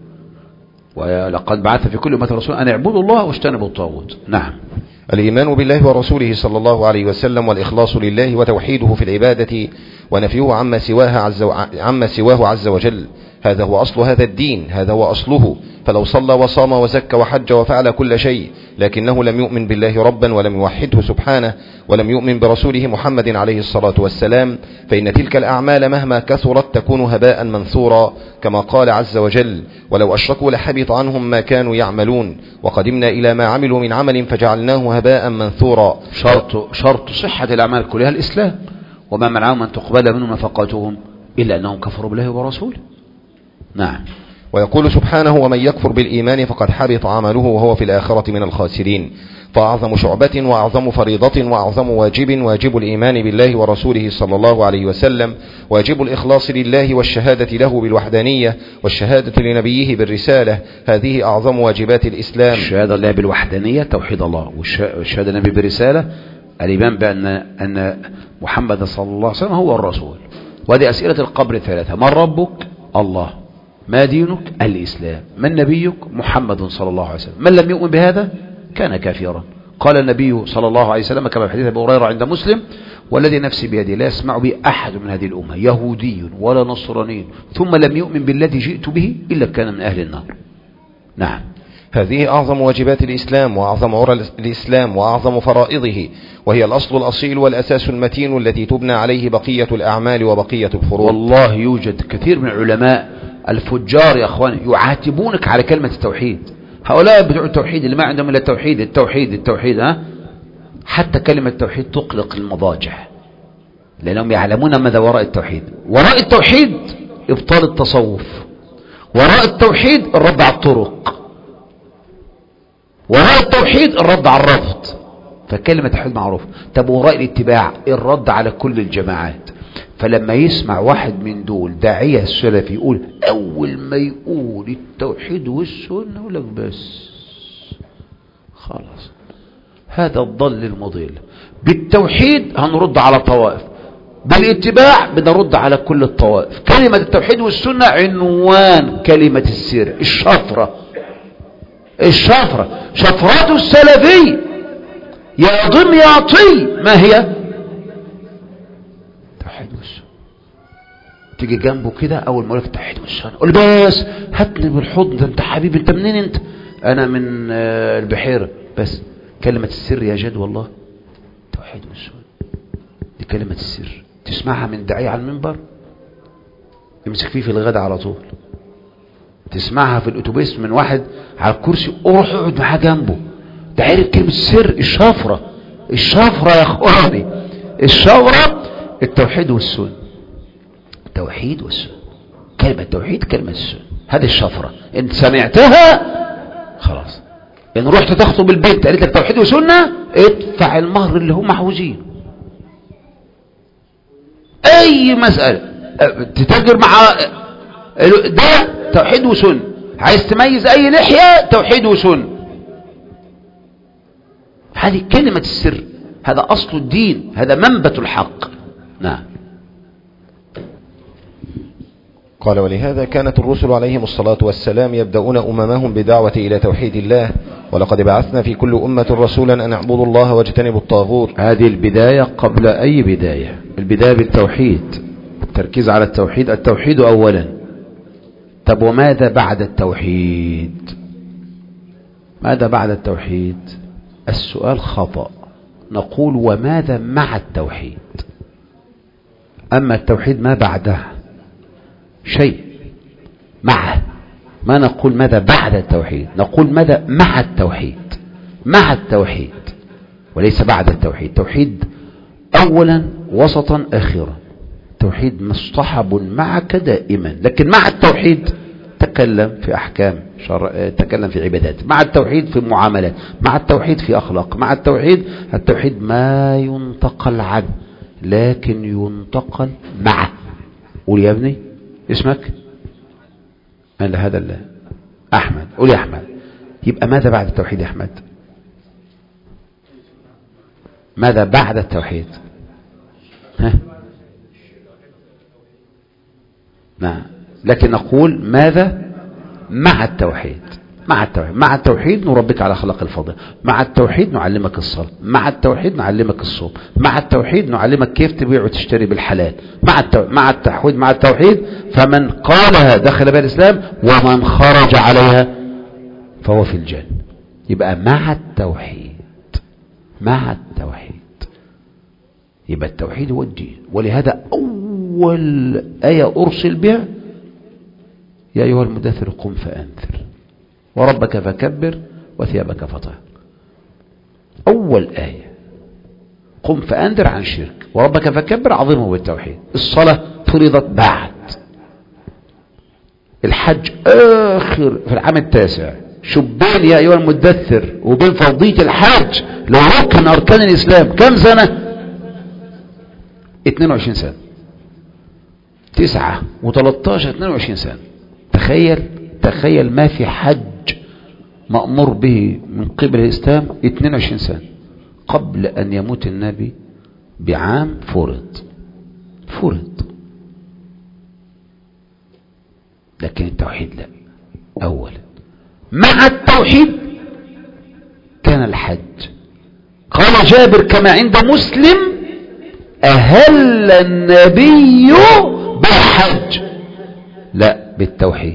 ولقد بعث في كل أمة رسول أن اعبدوا الله واجتنبوا الطاغوت. نعم. الإيمان بالله ورسوله صلى الله عليه وسلم، والإخلاص لله وتوحيده في العبادة، ونفيه عما سواها عز و... عما سواه عز وجل. هذا هو أصل هذا الدين، هذا هو أصله. فلو صلى وصام وزكى وحج وفعل كل شيء لكنه لم يؤمن بالله ربا ولم يوحده سبحانه، ولم يؤمن برسوله محمد عليه الصلاة والسلام، فإن تلك الأعمال مهما كثرت تكون هباء منثورا، كما قال عز وجل: ولو أشركوا لحبط عنهم ما كانوا يعملون، وقدمنا إلى ما عملوا من عمل فجعلناه هباء منثورا. شرط, شرط صحة الأعمال كلها الإسلام، وما منعهم أن تقبل منهم نفقاتهم إلا أنهم كفروا بالله ورسوله. نعم. ويقول سبحانه: ومن يكفر بالإيمان فقد حبط عمله وهو في الآخرة من الخاسرين. فأعظم شعبة وأعظم فريضة وأعظم واجب واجب الإيمان بالله ورسوله صلى الله عليه وسلم، واجب الإخلاص لله والشهادة له بالوحدانية، والشهادة لنبيه بالرسالة. هذه أعظم واجبات الإسلام. الشهادة لله بالوحدانية توحيد الله، والشهادة لنبيه بالرسالة الإيمان بأن أن محمد صلى الله عليه وسلم هو الرسول. وهذه أسئلة القبر الثلاثة: من ربك؟ الله. ما دينك؟ الإسلام. من نبيك؟ محمد صلى الله عليه وسلم. من لم يؤمن بهذا كان كافرا. قال النبي صلى الله عليه وسلم كما في حديث أبي هريرة عند مسلم: والذي نفسي بيده لا يسمع بي أحد من هذه الأمة يهودي ولا نصراني ثم لم يؤمن بالذي جئت به إلا كان من أهل النار. نعم. هذه أعظم واجبات الإسلام، وأعظم عرى الإسلام، وأعظم فرائضه، وهي الأصل الأصيل والأساس المتين الذي تبنى عليه بقية الأعمال وبقية الفروض. والله يوجد كثير من العلماء الفجار يا أخواني يعاتبونك على كلمة التوحيد. هؤلاء بتوع التوحيد اللي ما عندهم إلا التوحيد التوحيد التوحيد ها حتى كلمة التوحيد تقلق المضاجع، لأنهم يعلمون ماذا وراء التوحيد. وراء التوحيد إبطال التصوف، وراء التوحيد الرد على الطرق، وراء التوحيد الرد على الرفض. فكلمة التوحيد معروف. طب وراء الاتباع الرد على كل الجماعات. فلما يسمع واحد من دول داعية السلفي يقول أول ما يقول التوحيد والسنة يقول لك بس خلاص هذا الضل المضل. بالتوحيد هنرد على طوائف، بالاتباع بنرد على كل الطوائف. كلمة التوحيد والسنة عنوان كلمة السر، الشفرة الشفرة شفرات السلفي يا دمياطي ما هي؟ توحيد والسنة. تيجي جنبه كده اول ما يقول لك التوحيد والسنه قول بس هاتني بالحضن، ده انت حبيبي، انت منين انت؟ انا من البحيره. بس كلمه السر يا جد والله توحيد والسنه دي كلمه السر، تسمعها من داعيه على المنبر يمسك فيه في الغدا على طول، تسمعها في الاتوبيس من واحد على الكرسي اروح اقعد معاه جنبه، ده عارف كلمه السر. الشفره الشفره يا اخواني، الشفره التوحيد والسنه، التوحيد والسنه، كلمه التوحيد كلمه السنه، هذه الشفره. انت سمعتها خلاص. ان رحت تخطب البنت قالت لك توحيد وسنه، ادفع المهر اللي هم عاوزينه. اي مساله تتاجر مع ده توحيد وسنه، عايز تميز اي لحيه توحيد وسنه، هذه كلمه السر، هذا اصل الدين، هذا منبت الحق. نعم. قال ولهذا كانت الرسل عليهم الصلاة والسلام يبدأون أممهم بدعوة إلى توحيد الله، ولقد بعثنا في كل أمة رسولا أن اعبدوا الله واجتنبوا الطاغوت. هذه البداية قبل أي بداية، البداية بالتوحيد، التركيز على التوحيد، التوحيد أولا. طب وماذا بعد التوحيد؟ ماذا بعد التوحيد؟ السؤال خطأ، نقول وماذا مع التوحيد. أما التوحيد ما بعده شيء معه، ما نقول ماذا بعد التوحيد، نقول ماذا مع التوحيد، مع التوحيد وليس بعد التوحيد. توحيد أولا وسطا آخرا، توحيد مصطحب معك دائما، لكن مع التوحيد تكلم في أحكام شرع، تكلم في عبادات، مع التوحيد في معاملات، مع التوحيد في أخلاق، مع التوحيد. التوحيد ما ينتقل عنه لكن ينتقل معه. قول يا ابني اسمك؟ قال هذا الله أحمد. قول يا أحمد. يبقى ماذا بعد التوحيد يا أحمد؟ ماذا بعد التوحيد؟ ها؟ نعم، لكن نقول ماذا مع التوحيد. مع التوحيد، مع التوحيد نربك على أخلاق الفضل، مع التوحيد نعلمك الصلاة، مع التوحيد نعلمك الصوم، مع التوحيد نعلمك كيف تبيع وتشتري بالحلال، مع التو... مع التوحيد مع التوحيد فمن قالها دخل بها الإسلام ومن خرج عليها فهو في الجنة. يبقى مع التوحيد، مع التوحيد، يبقى التوحيد هو الدين. ولهذا أول آية أرسل بها يا أيها المدثر قم فأنذر وربك فكبر وثيابك فطهر. أول آية قم فأنذر عن شرك، وربك فكبر عظيمه بالتوحيد. الصلاة فرضت بعد، الحج آخر في العام التاسع. شبان يا أيها المدثر وبين فرضية الحج لو ركن أركان الإسلام كم سنة؟ اثنين وعشرين سنة. تسعة وثلاثة عشر اثنين وعشرين سنة. تخيل تخيل ما في حج مأمور به من قبل الإسلام اثنين وعشرين سنة قبل أن يموت النبي بعام فرض فرض لكن التوحيد لا. أولا مع التوحيد كان الحج. قال جابر كما عند مسلم أهل النبي بالحج، لا بالتوحيد.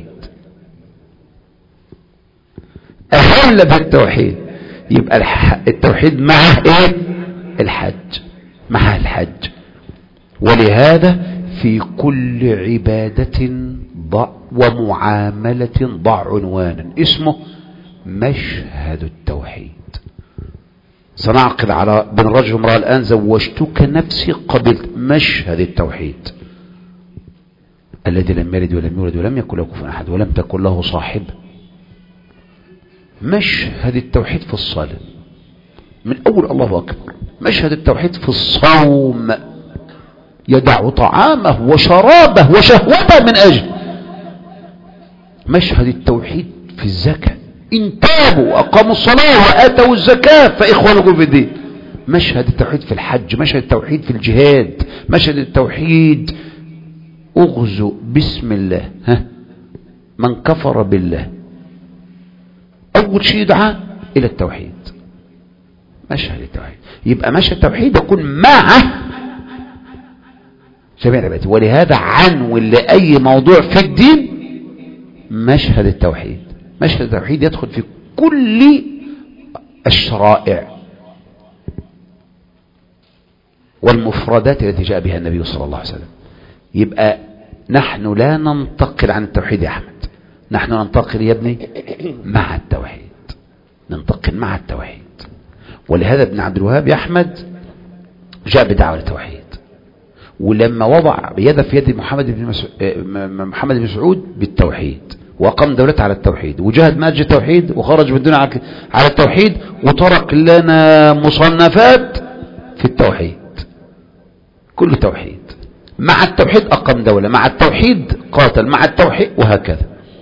أهل بالتوحيد، يبقى التوحيد معه ايه؟ الحج، مع الحج. ولهذا في كل عبادة ضع ومعاملة ضع عنوانا اسمه مشهد التوحيد. سنعقد على بين رجل وامرأة الآن، زوجتك نفسي قبلت، مشهد التوحيد. الذي لم يلد ولم يولد ولم يكن له كفوا أحد ولم تكن له صاحب. مشهد التوحيد في الصلاة من أول الله أكبر. مشهد التوحيد في الصوم، يدع طعامه وشرابه وشهوته من أجل. مشهد التوحيد في الزكاة، إن تابوا وأقاموا الصلاة وآتوا الزكاة فإخوانكم في الدين. مشهد التوحيد في الحج، مشهد التوحيد في الجهاد، مشهد التوحيد أغزو بسم الله ها من كفر بالله. أول شيء يدعى إلى التوحيد، مشهد التوحيد. يبقى مشهد التوحيد يكون مع جميع العبادات. ولهذا عنون لأي موضوع في الدين مشهد التوحيد. مشهد التوحيد يدخل في كل الشرائع والمفردات التي جاء بها النبي صلى الله عليه وسلم. يبقى نحن لا ننتقل عن التوحيد يا أحمد، نحن ننتقل يا ابني مع التوحيد، ننتقل مع التوحيد. ولهذا ابن عبد الوهاب يا أحمد جاء بدعوة التوحيد، ولما وضع يده في يد محمد بن مسعود محمد بن مسعود بالتوحيد، وقام دولته على التوحيد، وجاهد ماجد التوحيد، وخرج من الدنيا على التوحيد، وترك لنا مصنفات في التوحيد، كل توحيد. مع التوحيد أقام دولة، مع التوحيد قاتل، مع التوحيد، وهكذا.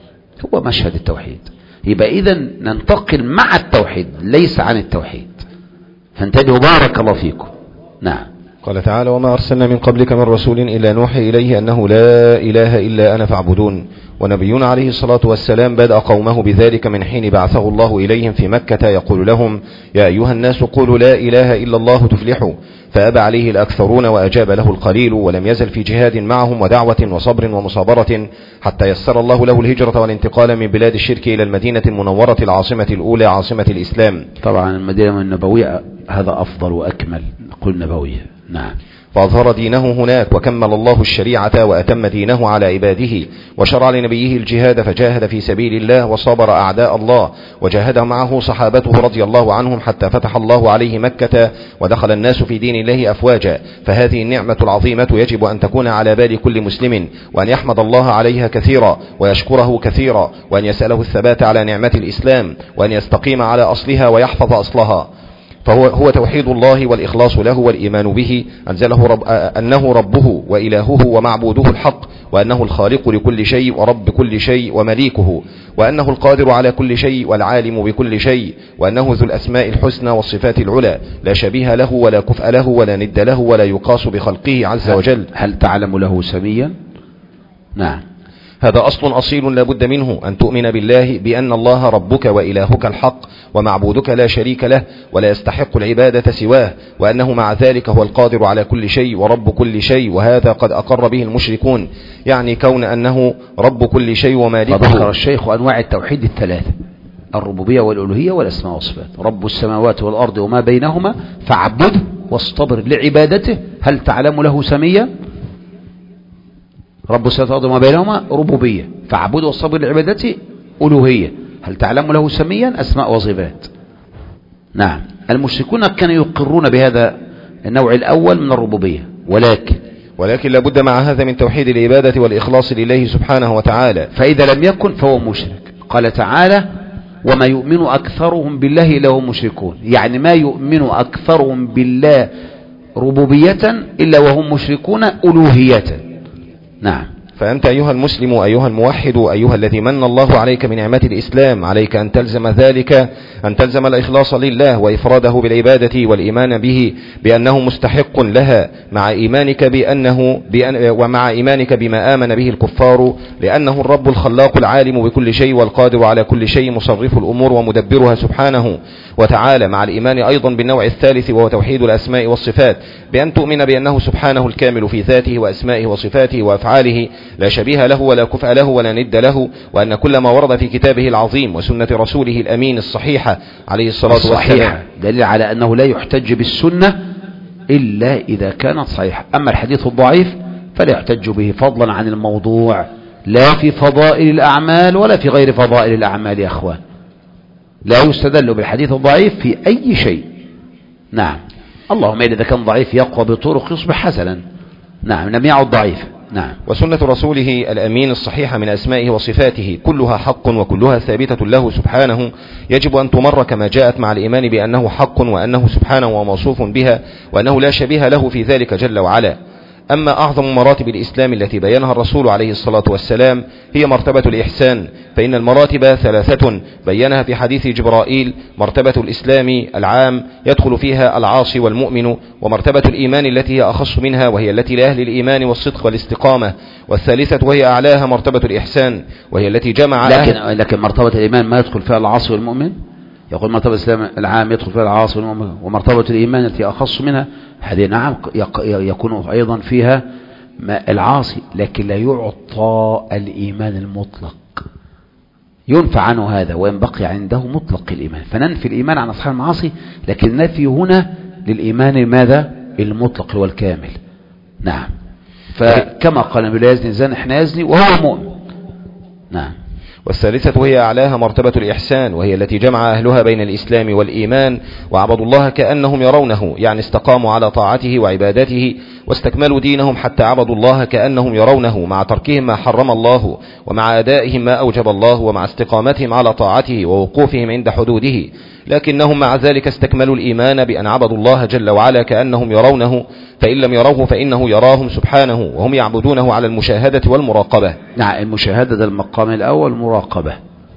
هو مشهد التوحيد. يبقى إذن ننتقل مع التوحيد ليس عن التوحيد. فانتبهوا بارك الله فيكم. نعم. قال تعالى: وما أرسلنا من قبلك من رسول إلا نوحي إليه أنه لا إله إلا أنا فاعبدون. ونبينا عليه الصلاة والسلام بدأ قومه بذلك من حين بعثه الله إليهم في مكة يقول لهم: يا أيها الناس قولوا لا إله إلا الله تفلحوا. فأبى عليه الأكثرون وأجاب له القليل، ولم يزل في جهاد معهم ودعوة وصبر ومصابرة حتى يسر الله له الهجرة والانتقال من بلاد الشرك إلى المدينة المنورة العاصمة الأولى عاصمة الإسلام. طبعا المدينة النبوية هذا أفضل وأكمل، نقول نبوية. نعم. فأظهر دينه هناك، وكمل الله الشريعة وأتم دينه على عباده، وشرع لنبيه الجهاد فجاهد في سبيل الله وصابر أعداء الله، وجاهد معه صحابته رضي الله عنهم حتى فتح الله عليه مكة ودخل الناس في دين الله أفواجا. فهذه النعمة العظيمة يجب أن تكون على بال كل مسلم، وأن يحمد الله عليها كثيرا ويشكره كثيرا، وأن يسأله الثبات على نعمة الإسلام، وأن يستقيم على أصلها ويحفظ أصلها. فهو هو توحيد الله والإخلاص له والإيمان به، أنزله رب أنه ربه وإلهه ومعبوده الحق، وأنه الخالق لكل شيء ورب كل شيء ومليكه، وأنه القادر على كل شيء والعالم بكل شيء، وأنه ذو الأسماء الحسنى والصفات العلى، لا شبيه له ولا كفء له ولا ند له ولا يقاس بخلقه عز وجل. هل تعلم له سميا؟ نعم. هذا أصل أصيل لا بد منه، أن تؤمن بالله بأن الله ربك وإلهك الحق ومعبودك لا شريك له ولا يستحق العبادة سواه، وأنه مع ذلك هو القادر على كل شيء ورب كل شيء. وهذا قد أقر به المشركون، يعني كون أنه رب كل شيء ومالكه. فذكر الشيخ أنواع التوحيد الثلاثة: الربوبية والألوهية والأسماء والصفات. رب السماوات والأرض وما بينهما فاعبده واصطبر لعبادته. هل تعلم له سميا؟ رب السماوات والأرض وما بينهما ربوبية، فاعبده واصطبر لعبادته ألوهية. هل تعلم له سميا؟ أسماء وصفات. نعم. المشركون كانوا يقرون بهذا النوع الأول من الربوبية، ولكن ولكن لابد مع هذا من توحيد العبادة والإخلاص لله سبحانه وتعالى، فإذا لم يكن فهو مشرك. قال تعالى: وما يؤمن أكثرهم بالله إلا هم مشركون. يعني ما يؤمن أكثرهم بالله ربوبية إلا وهم مشركون ألوهية. نعم. فأنت أيها المسلم أيها الموحد أيها الذي من الله عليك بنعمة الإسلام، عليك أن تلزم ذلك، أن تلزم الإخلاص لله وإفراده بالعبادة والإيمان به بأنه مستحق لها، مع إيمانك بأنه بأن ومع إيمانك بما آمن به الكفار، لأنه الرب الخلاق العالم بكل شيء والقادر على كل شيء مصرف الأمور ومدبرها سبحانه وتعالى، مع الإيمان أيضا بالنوع الثالث وهو توحيد الأسماء والصفات، بأن تؤمن بأنه سبحانه الكامل في ذاته وأسمائه وصفاته وأفعاله، لا شبيه له ولا كفء له ولا ند له، وأن كل ما ورد في كتابه العظيم وسنة رسوله الأمين الصحيحة عليه الصلاة والسلام دليل على أنه لا يحتج بالسنة إلا إذا كانت صحيحة. أما الحديث الضعيف فلا يحتج به فضلا عن الموضوع، لا في فضائل الأعمال ولا في غير فضائل الأعمال يا أخوان. لا يستدل بالحديث الضعيف في أي شيء. نعم. اللهم إذا كان ضعيف يقوى بطرق يصبح حسنا. نعم. لم يعد ضعيف. نعم. وسنة رسوله الأمين الصحيحة من أسمائه وصفاته كلها حق وكلها ثابتة له سبحانه، يجب أن تمر كما جاءت مع الإيمان بأنه حق وأنه سبحانه وموصوف بها وأنه لا شبيه له في ذلك جل وعلا. أما أعظم مراتب الإسلام التي بينها الرسول عليه الصلاة والسلام هي مرتبة الإحسان، فإن المراتب ثلاثة بينها في حديث جبرائيل: مرتبة الإسلام العام يدخل فيها العاصي والمؤمن، ومرتبة الإيمان التي هي أخص منها وهي التي لأهل الإيمان والصدق والاستقامة، والثالثة وهي أعلاها مرتبة الإحسان وهي التي جمع لكن, لكن مرتبة الإيمان ما يدخل فيها العاصي والمؤمن. يقول مرتبة الإسلام العام يدخل فيها العاصي والمؤمن، ومرتبة الإيمان التي أخص منها هذه نعم يكون أيضا فيها ما العاصي، لكن لا يعطى الإيمان المطلق، ينفع عنه هذا وإن بقي عنده مطلق الإيمان. فننفي الإيمان عن أصحاب المعاصي، لكن النفي هنا للإيمان ماذا؟ المطلق والكامل. نعم. فكما قال النبي لا يزني الزاني احنا يزني وهو مؤمن. نعم. والثالثة هي أعلاها مرتبة الإحسان، وهي التي جمع أهلها بين الإسلام والإيمان وعبدوا الله كأنهم يرونه، يعني استقاموا على طاعته وعبادته واستكملوا دينهم حتى عبدوا الله كأنهم يرونه، مع تركهم ما حرم الله ومع أدائهم ما أوجب الله ومع استقامتهم على طاعته ووقوفهم عند حدوده، لكنهم مع ذلك استكملوا الإيمان بأن عبدوا الله جل وعلا كأنهم يرونه، فإن لم يروه فإنه يراهم سبحانه، وهم يعبدونه على المشاهدة والمراقبة. نعم، المشاهدة ده المقام الأول، المراقبة،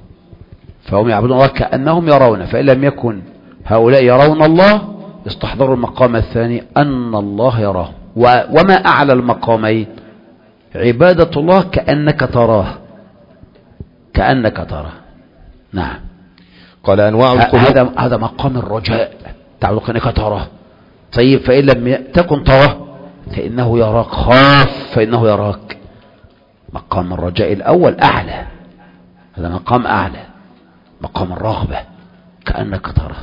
فهم يعبدون الله كأنهم يرونه، فإن لم يكن هؤلاء يرون الله استحضروا المقام الثاني أن الله يراه. وما أعلى المقامين؟ عبادة الله كأنك تراه، كأنك تراه. نعم. قال أنواع القلوب، هذا هذا مقام الرجاء، تعبد كأنك تراه. طيب فإن لم تكن تراه فإنه يراك، خاف فإنه يراك. مقام الرجاء الأول أعلى، هذا مقام أعلى، مقام الرغبة كأنك تراه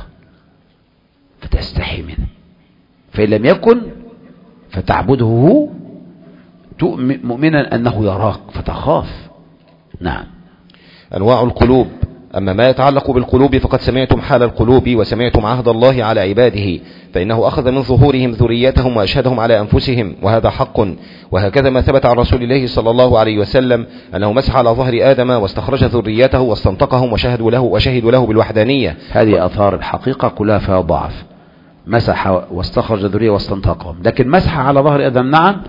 فتستحي منه. فإن لم يكن فتعبده مؤمنا أنه يراك فتخاف. نعم. أنواع القلوب. أما ما يتعلق بالقلوب فقد سمعتم حال القلوب وسمعتم عهد الله على عباده، فإنه أخذ من ظهورهم ذريتهم وأشهدهم على أنفسهم، وهذا حق. وهكذا ما ثبت عن رسول الله صلى الله عليه وسلم أنه مسح على ظهر آدم واستخرج ذريته واستنطقهم وشهدوا له وشهدوا له بالوحدانية. هذه آثار الحقيقة كلها فيها ضعف، مسح واستخرج ذرية واستنطقهم، لكن مسح على ظهر آدم نعم،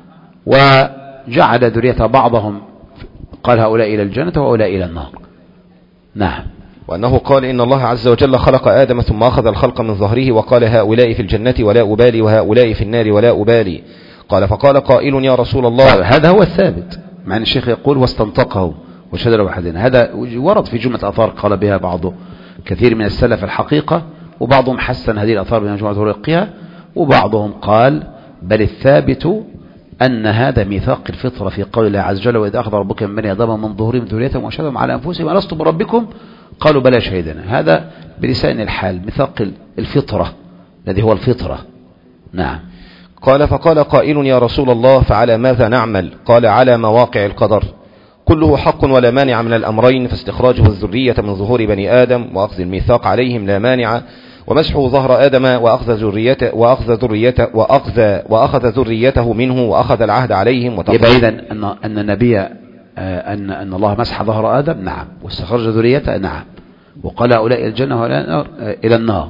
وجعل ذرية بعضهم قال هؤلاء إلى الجنة وهؤلاء إلى النار. نعم. وأنه قال إن الله عز وجل خلق آدم ثم أخذ الخلق من ظهره وقال هؤلاء في الجنة ولا أبالي وهؤلاء في النار ولا أبالي. قال فقال قائل يا رسول الله، هذا هو الثابت، مع أن الشيخ يقول واستنطقه وشهد له وحدين، هذا ورد في جملة آثار قال بها بعض كثير من السلف الحقيقة، وبعضهم حسن هذه الآثار بمجموعة طرقها، وبعضهم قال بل الثابت أن هذا ميثاق الفطرة في قول الله عز وجل وإذا أخذ ربك من بني آدم من ظهورهم ذريتهم وأشهدهم على أنفسهم ألست بربكم قالوا بلى شهدنا. هذا بلسان الحال ميثاق الفطرة الذي هو الفطرة. نعم. قال فقال قائل يا رسول الله فعلى ماذا نعمل؟ قال على مواقع القدر، كله حق ولا مانع من الأمرين، فاستخراجه الذرية من ظهور بني آدم وأخذ الميثاق عليهم لا مانع، ومسحه ظهر آدم وأخذ ذريته وأخذ ذريته وأخذ وأخذ ذريته منه وأخذ العهد عليهم. يبقى إذن أن أن النبي أن أن الله مسح ظهر آدم نعم، واستخرج ذريته نعم، وقال هؤلاء الجنة وهؤلاء إلى النار.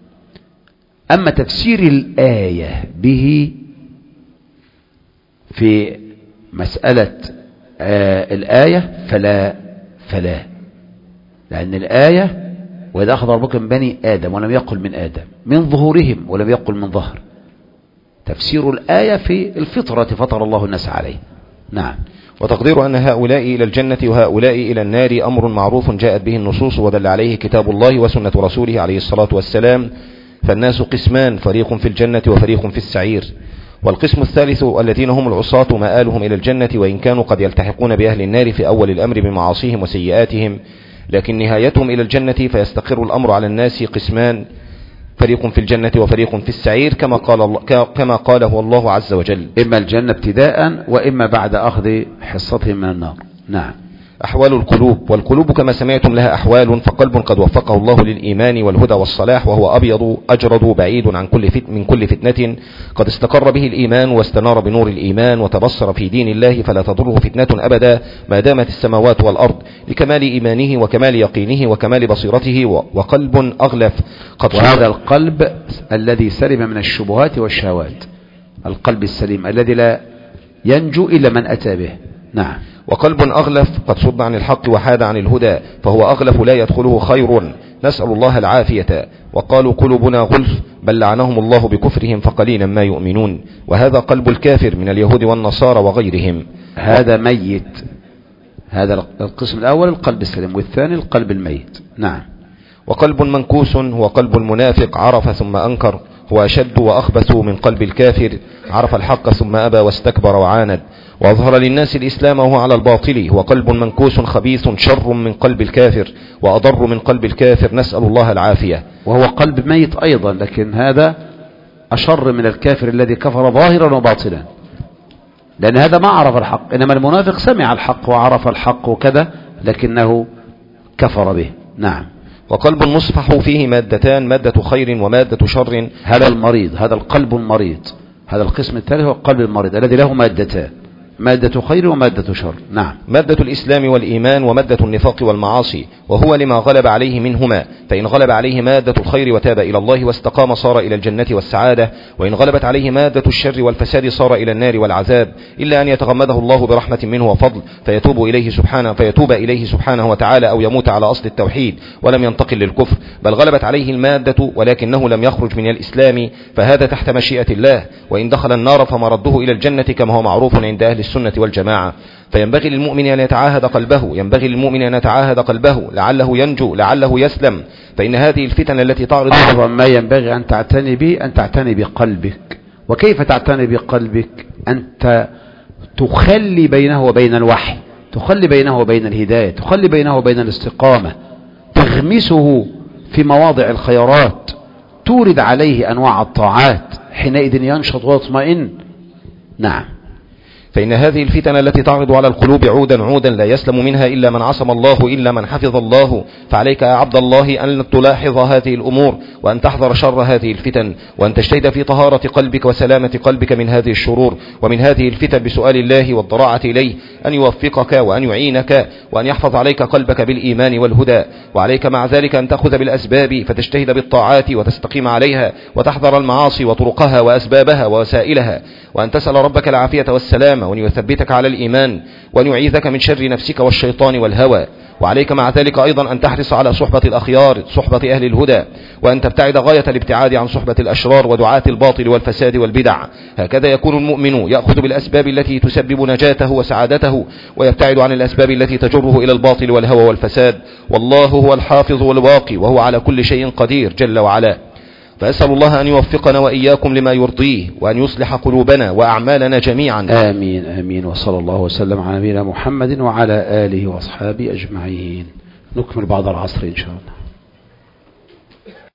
أما تفسير الآية به في مسألة الآية فلا فلا لأن الآية وإذا أخذ ربك من بني آدم ولم يقل من آدم من ظهورهم ولم يقل من ظهر، تفسير الآية في الفطرة فطر الله الناس عليه. نعم. وتقدير أن هؤلاء إلى الجنة وهؤلاء إلى النار أمر معروف جاءت به النصوص ودل عليه كتاب الله وسنة رسوله عليه الصلاة والسلام، فالناس قسمان، فريق في الجنة وفريق في السعير. والقسم الثالث الذين هم العصاة مآلهم إلى الجنة، وإن كانوا قد يلتحقون بأهل النار في أول الأمر بمعاصيهم وسيئاتهم، لكن نهايتهم إلى الجنة، فيستقر الأمر على الناس قسمان، فريق في الجنة وفريق في السعير، كما قال الله كما قاله الله عز وجل، إما الجنة ابتداء وإما بعد أخذ حصتهم من النار. نعم. أحوال القلوب. والقلوب كما سمعتم لها أحوال، فقلب قد وفقه الله للإيمان والهدى والصلاح وهو أبيض أجرد بعيد عن كل فتن من كل فتنة، قد استقر به الإيمان واستنار بنور الإيمان وتبصر في دين الله، فلا تضره فتنة أبدا ما دامت السماوات والأرض، لكمال إيمانه وكمال يقينه وكمال بصيرته. وقلب أغلف قد وهذا القلب الذي سلم من الشبهات والشهوات، القلب السليم الذي لا ينجو إلا من أتى به. نعم. وقلب أغلف قد صد عن الحق وحاد عن الهدى، فهو أغلف لا يدخله خير، نسأل الله العافية. وقالوا قلوبنا غلف، بل لعنهم الله بكفرهم فقليلا ما يؤمنون. وهذا قلب الكافر من اليهود والنصارى وغيرهم. هذا ميت، هذا القسم الأول القلب السليم، والثاني القلب الميت. نعم. وقلب منكوس هو قلب المنافق، عرف ثم أنكر، هو أشد وأخبث من قلب الكافر، عرف الحق ثم أبى واستكبر وعاند، وأظهر للناس الإسلام وهو على الباطل، هو قلب منكوس خبيث شر من قلب الكافر وأضر من قلب الكافر، نسأل الله العافية. وهو قلب ميت أيضا، لكن هذا أشر من الكافر الذي كفر ظاهرا وباطلا، لأن هذا ما عرف الحق، إنما المنافق سمع الحق وعرف الحق وكذا لكنه كفر به. نعم. وقلب مصفح فيه مادتان، مادة خير ومادة شر. هذا المريض، هذا القلب المريض، هذا القسم الثالث هو القلب المريض الذي له مادتان، مادة خير ومادة شر. نعم. مادة الإسلام والإيمان ومادة النفاق والمعاصي، وهو لما غلب عليه منهما، فإن غلب عليه مادة الخير وتاب إلى الله واستقام صار إلى الجنة والسعادة، وإن غلبت عليه مادة الشر والفساد صار إلى النار والعذاب، إلا أن يتغمده الله برحمة منه وفضل فيتوب إليه سبحانه فيتوب إليه سبحانه وتعالى، أو يموت على أصل التوحيد ولم ينتقل للكفر، بل غلبت عليه المادة ولكنه لم يخرج من الإسلام، فهذا تحت مشيئة الله، وإن دخل النار فمرده إلى الجنة كما هو معروف عند أهل السنة والجماعة. فينبغي للمؤمن أن يتعاهد قلبه، ينبغي للمؤمن أن يتعاهد قلبه لعله ينجو، لعله يسلم، فإن هذه الفتن التي تعرض ما ينبغي أن تعتني به أن تعتني بقلبك. وكيف تعتني بقلبك؟ أنت تخلي بينه وبين الوحي، تخلي بينه وبين الهداية، تخلي بينه وبين الاستقامة، تغمسه في مواضع الخيرات، تورد عليه أنواع الطاعات، حينئذ ينشط ويطمئن. نعم. فإن هذه الفتن التي تعرض على القلوب عودا عودا لا يسلم منها إلا من عصم الله، إلا من حفظ الله، فعليك يا عبد الله أن تلاحظ هذه الأمور، وأن تحذر شر هذه الفتن، وأن تجتهد في طهارة قلبك وسلامة قلبك من هذه الشرور ومن هذه الفتن بسؤال الله والضراعة إليه أن يوفقك وأن يعينك وأن يحفظ عليك قلبك بالإيمان والهدى. وعليك مع ذلك أن تأخذ بالأسباب فتجتهد بالطاعات وتستقيم عليها، وتحذر المعاصي وطرقها وأسبابها ووسائلها، وأن تسأل ربك العافية والسلام، وأن يثبتك على الإيمان، وأن يعيذك من شر نفسك والشيطان والهوى. وعليك مع ذلك أيضا أن تحرص على صحبة الأخيار، صحبة أهل الهدى، وأن تبتعد غاية الابتعاد عن صحبة الأشرار ودعاة الباطل والفساد والبدع. هكذا يكون المؤمن، يأخذ بالأسباب التي تسبب نجاته وسعادته، ويبتعد عن الأسباب التي تجره إلى الباطل والهوى والفساد. والله هو الحافظ والواقي، وهو على كل شيء قدير جل وعلا. فأسأل الله أن يوفقنا وإياكم لما يرضيه، وأن يصلح قلوبنا وأعمالنا جميعا. آمين آمين. وصلى الله وسلم على نبينا محمد وعلى آله وأصحابه أجمعين. نكمل بعد العصر إن شاء الله.